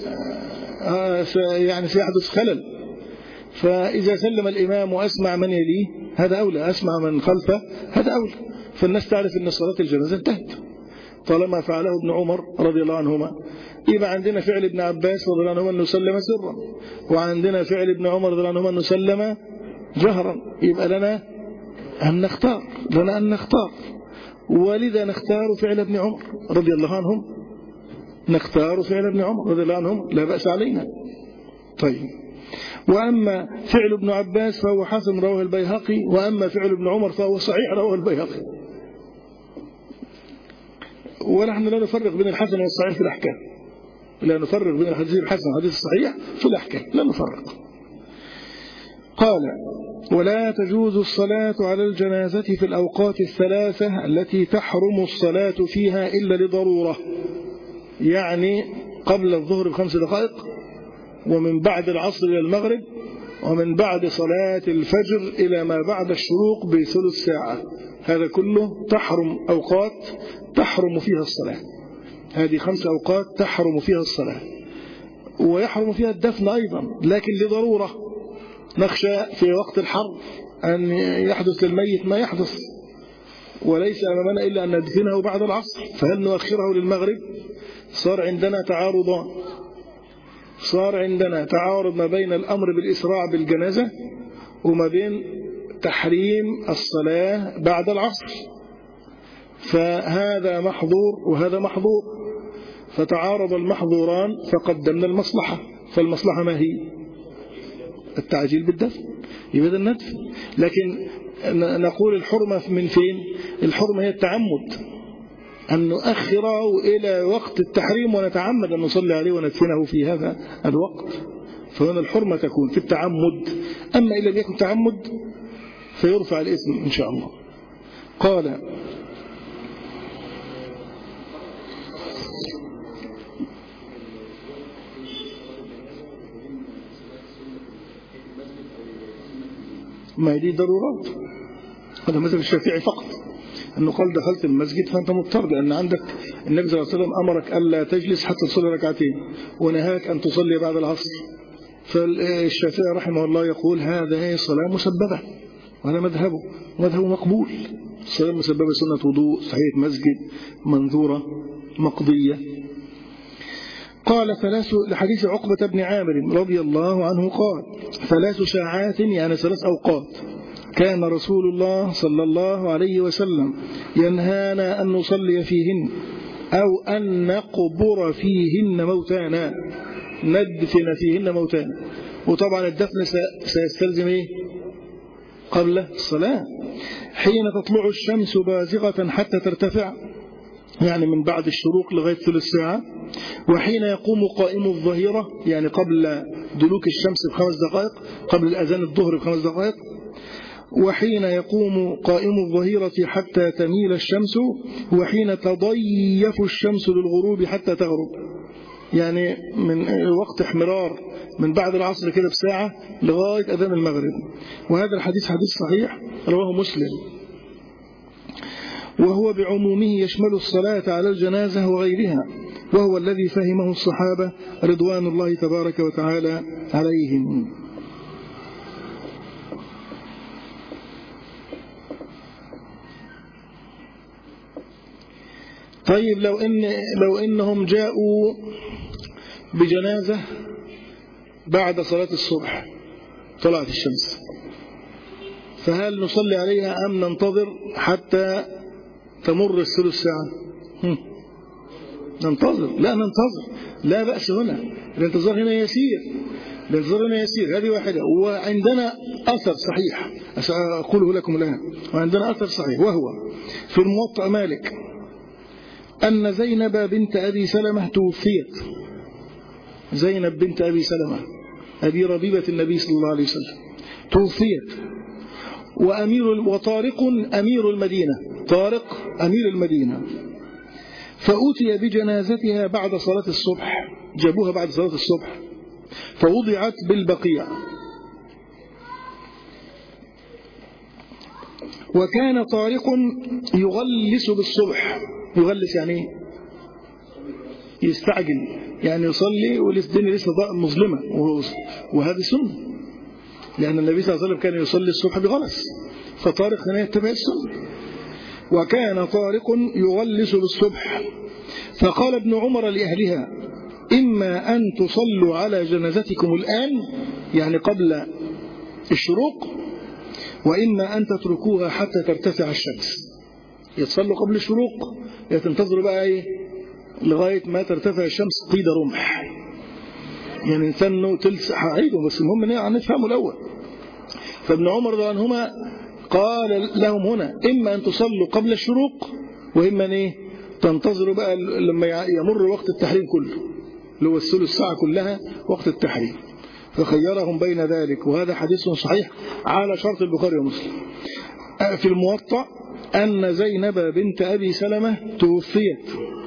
يعني سيحدث خلل، فإذا سلم الإمام وأسمع من يليه هذا أولى، أسمع من خلفه هذا أولى، فالناس تعرف أن صلاة الجنازة انتهت طالما فعله ابن عمر رضي الله عنهما. يبقى عندنا فعل ابن عباس رضي الله عنهما أنه سلم سرا، وعندنا فعل ابن عمر رضي الله عنهما أنه سلم جهرا، يبقى لنا أن نختار، ولذا نختار فعل ابن عمر رضي الله عنهم، نختار فعل ابن عمر رضي الله عنهم لا بأس علينا. طيب، وأما فعل ابن عباس فهو حسن رواه البيهقي، وأما فعل ابن عمر فهو صحيح رواه البيهقي، ونحن لا نفرق بين الحسن والصحيح في الأحكام، لا نفرق بين الحديث الحسن والحديث الصحيح في الأحكام، لا نفرق. قال ولا تجوز الصلاة على الجنازة في الأوقات الثلاثة التي تحرم الصلاة فيها إلا لضرورة، يعني قبل الظهر ب5 دقائق، ومن بعد العصر إلى المغرب، ومن بعد صلاة الفجر إلى ما بعد الشروق ب3 ساعة، هذا كله تحرم أوقات تحرم فيها الصلاة، هذه 5 أوقات تحرم فيها الصلاة، ويحرم فيها الدفن أيضا، لكن لضرورة، نخشى في وقت الحرب أن يحدث للميت ما يحدث، وليس أمامنا إلا أن ندفنه بعد العصر، فهل نؤخره للمغرب؟ صار عندنا تعارض ما بين الأمر بالإسراع بالجنازة وما بين تحريم الصلاة بعد العصر، فهذا محظور وهذا محظور، فتعارض المحظوران فقدمنا المصلحة، فالمصلحة ما هي؟ التعجيل بالدفن، يبدأ الندفن. لكن نقول الحرمة من فين؟ الحرمة هي التعمد، أن نؤخره إلى وقت التحريم ونتعمد أن نصلي عليه وندفنه في هذا الوقت، فهنا الحرمة تكون في التعمد، أما إن لم يكن تعمد فيرفع الإثم إن شاء الله. قال ما دي ضرورات، هذا مثل الشافعي فقط، أنه قال دخلت المسجد فأنت مضطر، لأن عندك النبي صلى الله عليه وسلم أمرك ألا تجلس حتى تصلي ركعتين، ونهاك أن تصلي بعد العصر، فالشافعي رحمه الله يقول هذا صلاة مسببة، وهذا مذهبه مقبول. الصلاة المسببة سنة وضوء، صحية مسجد، منذورة، مقضية. قال لحديث عقبة بن عامر رضي الله عنه قال 3 ساعات يعني 3 أوقات كان رسول الله صلى الله عليه وسلم ينهانا أن نصلي فيهن أو أن نقبر فيهن موتانا، ندفن فيهن موتانا. وطبعا الدفن سيستلزم إيه؟ قبل الصلاة. حين تطلع الشمس بازغة حتى ترتفع، يعني من بعد الشروق لغاية ثلث ساعة. وحين يقوم قائم الظهيرة، يعني قبل دلوك الشمس ب5 دقائق، قبل الأذان الظهر ب5 دقائق. وحين يقوم قائم الظهيرة حتى تميل الشمس. وحين تضيف الشمس للغروب حتى تغرب، يعني من وقت احمرار من بعد العصر كده بساعة لغاية أذان المغرب. وهذا الحديث حديث صحيح رواه مسلم، وهو بعمومه يشمل الصلاة على الجنازة وغيرها، وهو الذي فهمه الصحابة رضوان الله تبارك وتعالى عليهم. طيب لو إنهم جاءوا بجنازة بعد صلاة الصبح طلعت الشمس، فهل نصلي عليها أم ننتظر حتى تمر الثلث ساعة؟ ننتظر. لا بأس هنا، الانتظار هنا يسير. هذه واحدة. وعندنا أثر صحيح أقوله لكم الآن، وعندنا أثر صحيح وهو في الموطأ مالك أن زينب بنت أبي سلمة توفيت. زينب بنت أبي سلمة أبي ربيبة النبي صلى الله عليه وسلم توفيت، وطارق أمير المدينة، طارق أمير المدينة، فأتي بجنازتها بعد صلاة الصبح، جابوها بعد صلاة الصبح فوضعت بالبقيع. وكان طارق يغلس بالصبح. يغلس يعني يستعجل، يعني يصلي والدنيا لسه مظلمة، وهذه سنة، لأن النبي صلى الله عليه وسلم كان يصلي الصبح بغلس، فطارق هنا يتبع السنة. وكان طارق يغلس بالصبح، فقال ابن عمر لأهلها إما أن تصلوا على جنازتكم الآن، يعني قبل الشروق، وإما أن تتركوها حتى ترتفع الشمس. يتصلوا قبل الشروق، يتنتظروا بقى لغاية ما ترتفع الشمس قيد رمح، يعني نستنوا تلسح عيدهم، بس المهم نفهموا الأول. فابن عمر رضي الله عنهما قال لهم هنا إما أن تصلوا قبل الشروق، وإما تنتظروا بقى لما يمر وقت التحريم كله، اللي هو الثلث ساعة كلها وقت التحريم، فخيرهم بين ذلك. وهذا حديث صحيح على شرط البخاري ومسلم. في الموطأ أن زينب بنت أبي سلمة توفيت،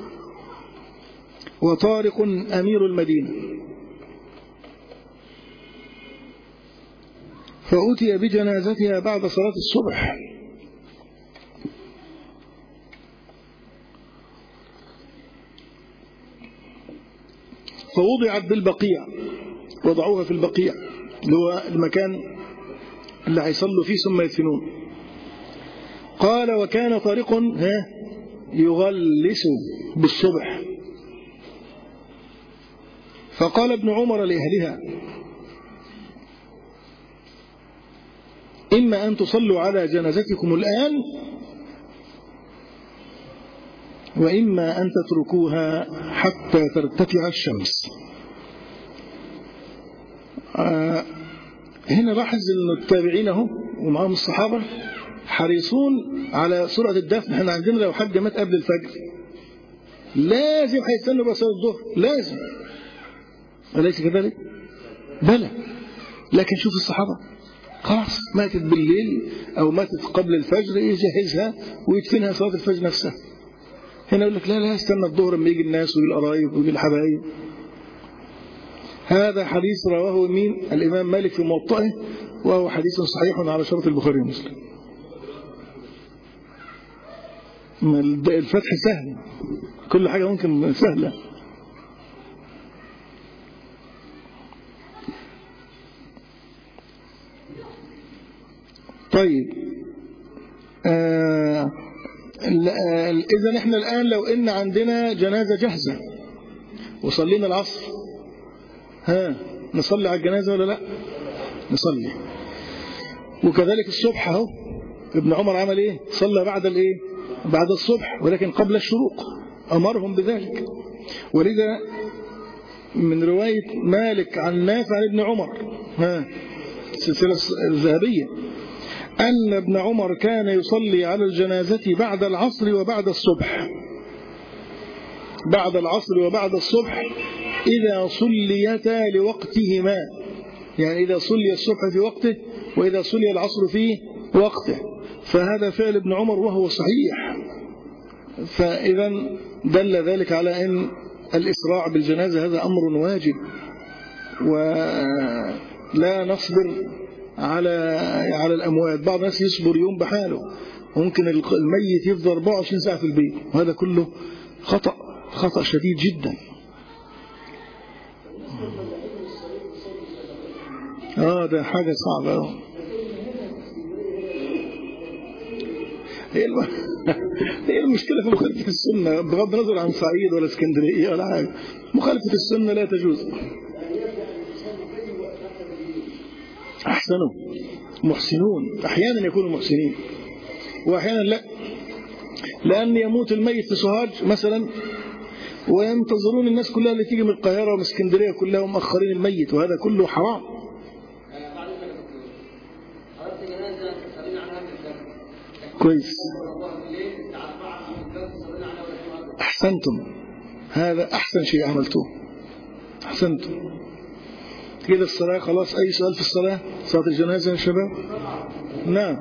وطارق أمير المدينة، فأتي بجنازتها بعد صلاة الصبح، فوضعت بالبقيع، وضعوها في البقيع اللي هو المكان اللي هيصلوا فيه ثم يدفنون. قال وكان طارق يغلس بالصبح، فقال ابن عمر لأهلها إما أن تصلوا على جنازتكم الآن، وإما أن تتركوها حتى ترتفع الشمس. هنا لاحظ أن التابعين ومعهم الصحابة حريصون على سرعة الدفن. احنا عندنا لو حد مات قبل الفجر لازم هيستنوا بقى صلاة الظهر، لازم، أليس كذلك؟ بلى. لكن شوف الصحابة خلاص ماتت بالليل أو ماتت قبل الفجر يجهزها ويدفنها صلاة الفجر نفسها. هنا يقول لك لا استنى الظهر لما يجي الناس ويجي القرايب ويجي الحبايب. هذا حديث رواه الإمام مالك في موطئه، وهو حديث صحيح على شرط البخاري ومسلم. الفتح سهل، كل حاجة ممكن سهلة. طيب إذن إحنا الآن لو إن عندنا جنازة جاهزة وصلينا العصر، نصلي على الجنازة ولا لا؟ نصلي. وكذلك الصبح اهو ابن عمر عمل ايه؟ صلى بعد الايه؟ بعد الصبح، ولكن قبل الشروق، امرهم بذلك. ولذا من رواية مالك عن نافع عن ابن عمر السلسلة الذهبية أن ابن عمر كان يصلي على الجنازة بعد العصر وبعد الصبح، بعد العصر وبعد الصبح إذا صليتا لوقتهما، يعني إذا صلي الصبح في وقته وإذا صلي العصر في وقته. فهذا فعل ابن عمر وهو صحيح. فإذا دل ذلك على أن الإسراع بالجنازة هذا أمر واجب، ولا نصبر على الأموات. بعض الناس يصبر يوم بحاله، ممكن الميت يفضل 24 ساعة في البيت، وهذا كله خطأ شديد جدا. ده حاجة صعبة. هي المشكلة في مخالفة السنة، بغض النظر عن صعيد ولا اسكندرية ولا حاجة، مخالفة السنة لا تجوز. أحسنوا محسنون، أحيانا يكونوا محسنين وأحيانا لا، لأن يموت الميت في سوهاج مثلا وينتظرون الناس كلها اللي تيجي من القاهرة ومن اسكندرية كلها مؤخرين الميت، وهذا كله حرام. كويس، أحسنتم، هذا أحسن شيء عملتوه، أحسنتم كده. الصلاة خلاص. أي سؤال في الصلاة؟ صلاة الجنازة يا شباب؟ نعم.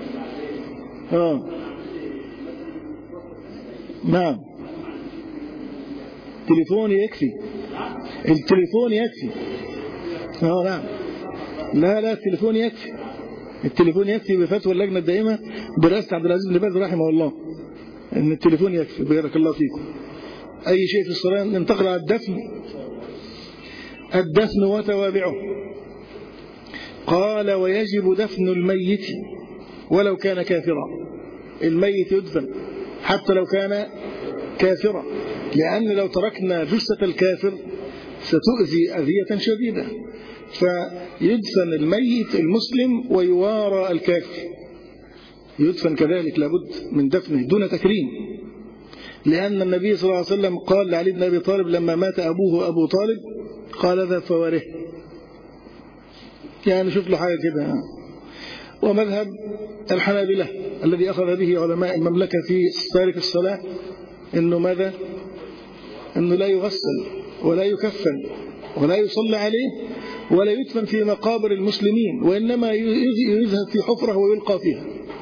نعم، التليفون يكفي، التليفون يكفي. نعم، لا التليفون يكفي، التليفون يكفي بفتوى اللجنة الدائمة برئاسة عبد العزيز بن باز رحمه الله، ان التليفون يكفي. بارك الله فيكم. اي شيء في الصلاة. ننتقل على الدفن وتوابعه. قال: ويجب دفن الميت ولو كان كافرا. الميت يدفن حتى لو كان كافرا، لأن لو تركنا جثة الكافر ستؤذي أذية شديدة، فيدفن الميت المسلم ويوارى الكافر، يدفن كذلك، لابد من دفنه دون تكريم. لأن النبي صلى الله عليه وسلم قال لعلي بن أبي طالب لما مات أبوه أبو طالب، قال: ذا فواره، يعني شوف له حاجة كده. ومذهب الحنابلة الذي أخذ به علماء المملكة في تارك الصلاة إنه ماذا؟ إنه لا يغسل ولا يكفن ولا يصلى عليه ولا يدفن في مقابر المسلمين، وإنما يذهب في حفرة ويلقى فيها،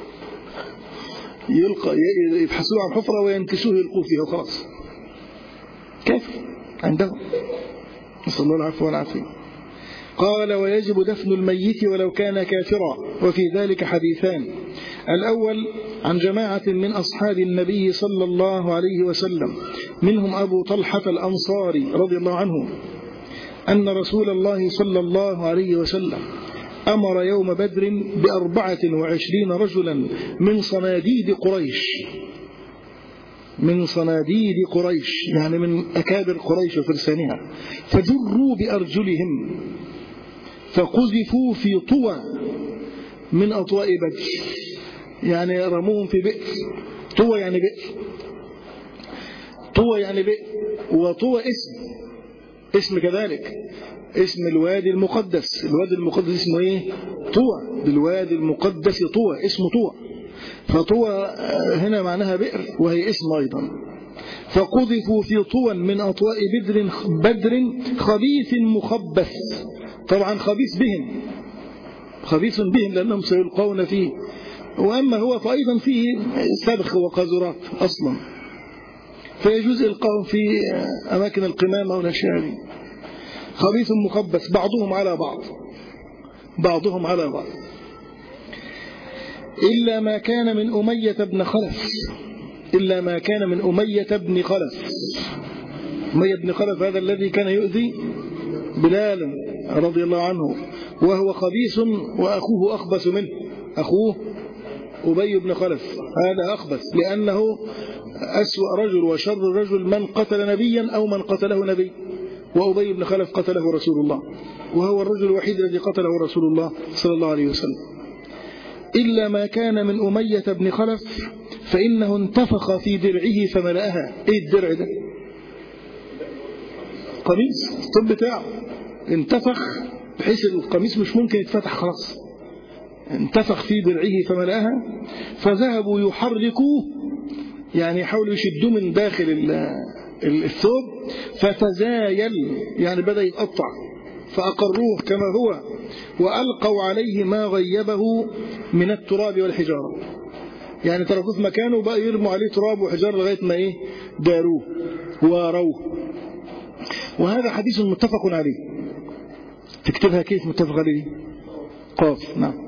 يبحثوا عن حفرة وينكسوه يلقوا فيها وخلاص. كيف عندهم؟ نسأل الله العفو والعافية. قال: ويجب دفن الميت ولو كان كافرا. وفي ذلك حديثان: الأول عن جماعة من أصحاب النبي صلى الله عليه وسلم منهم أبو طلحة الأنصاري رضي الله عنه أن رسول الله صلى الله عليه وسلم أمر يوم بدر ب24 رجلا من صناديد قريش، يعني من أكابر قريش وفرسانها، فجروا بأرجلهم فقذفوا في طوى من أطواء بدر، يعني رموهم في بئر. طوى يعني بئر، وطوى اسم كذلك، اسم الوادي المقدس. الوادي المقدس اسمه ايه؟ طوى. بالوادي المقدس طوى، اسمه طوى. فطوى هنا معناها بئر وهي اسم أيضا. فقذفوا في طوى من أطواء بدر خبيث مخبث، طبعا خبيث بهم لأنهم سيلقون فيه، وأما هو فأيضا فيه سبخ وقاذورات أصلا، فيجوز إلقاهم في أماكن القمامة والأشياء دي. خبيث مخبث بعضهم على بعض إلا ما كان من أمية بن خلف. أمية بن خلف هذا الذي كان يؤذي بلالا رضي الله عنه، وهو خبيث وأخوه أخبث منه، أخوه أبي بن خلف، هذا أخبث لأنه أسوأ رجل وشر رجل من قتل نبيا أو من قتله نبي، وأبي بن خلف قتله رسول الله، وهو الرجل الوحيد الذي قتله رسول الله صلى الله عليه وسلم. إلا ما كان من أمية بن خلف فإنه انتفخ في درعه فملأها. إيه الدرع ده؟ قميص الطب بتاعه انتفخ بحيث القميص مش ممكن يتفتح خلاص، انتفخ في درعه فملأها، فذهبوا يحركوه يعني يحاولوا يشدوه من داخل الثوب، فتزايل يعني بدأ يتقطع، فأقروه كما هو وألقوا عليه ما غيبه من التراب والحجارة، يعني تركوه في مكانه بقى يرموا عليه تراب وحجارة لغاية ما داروه واروه. وهذا حديث متفق عليه. تكتبها كيف متفق عليه؟ قاف. نعم.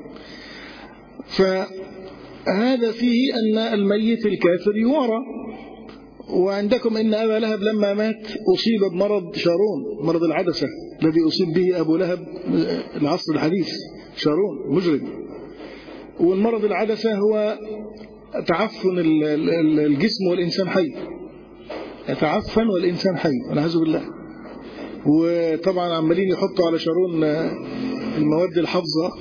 فهذا فيه أن الميت الكافر يوارى. وعندكم إن أبا لهب لما مات أصيب بمرض شارون، مرض العدسة الذي أصيب به أبو لهب العصر الحديث، شارون مجرم. والمرض العدسة هو تعفن الجسم والإنسان حي، يتعفن والإنسان حي والعياذ بالله. وطبعا عمالين يحطوا على شارون المواد الحافظة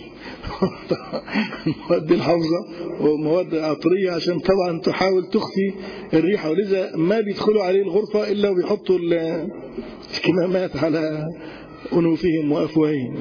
المواد الحافظة ومواد عطرية عشان طبعا تحاول تخفي الريحة، ولذا ما بيدخلوا عليه الغرفة إلا وبيحطوا الكمامات على أنوفهم وأفواههم.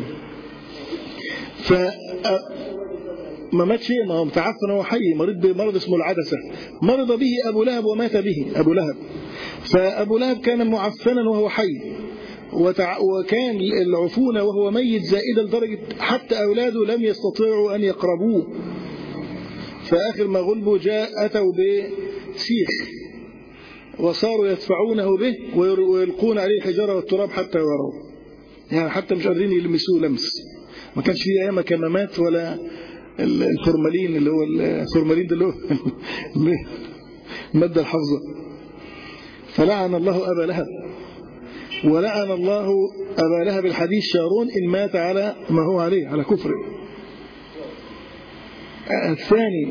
ما ماتش، ما هو متعفن، هو حي، مريض بمرض اسمه العدسة، مرض به أبو لهب ومات به أبو لهب. فأبو لهب كان معفنا وهو حي، وكان العفونة وهو ميت زائدة لدرجة حتى أولاده لم يستطيعوا أن يقربوه. فآخر ما غلبوا أتوا بسيخ وصاروا يدفعونه به ويلقون عليه الحجارة والتراب حتى يروه، يعني حتى مش قادرين يلمسوه لمس. ما كانش فيه أيام كمامات ولا الفورمالين، اللي هو الفورمالين ده اللي هو المادة الحافظة. فلعن الله أبا لهب، ولعن الله أبا لهب الحديث شارون إن مات على ما هو عليه، على كفره. الثاني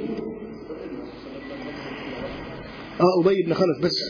أبي بن خلف بس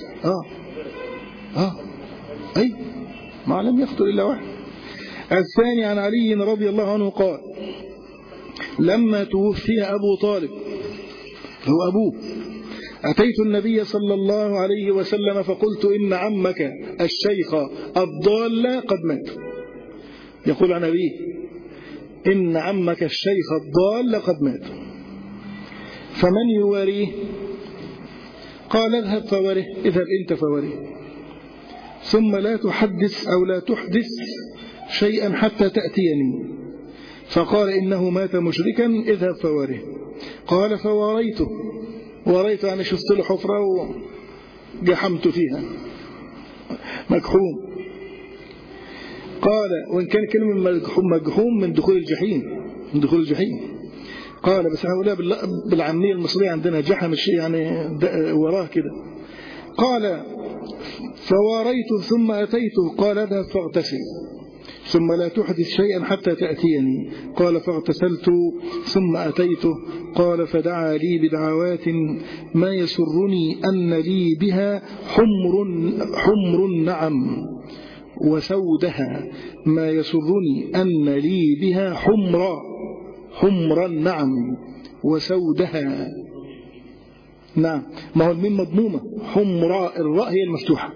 أي ما لم يقتل إلا واحد. الثاني عن علي رضي الله عنه قال لما توفي أبو طالب هو أبوه أتيت النبي صلى الله عليه وسلم فقلت إن عمك الشيخ الضال قد مات. يقول عن أبيه إن عمك الشيخ الضال قد مات، فمن يواريه؟ قال اذهب فواره، اذهب أنت فواره، ثم لا تحدث أو لا تحدث شيئا حتى تأتيني. فقال إنه مات مشركا، اذهب فواره. قال فواريته، وريت يعني شفت له حفرة وجحمت فيها مجحوم. قال وإن كان كلمة مجحوم من دخول الجحيم، من دخول الجحيم. قال بس هؤلاء بالعامية المصرية عندنا جحم الشيء يعني وراه كده. قال فواريته ثم أتيته، قال اذهب فاغتسل ثم لا تحدث شيئا حتى تأتيني. قال فاغتسلت ثم أتيته. قال فدعا لي بدعوات ما يسرني أن لي بها حمر النعم وسودها، ما يسرني أن لي بها حمر النعم وسودها. نعم، ما هو الميم مضمومة، حمراء، الراء هي المفتوحة،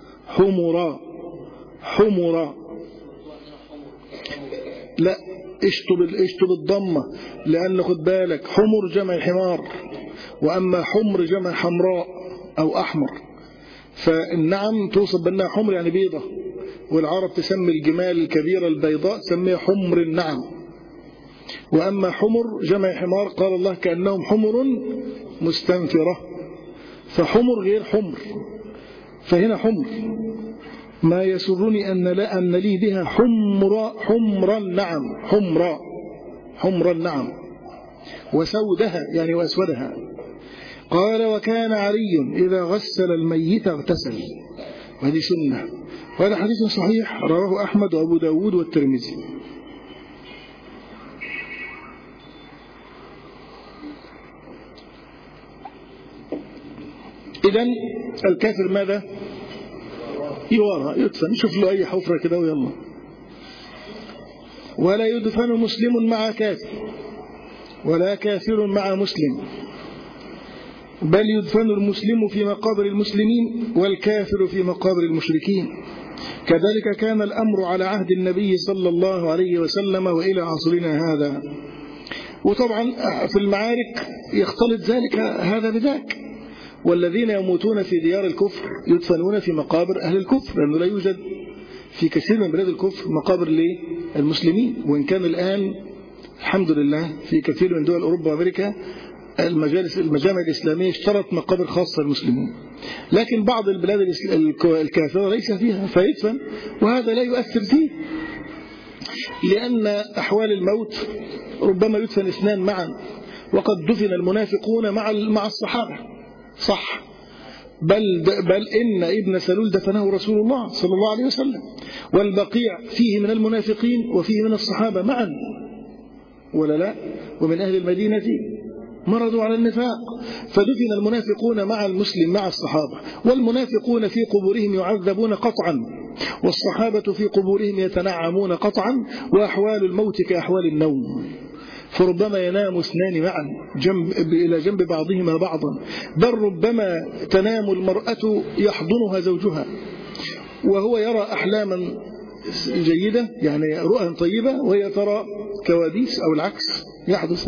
حمراء لا اشطب الضمة، لأن خد بالك حمر جمع حمار، وأما حمر جمع حمراء أو أحمر. فالنعم توصف بأنها حمر يعني بيضة، والعرب تسمي الجمال الكبيرة البيضاء تسميها حمر النعم. وأما حمر جمع حمار قال الله كأنهم حمر مستنفرة، فحمر غير حمر، فهنا حمر. ما يسرني أن لي بها حمر النعم، حمر النعم وسودها يعني وأسودها. قال وكان علي إذا غسل الميت اغتسل، وهذه سنة، وهذا حديث صحيح رواه أحمد وأبو داود والترمذي. إذن الكافر ماذا؟ يوارى، يدفن، يشوف له أي حفرة كده ويلا. ولا يدفن مسلم مع كافر ولا كافر مع مسلم، بل يدفن المسلم في مقابر المسلمين والكافر في مقابر المشركين. كذلك كان الأمر على عهد النبي صلى الله عليه وسلم وإلى عصرنا هذا. وطبعا في المعارك يختلط ذلك هذا بذاك، والذين يموتون في ديار الكفر يدفنون في مقابر أهل الكفر، لأنه لا يوجد في كثير من بلاد الكفر مقابر للمسلمين، وإن كان الآن الحمد لله في كثير من دول أوروبا وأمريكا المجامع الإسلامية اشترت مقابر خاصة للمسلمين، لكن بعض البلاد الكافرة ليس فيها فيدفن، وهذا لا يؤثر فيه، لأن أحوال الموت ربما يدفن اثنان معا، وقد دفن المنافقون مع الصحابة، صح، بل إن ابن سلول دفنه رسول الله صلى الله عليه وسلم، والبقيع فيه من المنافقين وفيه من الصحابة معا، ولا لا؟ ومن أهل المدينة مرضوا على النفاق، فدفن المنافقون مع المسلم مع الصحابة، والمنافقون في قبورهم يعذبون قطعا، والصحابة في قبورهم يتنعمون قطعا، وأحوال الموت كأحوال النوم، فربما ينام اثنان معا إلى جنب بعضهما بعضا، بل ربما تنام المرأة يحضنها زوجها وهو يرى أحلاما جيدة، يعني رؤى طيبة، وهي ترى كوابيس أو العكس يحدث،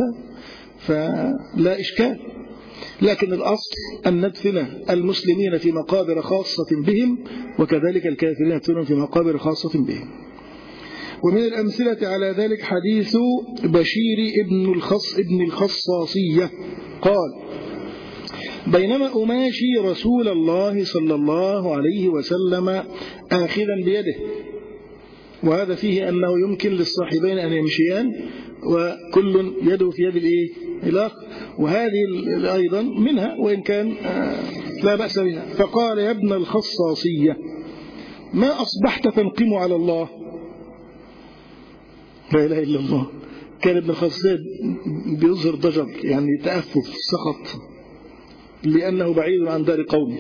فلا إشكال. لكن الأصل أن ندفن المسلمين في مقابر خاصة بهم، وكذلك الكافرين يدفنون في مقابر خاصة بهم. ومن الأمثلة على ذلك حديث بشير ابن الخصاصية قال: بينما أماشي رسول الله صلى الله عليه وسلم آخذا بيده، وهذا فيه أنه يمكن للصاحبين أن يمشيان وكل يده في يد الآخر، وهذه أيضا منها وإن كان لا بأس بها. فقال: يا ابن الخصاصية، ما أصبحت تنقم على الله؟ لا إله إلا الله. كان ابن الخصاصية بيظهر ضجر، يعني تأفف، سخط، لأنه بعيد عن دار قومه.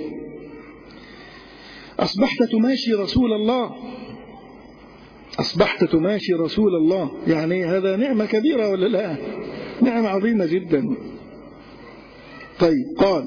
أصبحت تماشي رسول الله، أصبحت تماشي رسول الله، يعني هذا نعمة كبيرة ولا لا؟ نعمة عظيمة جدا. طيب، قال: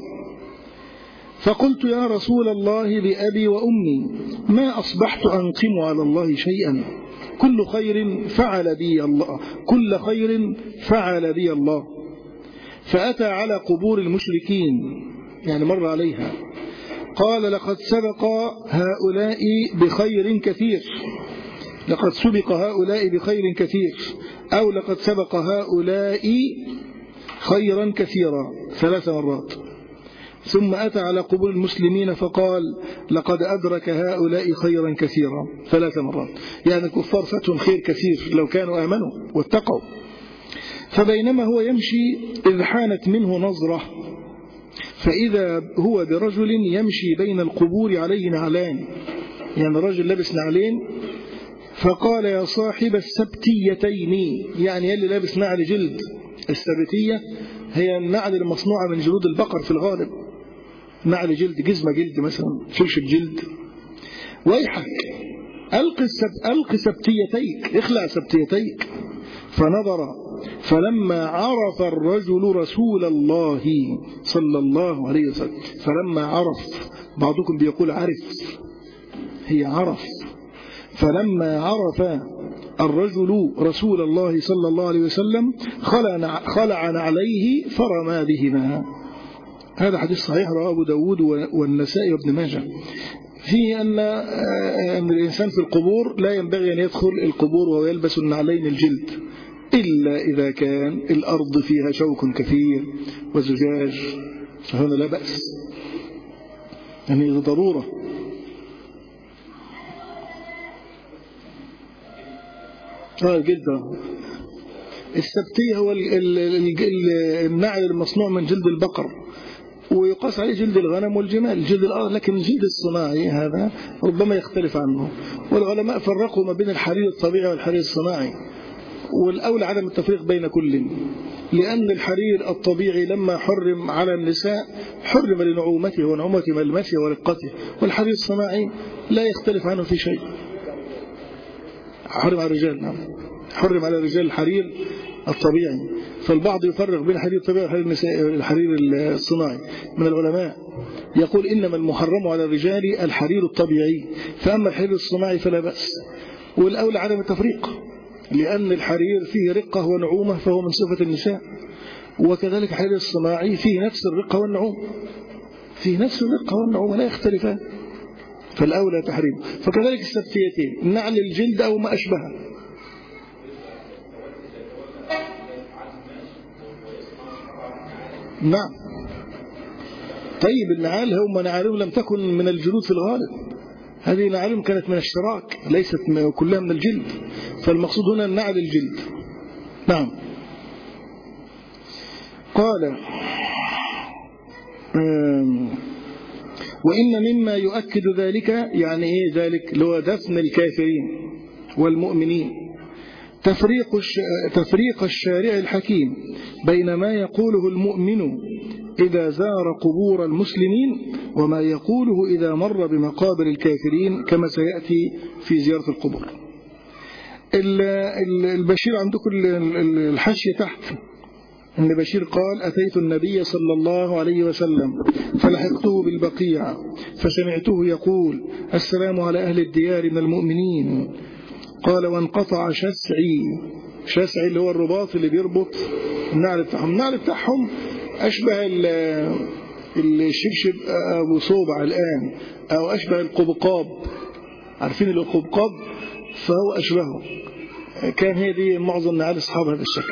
فقلت يا رسول الله بأبي وأمي، ما أصبحت أنقم على الله شيئا، كل خير فعل بي الله، كل خير فعل بي الله. فأتى على قبور المشركين، يعني مر عليها، قال: لقد سبق هؤلاء بخير كثير، لقد سبق هؤلاء بخير كثير، أو لقد سبق هؤلاء خيرا كثيرا 3 مرات. ثم أتى على قبور المسلمين فقال: لقد أدرك هؤلاء خيرا كثيرا 3 مرات، يعني الكفار فاتهم خير كثير لو كانوا آمنوا واتقوا. فبينما هو يمشي إذ حانت منه نظرة، فإذا هو برجل يمشي بين القبور عليه نعلان، يعني رجل لابس نعلين، فقال: يا صاحب السبتيتين، يعني يلي لابس نعل جلد. السبتية هي النعل المصنوعة من جلود البقر في الغالب، نعل جلد، جزمة جلد مثلا، شبشب جلد. ويحك، ألق سبتيتيك، اخلع سبتيتيك. فنظر، فلما عرف الرجل رسول الله صلى الله عليه وسلم، فلما عرف، بعضكم بيقول عرف، هي عرف، فلما عرف الرجل رسول الله صلى الله عليه وسلم خلع نعليه فرمى بهما. هذا حديث صحيح رواه أبو داود والنسائي وابن ماجه، فيه أن الإنسان في القبور لا ينبغي أن يدخل القبور وهو يلبس النعلين الجلد، إلا إذا كان الأرض فيها شوك كثير وزجاج، فهنا لا بأس، يعني إذا ضرورة. الجلد، السبتية هو النعل المصنوع من جلد البقر، ويقاس عليه جلد الغنم والجمال، جلد الأرض، لكن الجلد الصناعي هذا ربما يختلف عنه، والعلماء فرقوا ما بين الحرير الطبيعي والحرير الصناعي، والأولى عدم التفريق بين كل. لأن الحرير الطبيعي لما حرم على النساء حرم لنعومته ونعومة ملمسه ورقته، والحرير الصناعي لا يختلف عنه في شيء. حرم على الرجال، نعم، حرم على الرجال الحرير الطبيعي. فالبعض يفرق بين الحرير الطبيعي والحرير الصناعي من العلماء، يقول إنما المحرم على الرجال الحرير الطبيعي، فأما الحرير الصناعي فلا بأس. والأولى عدم التفريق، لأن الحرير فيه رقة ونعومة فهو من صفة النساء، وكذلك الحرير الصناعي فيه نفس الرقة والنعومة، فيه نفس الرقة والنعومة لا يختلفان، فالأولى تحريم. فكذلك السبتيتين، نعل الجلد أو ما أشبهه. نعم. طيب النعال هم نعالهم لم تكن من الجلود في الغالب، هذه نعالهم كانت من الشراك ليست كلها من الجلد، فالمقصود هنا نعل الجلد. نعم. قال وإن مما يؤكد ذلك، يعني إيه ذلك؟ لو دفن الكافرين والمؤمنين، تفريق الشارع الحكيم بين ما يقوله المؤمن إذا زار قبور المسلمين وما يقوله إذا مر بمقابر الكافرين، كما سيأتي في زيارة القبور. البشير عندكم الحاشية تحت، أن بشير قال: أتيت النبي صلى الله عليه وسلم فلحقته بالبقيع فسمعته يقول: السلام على أهل الديار من المؤمنين. قال: وانقطع شسعي اللي هو الرباط اللي بيربط النعل بتاعهم. النعل بتاعهم أشبه الشبشب أبو صوبع الآن، أو أشبه القبقاب، عارفين القبقاب؟ فهو أشبهه. كان هي دي معظم نعال أصحاب هذا الشكل،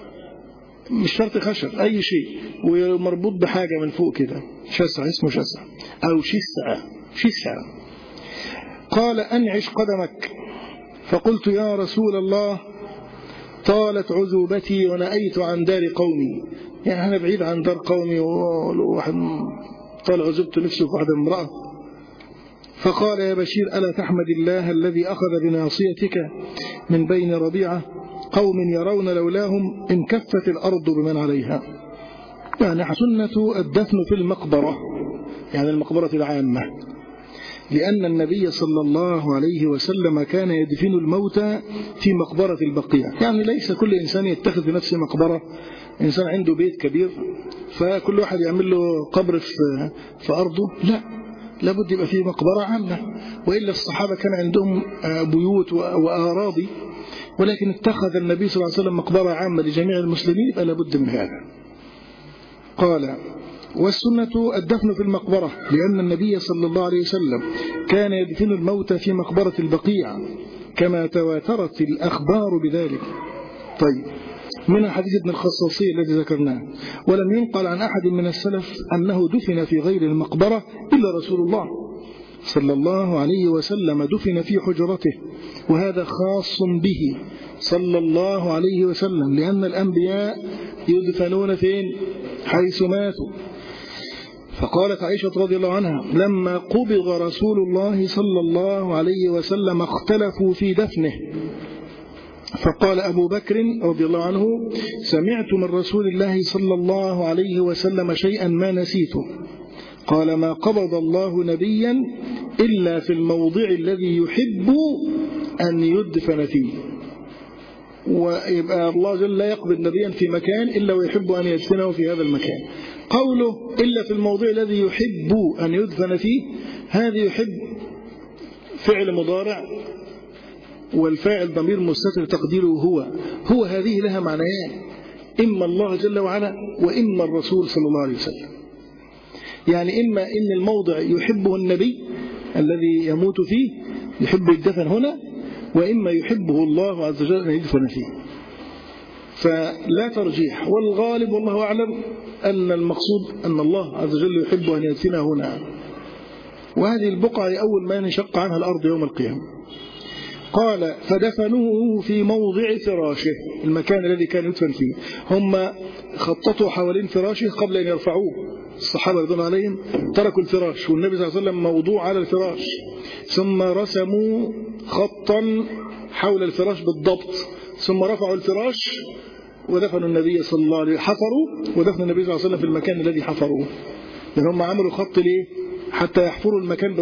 مش شرط خشب، أي شيء ومربوط بحاجة من فوق كده، شسع، اسمه شسع أو شسع. قال: أنعش قدمك. فقلت: يا رسول الله، طالت عذوبتي ونأيت عن دار قومي. يعني أنا بعيد عن دار قومي، وواحد طال عذوبته نفسه في واحدة امرأة. فقال: يا بشير، ألا تحمد الله الذي أخذ بناصيتك من بين ربيعة قوم يرون لولاهم انكفت الأرض بمن عليها. يعني سنة الدفن في المقبرة، يعني المقبرة العامة، لأن النبي صلى الله عليه وسلم كان يدفن الموتى في مقبرة البقيع. يعني ليس كل إنسان يتخذ بنفسه مقبرة، إنسان عنده بيت كبير فكل واحد يعمل له قبر في أرضه، لا، لابد يبقى فيه مقبرة عامة. وإلا الصحابة كان عندهم بيوت وأراضي، ولكن اتخذ النبي صلى الله عليه وسلم مقبرة عامة لجميع المسلمين، يبقى لابد من هذا. قال: والسنة الدفن في المقبرة، لأن النبي صلى الله عليه وسلم كان يدفن الموتى في مقبرة البقيع كما تواترت الأخبار بذلك. طيب، من حديث ابن الخصاصي الذي ذكرناه: ولم ينقل عن أحد من السلف أنه دفن في غير المقبرة إلا رسول الله صلى الله عليه وسلم دفن في حجرته، وهذا خاص به صلى الله عليه وسلم، لأن الأنبياء يدفنون فين؟ حيث ماتوا. فقالت عائشة رضي الله عنها: لما قبض رسول الله صلى الله عليه وسلم اختلفوا في دفنه، فقال أبو بكر رضي الله عنه: سمعت من رسول الله صلى الله عليه وسلم شيئا ما نسيته. قال: ما قبض الله نبيا إلا في الموضع الذي يحب أن يدفن فيه. ويبقى الله جل لا يقبض نبيا في مكان إلا ويحب أن يدفنه في هذا المكان. قوله إلا في الموضع الذي يحب أن يدفن فيه، هذه يحب فعل مضارع، والفاعل ضمير مستتر تقديره هو. هذه لها معنيان: إما الله جل وعلا، وإما الرسول صلى الله عليه وسلم. يعني إما إن الموضع يحبه النبي الذي يموت فيه يحب الدفن هنا، وإما يحبه الله عز وجل أن يدفن فيه. فلا ترجيح، والغالب والله أعلم أن المقصود أن الله عز وجل يحب أن يدفنه هنا. وهذه البقعة أول ما ينشق عنها الأرض يوم القيامة. قال: فدفنوه في موضع فراشه، المكان الذي كان يدفن فيه. هم خططوا حوالين فراشه قبل أن يرفعوه. الصحابة رضي الله عليهم تركوا الفراش والنبي صلى الله عليه وسلم موضوع على الفراش، ثم رسموا خطا حول الفراش بالضبط، ثم رفعوا الفراش ودفنوا النبي صلى الله عليه وسلم، حفروا ودفنوا النبي صلى الله عليه وسلم في المكان الذي حفروه. لأن هم عملوا خط ليه؟ حتى يحفروا المكان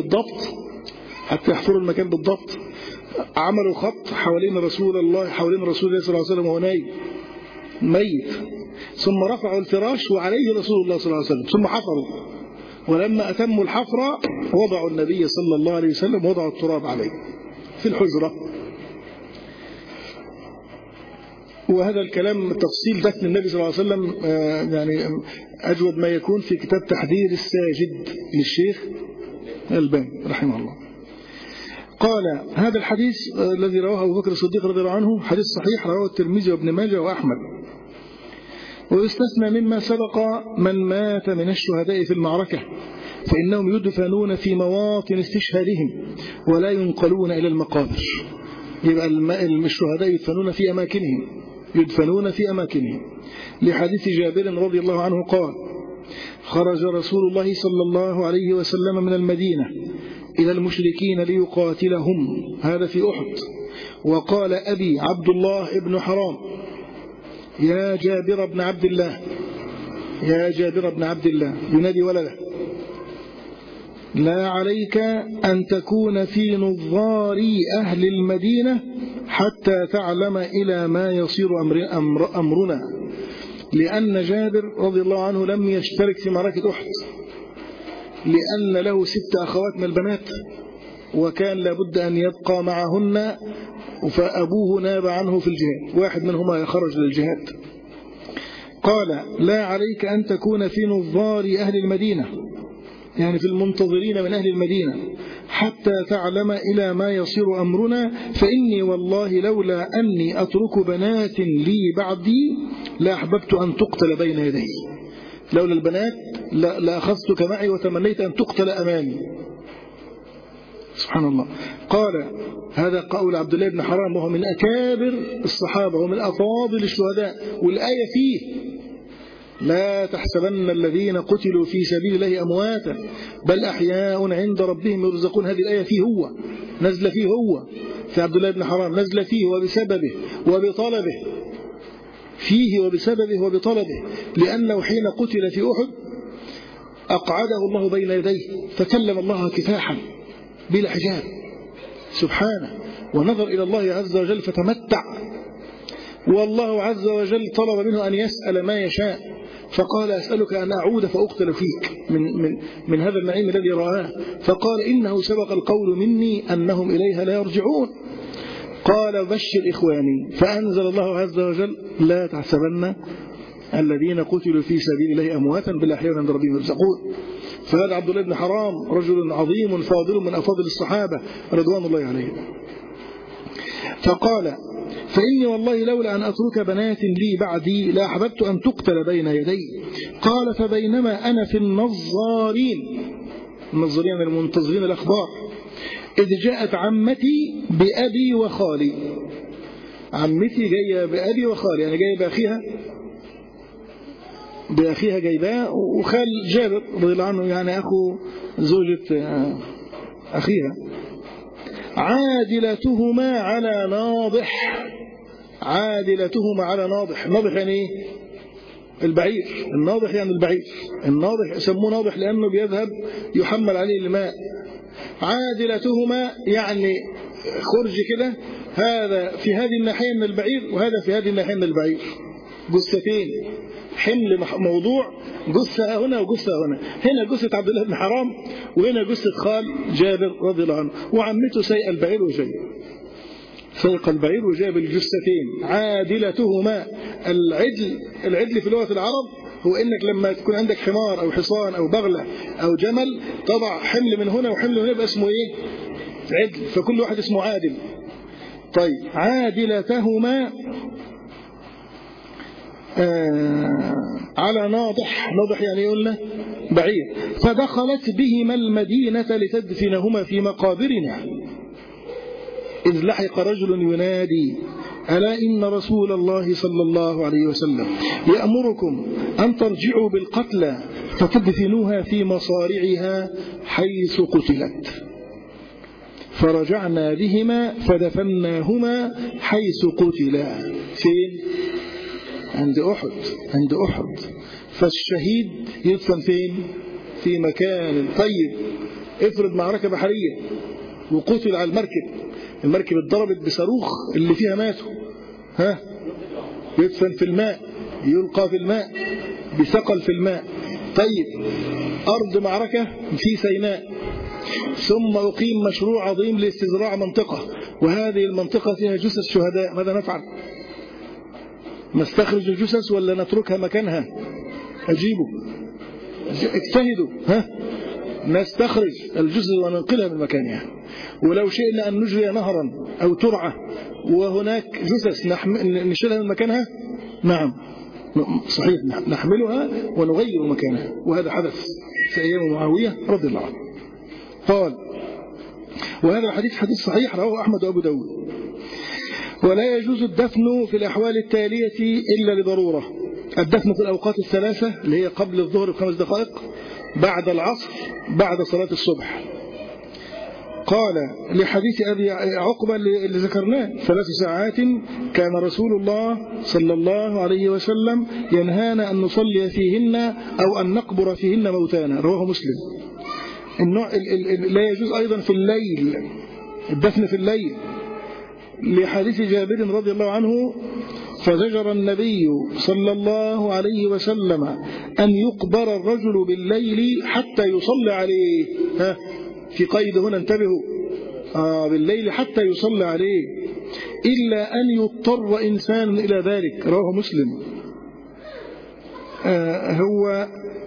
بالضبط، عملوا خط حوالين رسول الله صلى الله عليه وسلم وهو نايم ميت، ثم رفعوا الفراش وعليه رسول الله صلى الله عليه وسلم، ثم حفروا، ولما أتموا الحفرة وضعوا النبي صلى الله عليه وسلم، وضعوا التراب عليه في الحجرة. وهذا الكلام تفصيل دفن النبي صلى الله عليه وسلم يعني أجود ما يكون في كتاب تحذير الساجد للشيخ الألباني رحمه الله. قال: هذا الحديث الذي رواه أبو بكر الصديق رضي الله عنه حديث صحيح، رواه الترمذي وابن ماجه وأحمد. ويستثنى مما سبق من مات من الشهداء في المعركة، فإنهم يدفنون في مواطن استشهادهم ولا ينقلون إلى المقابر. يبقى الشهداء يدفنون في أماكنهم، لحديث جابر رضي الله عنه قال: خرج رسول الله صلى الله عليه وسلم من المدينة إلى المشركين ليقاتلهم، هذا في أحد. وقال أبي عبد الله بن حرام: يا جابر بن عبد الله ينادي ولده: لا عليك أن تكون في نظار أهل المدينة حتى تعلم إلى ما يصير أمرنا، لأن جابر رضي الله عنه لم يشترك في معركة أحد، لأن له 6 أخوات من البنات، وكان لابد أن يبقى معهن، فأبوه ناب عنه في الجهاد، واحد منهما خرج للجهاد. قال: لا عليك أن تكون في نظار أهل المدينة، يعني في المنتظرين من أهل المدينة، حتى تعلم إلى ما يصير أمرنا، فإني والله لولا أني أترك بنات لي بعدي لأحببت أن تقتل بين يدي. لولا البنات لأخذتك معي وتمنيت أن تقتل أمامي. سبحان الله. قال: هذا قول عبد الله بن حرام، وهو من أكابر الصحابة ومن أفاضل الشهداء، والآية فيه: لا تحسبن الذين قتلوا في سبيل الله أمواتا بل أحياء عند ربهم يرزقون. هذه الآية فيه هو، نزل فيه هو، في عبد الله بن حرام، نزل فيه وبسببه وبطلبه، لأنه حين قتل في أحد أقعده الله بين يديه، فكلم الله كفاحا بلا حجاب سبحانه، ونظر إلى الله عز وجل فتمتع، والله عز وجل طلب منه أن يسأل ما يشاء، فقال: أسألك أن أعود فأقتل فيك من هذا النعيم الذي رآه، فقال: إنه سبق القول مني أنهم إليها لا يرجعون. قال: بشر إخواني، فأنزل الله عز وجل: لا تحسبن الذين قتلوا في سبيل الله أمواتا بل أحياء عند ربهم يرزقون. فهذا عبد الله بن حرام رجل عظيم فاضل من أفاضل الصحابة رضوان الله عليهم. فقال: فإني والله لولا أن أترك بنات لي بعدي لأحببت أن تقتل بين يدي. قال: فبينما أنا في النظارين المنتظرين الأخبار إذ جاءت عمتي بأبي وخالي. عمتي جاية بأبي وخالي، يعني جاية بأخيها جايباه، وخال جابر رضي الله عنه يعني أخو زوجة أخيها. عادلتهما على ناضح. ناضح يعني ايه؟ البعير. الناضح يعني البعير. الناضح يسموه ناضح لأنه بيذهب يحمل عليه الماء. عادلتهما يعني خرج كده، هذا في هذه الناحية من البعير وهذا في هذه الناحية من البعير، جثتين، حمل موضوع، جثة هنا وجثة هنا جثة عبد الله بن حرام وهنا جثة خال جابر رضي الله عنه، وعمته سيق البعير وجاب الجثتين. عادلتهما. العدل في لغة العرب هو انك لما تكون عندك حمار او حصان او بغلة او جمل تضع حمل من هنا وحمل من هنا يبقى اسمه ايه؟ عدل، فكل واحد اسمه عادل. طيب، عادلتهما على ناضح يعني قلنا بعير. فدخلت بهما المدينة لتدفنهما في مقابرنا، إذ لحق رجل ينادي: ألا إن رسول الله صلى الله عليه وسلم يأمركم أن ترجعوا بالقتلى فتدفنوها في مصارعها حيث قتلت. فرجعنا بهما فدفناهما حيث قتلا. فين؟ عند أحد. فالشهيد يدفن فين؟ في مكان. طيب افرض معركة بحرية وقتل على المركب اتضربت بصاروخ اللي فيها ماتوا، يدفن في الماء، يلقى في الماء بثقل في الماء. طيب أرض معركة في سيناء، ثم أقيم مشروع عظيم لاستزراع منطقة، وهذه المنطقة فيها جثث شهداء، ماذا نفعل؟ نستخرج الجثث ولا نتركها مكانها؟ أجيبوا، اجتهدوا، نستخرج الجثث وننقلها من مكانها. ولو شئنا أن نجري نهرا أو ترعة وهناك جثث نشيلها من مكانها، نعم صحيح، نحملها ونغير مكانها، وهذا حدث في أيام معاوية رضي الله عنه. قال، وهذا الحديث حديث صحيح رواه أحمد وأبو داود. ولا يجوز الدفن في الأحوال التالية إلا لضرورة: الدفن في الأوقات الثلاثة اللي هي قبل الظهر ب5 دقائق، بعد العصر، بعد صلاة الصبح. قال لحديث أبي عقبة اللي ذكرناه: 3 ساعات كان رسول الله صلى الله عليه وسلم ينهانا أن نصلي فيهن أو أن نقبر فيهن موتانا، رواه مسلم. لا يجوز أيضا في الليل، الدفن في الليل، لحديث جابر رضي الله عنه: فزجر النبي صلى الله عليه وسلم أن يقبر الرجل بالليل حتى يصلى عليه. في قيد هنا، انتبهوا، بالليل حتى يصلى عليه، إلا أن يضطر إنسان إلى ذلك، رواه مسلم. هو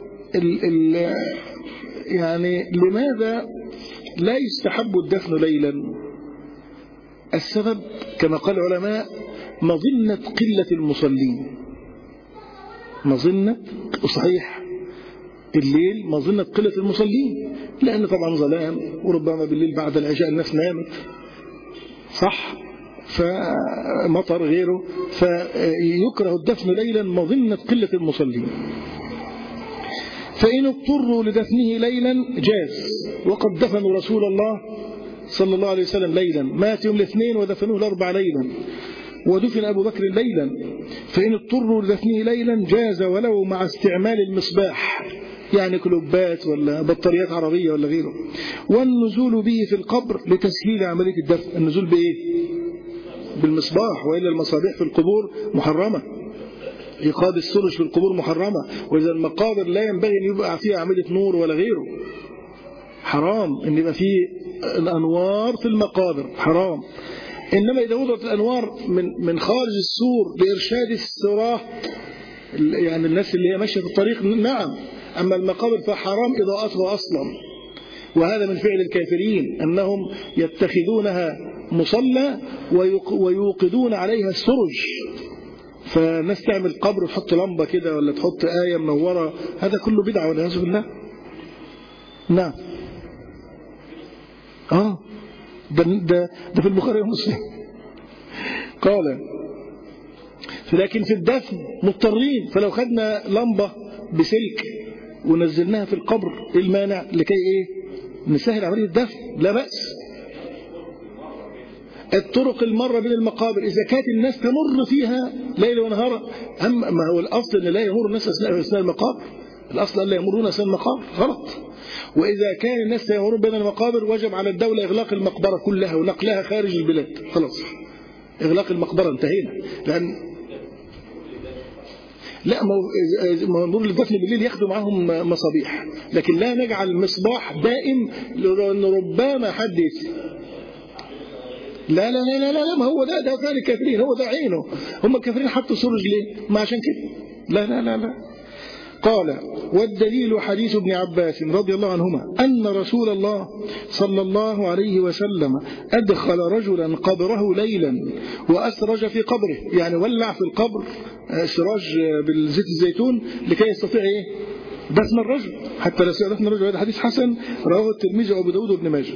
يعني لماذا لا يستحب الدفن ليلا؟ السبب كما قال العلماء مظنة قلة المصلين. مظنة، صحيح، الليل مظنة قلة المصلين، لأن طبعا ظلام، وربما بالليل بعد العشاء الناس نامت، صح، فمطر غيره، فيكره الدفن ليلا مظنة قلة المصلين. فإن اضطروا لدفنه ليلا جاز، وقد دفنوا رسول الله صلى الله عليه وسلم ليلا، مات يوم الاثنين ودفنوه الأربع ليلا، ودفن أبو بكر ليلا. فإن اضطروا لدفنه ليلا جاز، ولو مع استعمال المصباح، يعني كلوبات ولا بطاريات عربية ولا غيره. والنزول به في القبر لتسهيل عملية الدفن. النزول بإيه؟ بالمصباح، وإلا المصابيح في القبور محرمة، إيقاد السرج في القبور محرمة، وإذا المقابر لا ينبغي أن يبقى فيها عملية نور ولا غيره، حرام أن يبقى فيه الأنوار في المقابر، حرام. إنما إذا وضعت الأنوار من خارج السور لإرشاد السراة، يعني الناس اللي هي ماشية في الطريق، نعم. أما المقابر فحرام إضاءتها أصلا، وهذا من فعل الكافرين، أنهم يتخذونها مصلى ويوقدون عليها السرج، فالناس تعمل قبر وتحط لمبة كده ولا تحط آية منورة، هذا كله بدعة والعياذ بالله. نعم، ده في البخاري ومسلم. قال: لكن في الدفن مضطرين، فلو خدنا لمبة بسلك ونزلناها في القبر، المانع لكي نسهل عملية الدفن؟ لا بأس. الطرق المرة بين المقابر إذا كانت الناس تمر فيها ليل ونهار، أما ما هو الأصل أن لا يمر الناس أثناء المقابر، الأصل أن لا يمرون أثناء المقابر، غلط. وإذا كان الناس يمرون بين المقابر وجب على الدولة إغلاق المقبرة كلها ونقلها خارج البلاد، خلاص، إغلاق المقبرة، انتهينا. لأن لا، ما هو نور الدفن بالليل ياخدوا معهم مصابيح، لكن لا نجعل مصباح دائم، لأن ربما حد لا لا لا لا لا، ما هو ده فعل الكافرين، هو ده عينه. هم الكافرين حطوا سرج ليه؟ ما عشان كده. لا لا لا لا. قال: والدليل حديث ابن عباس رضي الله عنهما أن رسول الله صلى الله عليه وسلم أدخل رجلا قبره ليلا وأسرج في قبره، يعني ولع في القبر سراج بالزيت الزيتون لكي يستطيع دفن الرجل، حتى لا يستطيع دفن الرجل. هذا حديث حسن رواه الترمذي وأبو داود وابن ماجه.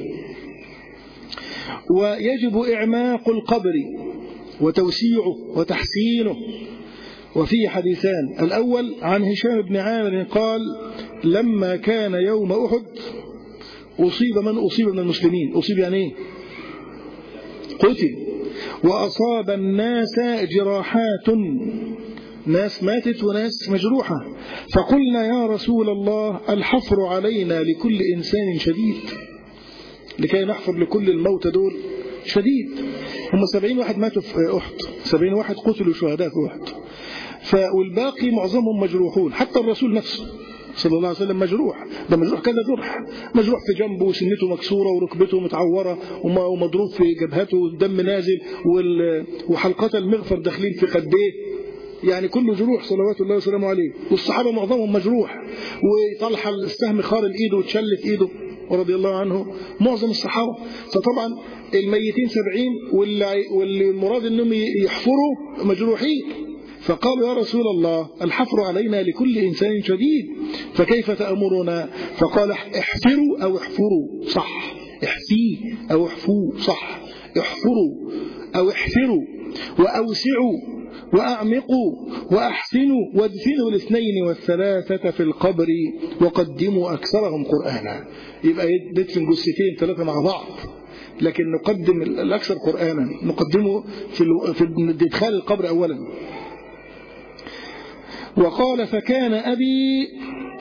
ويجب إعماق القبر وتوسيعه وتحسينه. وفيه حديثان: الأول عن هشام بن عامر قال: لما كان يوم أحد أصيب من أصيب من المسلمين. أصيب يعني إيه؟ قتل. وأصاب الناس جراحات ناس ماتت وناس مجروحة. فقلنا يا رسول الله الحفر علينا لكل إنسان شديد، لكي نحفر لكل الموتى دول شديد. هم 70 واحد ماتوا في أحد، 70 واحد قتلوا شهداء في أحد، والباقي معظمهم مجروحون. حتى الرسول نفسه صلى الله عليه وسلم مجروح، ده مجروح كذا جرح، مجروح في جنبه وسنته مكسورة وركبته متعورة ومضروب في جبهته والدم نازل وحلقات المغفر داخلين في خديه، يعني كله جروح صلوات الله وسلامه عليه. والصحابة معظمهم مجروح، وطلحة السهم خارج ايده وتشلت ايده ورضي الله عنه معظم الصحابة. فطبعا الميتين 70 والمراد انهم يحفروا مجروحين. فقالوا يا رسول الله الحفر علينا لكل إنسان شديد فكيف تأمرنا؟ فقال احفروا أو احفروا صح، احفيه أو احفوا صح، احفروا أو احفروا، وأوسعوا وأعمقوا وأحسنوا، وادفنوا الاثنين والثلاثة في القبر وقدموا أكثرهم قرآنا. يبقى ندفن جثتين 3 مع بعض، لكن نقدم الأكثر قرآنا، نقدمه في إدخال القبر أولا. وقال فكان أبي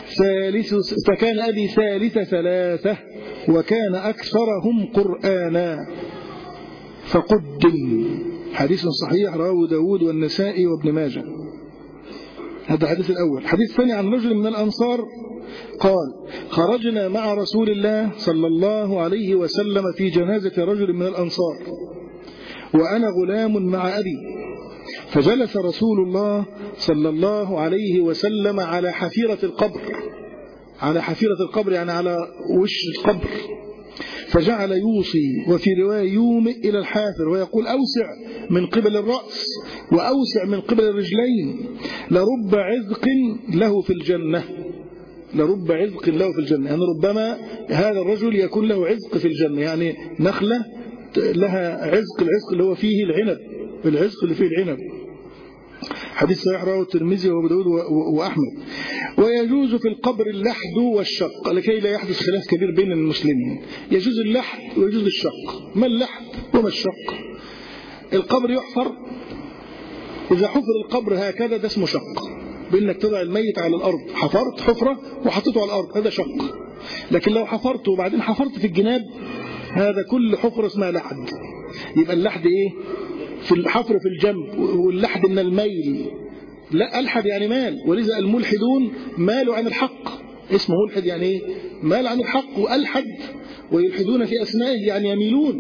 ثالث 3 وكان أكثرهم قرآنا فقدم. حديث صحيح رواه داود والنسائي وابن ماجه. هذا الحديث الأول. الحديث الثاني عن رجل من الأنصار قال خرجنا مع رسول الله صلى الله عليه وسلم في جنازة رجل من الأنصار وأنا غلام مع أبي، فجلس رسول الله صلى الله عليه وسلم على حفيرة القبر، على حفيرة القبر يعني على وش القبر، فجعل يوصي وفي رواية يومئ إلى الحافر ويقول أوسع من قبل الرأس وأوسع من قبل الرجلين، لرب عذق له في الجنة، لرب عذق له في الجنة، يعني ربما هذا الرجل يكون له عذق في الجنة، يعني نخلة لها عذق، العذق اللي هو فيه العنب، العذق اللي فيه العنب. حديث صحيح رواه الترمذي وابو داود وأحمد. ويجوز في القبر اللحد والشق لكي لا يحدث خلاف كبير بين المسلمين، يجوز اللحد ويجوز الشق. ما اللحد وما الشق؟ القبر يحفر، إذا حفر القبر هكذا ده اسمه شق، بأنك تضع الميت على الأرض، حفرت حفرة وحطيته على الأرض، هذا شق. لكن لو حفرت وبعدين حفرت في الجناب، هذا كل حفرة اسمها لحد. يبقى اللحد إيه؟ في الحفر في الجنب، واللحد من الميل، لا ألحد يعني مال، ولذا الملحدون مالوا عن الحق، اسمه ملحد يعني إيه؟ مال عن الحق، وألحد ويلحدون في أسمائه يعني يميلون.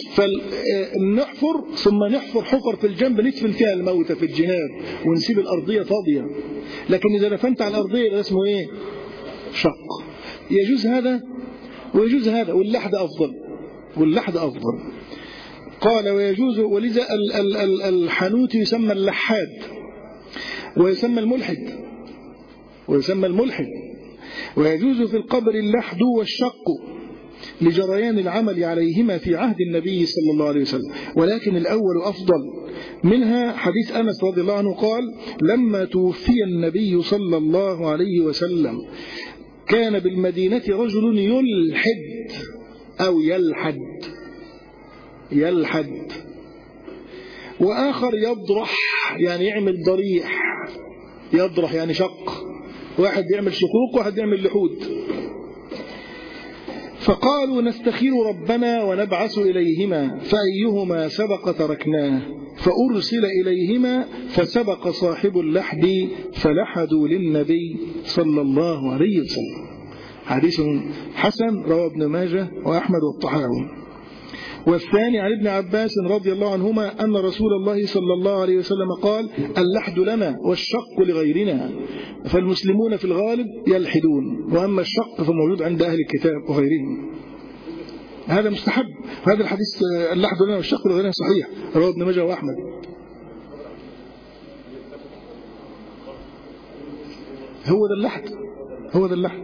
فنحفر ثم نحفر حفر في الجنب ندفن فيها الموتى في الجناب ونسيب الأرضية فاضية. لكن إذا دفنت على الأرضية ده اسمه إيه؟ شق. يجوز هذا ويجوز هذا، واللحد أفضل، واللحد أفضل. قال ويجوز، ولذا الحنوت يسمى اللحاد ويسمى الملحد، ويسمى الملحد. ويجوز في القبر اللحد والشق لجريان العمل عليهما في عهد النبي صلى الله عليه وسلم، ولكن الأول أفضل. منها حديث أنس رضي الله عنه قال لما توفي النبي صلى الله عليه وسلم كان بالمدينة رجل يلحد أو يلحد وآخر يضرح يعني يعمل ضريح، يضرح يعني شق، واحد يعمل شقوق واحد يعمل لحود. فقالوا نستخير ربنا ونبعث إليهما فأيهما سبق تركناه، فأرسل إليهما فسبق صاحب اللحد فلحدوا للنبي صلى الله عليه وسلم. حديث حسن رواه ابن ماجه وأحمد والطحاوي. والثاني عن ابن عباس رضي الله عنهما أن رسول الله صلى الله عليه وسلم قال اللحد لنا والشق لغيرنا، فالمسلمون في الغالب يلحدون، وأما الشق فموجود عند أهل الكتاب وغيرهم. هذا مستحب. هذا الحديث اللحد لنا والشق لغيرنا صحيح رواه ابن ماجه وأحمد. هو ده اللحد، هو ده اللحد.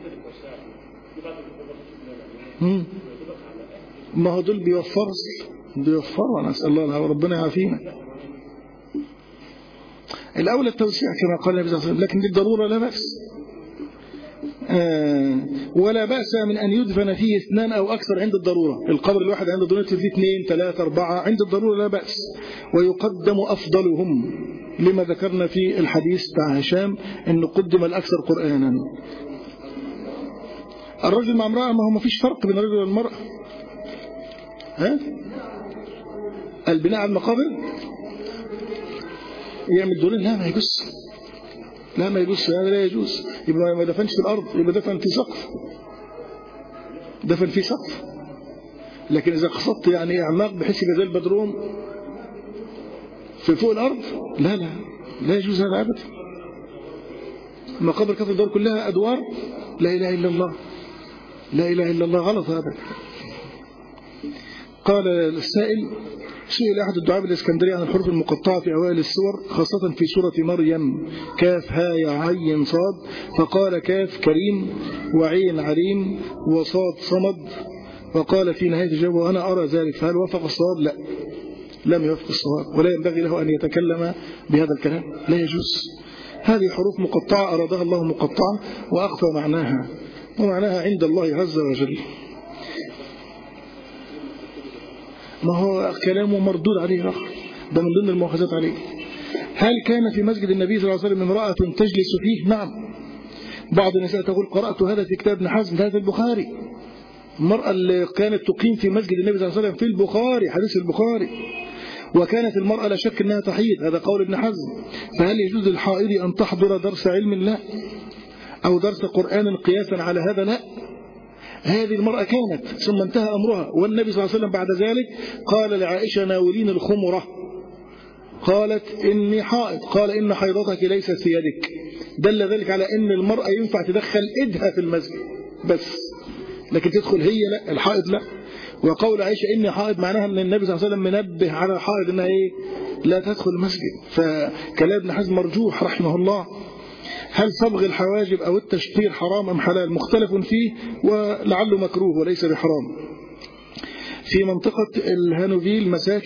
ما هو دول بيوفروا نسأل الله ربنا يعافينا. الأولى التوسيع كما قال النبي صلى الله عليه وسلم، لكن بالضرورة لا بأس. ولا بأس من أن يدفن فيه 2 أو أكثر عند الضرورة. القبر الواحد عند الضرورة فيه 2 3 4، عند الضرورة لا بأس. ويقدم أفضلهم، لما ذكرنا في الحديث بتاع هشام أنه قدم الأكثر قرآنا. الرجل مع امرأة، ما هو ما فيش فرق بين الرجل والمرأة. ها؟ البناء على المقابر يعمل دورين، لا ما يجوز، لا ما يجوز، هذا لا يجوز. يبقى ما دفنش في الأرض، يبقى دفن في سقف، دفن في سقف. لكن إذا قصدت يعني أعماق بحيث يبقى زي البدروم في فوق الأرض، لا لا لا يجوز هذا أبدا. المقابر كانت الدور كلها أدوار، لا إله إلا الله، لا إله إلا الله، غلط هذا. قال السائل: سئل أحد الدعاة بالإسكندرية عن الحروف المقطعة في أوائل السور، خاصة في سورة مريم، كاف ها يا عين صاد، فقال كاف كريم، وعين عليم، وصاد صمد، وقال في نهاية الجواب: وأنا أرى ذلك. فهل وافق الصواب؟ لا، لم يوافق الصواب، ولا ينبغي له أن يتكلم بهذا الكلام، لا يجوز. هذه حروف مقطعة أرادها الله مقطعة وأخفى معناها، ومعناها عند الله عز وجل. ما هو كلامه مردود عليه آخر، ده من ضمن المؤاخذات عليه. هل كان في مسجد النبي صلى الله عليه وسلم امرأة تجلس فيه؟ نعم. بعض النساء تقول: قرأت هذا في كتاب ابن حزم، هذا البخاري. المرأة اللي كانت تقيم في مسجد النبي صلى الله عليه وسلم في البخاري، حديث البخاري. وكانت المرأة لا شك أنها تحيض، هذا قول ابن حزم. فهل يجوز للحائض أن تحضر درس علم؟ لا. أو درس قرآن قياسا على هذا؟ لا. هذه المرأة كانت، ثم انتهى أمرها، والنبي صلى الله عليه وسلم بعد ذلك قال لعائشة: ناولين الخمرة. قالت: إني حائض. قال: إن حيضتك ليست في يدك. دل ذلك على أن المرأة ينفع تدخل إيدها في المسجد بس، لكن تدخل هي لا، الحائض لا. وقول عائشة إني حائض معناها أن النبي صلى الله عليه وسلم منبه على الحائض أنها إيه؟ لا تدخل المسجد. فكلام ابن حزم مرجوح رحمه الله. هل صبغ الحواجب أو التشقير حرام أم حلال؟ مختلف فيه، ولعله مكروه وليس بحرام. في منطقة الهانوفيل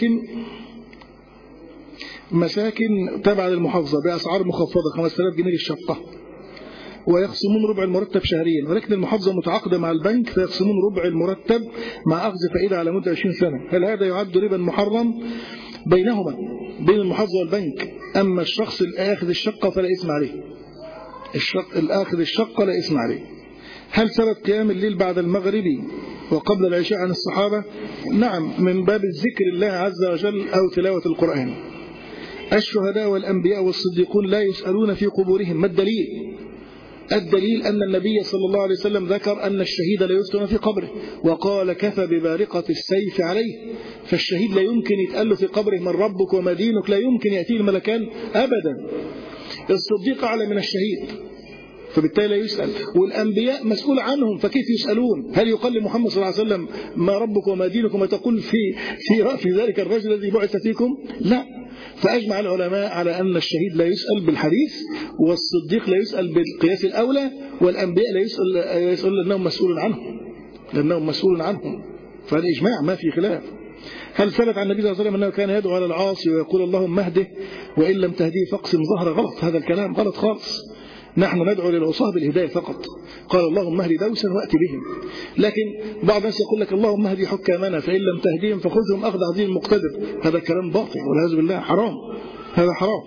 مساكن تابعة للمحافظة بأسعار مخفضة، 5000 جنيه للشقة، ويخصمون ربع المرتب شهريا، ولكن المحافظة متعاقدة مع البنك فيخصمون ربع المرتب مع أخذ فائدة على مدة 20 سنة. هل هذا يعد ربا محرم؟ بينهما، بين المحافظة والبنك. أما الشخص الآخذ الشقة فلا إثم عليه، الآخذ الشقة لا إثم عليه. هل ثبت قيام الليل بعد المغرب وقبل العشاء عن الصحابة؟ نعم، من باب الذكر الله عز وجل أو تلاوة القرآن. الشهداء والأنبياء والصديقون لا يسألون في قبورهم، ما الدليل؟ الدليل أن النبي صلى الله عليه وسلم ذكر أن الشهيد لا يسأل في قبره، وقال: كفى ببارقة السيف عليه. فالشهيد لا يمكن يتقال له في قبره: من ربك وما دينك، لا يمكن يأتيه الملكان أبدا. الصديق أعلى من الشهيد، فبالتالي لا يسأل. والأنبياء مسؤول عنهم، فكيف يسألون؟ هل يقال لمحمد صلى الله عليه وسلم: ما ربك وما دينك، وما تقول في ذلك الرجل الذي بعث فيكم؟ لا. فأجمع العلماء على أن الشهيد لا يسأل بالحديث، والصديق لا يسأل بالقياس الأولى، والأنبياء لا يسأل لأنهم مسؤول عنهم، فهذا إجماع ما في خلاف. هل ثبت عن النبي صلى الله عليه وسلم أنه كان يدعو على العاصي ويقول: اللهم اهده وإن لم تهديه فاقسم ظهره؟ غلط، هذا الكلام غلط خالص. نحن ندعو للعصاة بالهداية فقط. قال: اللهم اهد دوسا وأت بهم. لكن بعض الناس يقول لك: اللهم اهد حكامنا فإن لم تهديهم فخذهم أخذ عزيز المقتدر. هذا كلام باطل والعياذ بالله، حرام، هذا حرام.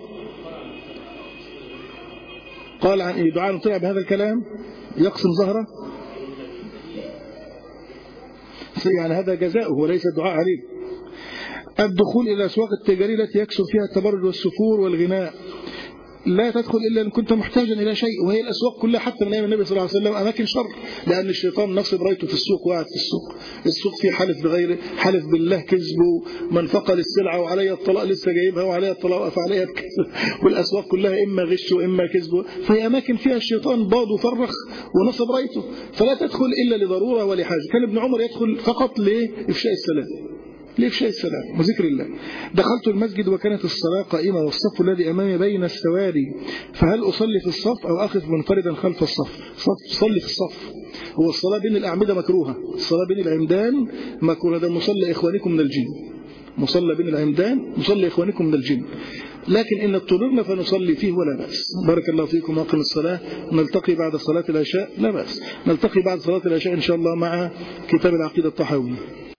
قال عن إيه دعاء طلع بهذا الكلام يقسم ظهره، يعني هذا جزاؤه وليس الدعاء عليه. الدخول إلى الأسواق التجارية التي يكثر فيها التبرج والسفور والغناء، لا تدخل إلا إن كنت محتاجا إلى شيء. وهي الأسواق كلها حتى من أيام النبي صلى الله عليه وسلم أماكن شر، لأن الشيطان نصب رايته في السوق وقعد في السوق. السوق فيه حلف بغيره، حلف بالله كذبه، من فقل السلعة وعليها الطلاق لسه جايبها وعليها الطلاق فعليها الكذب. والأسواق كلها إما غش وإما كذب، فهي أماكن فيها الشيطان باض وفرخ ونصب رايته، فلا تدخل إلا لضرورة ولحاجة. كان ابن عمر يدخل فقط لإفشاء السلام، لإفشاء السلام وذكر الله. دخلت المسجد وكانت الصلاة قائمة والصف الذي أمامي بين السواري، فهل أصلي في الصف أو أقف منفردا خلف الصف؟ صلي في الصف. هو الصلاة بين الأعمدة مكروهة، الصلاة بين العمدان مكروهة، ده مصلى إخوانكم من الجن، مصلى بين العمدان مصلى إخوانكم من الجن. لكن إن اضطررنا فنصلي فيه ولا بأس. بارك الله فيكم وأقم الصلاة. نلتقي بعد صلاة العشاء، لا بأس، نلتقي بعد صلاة العشاء إن شاء الله مع كتاب العقيدة الطحاوية.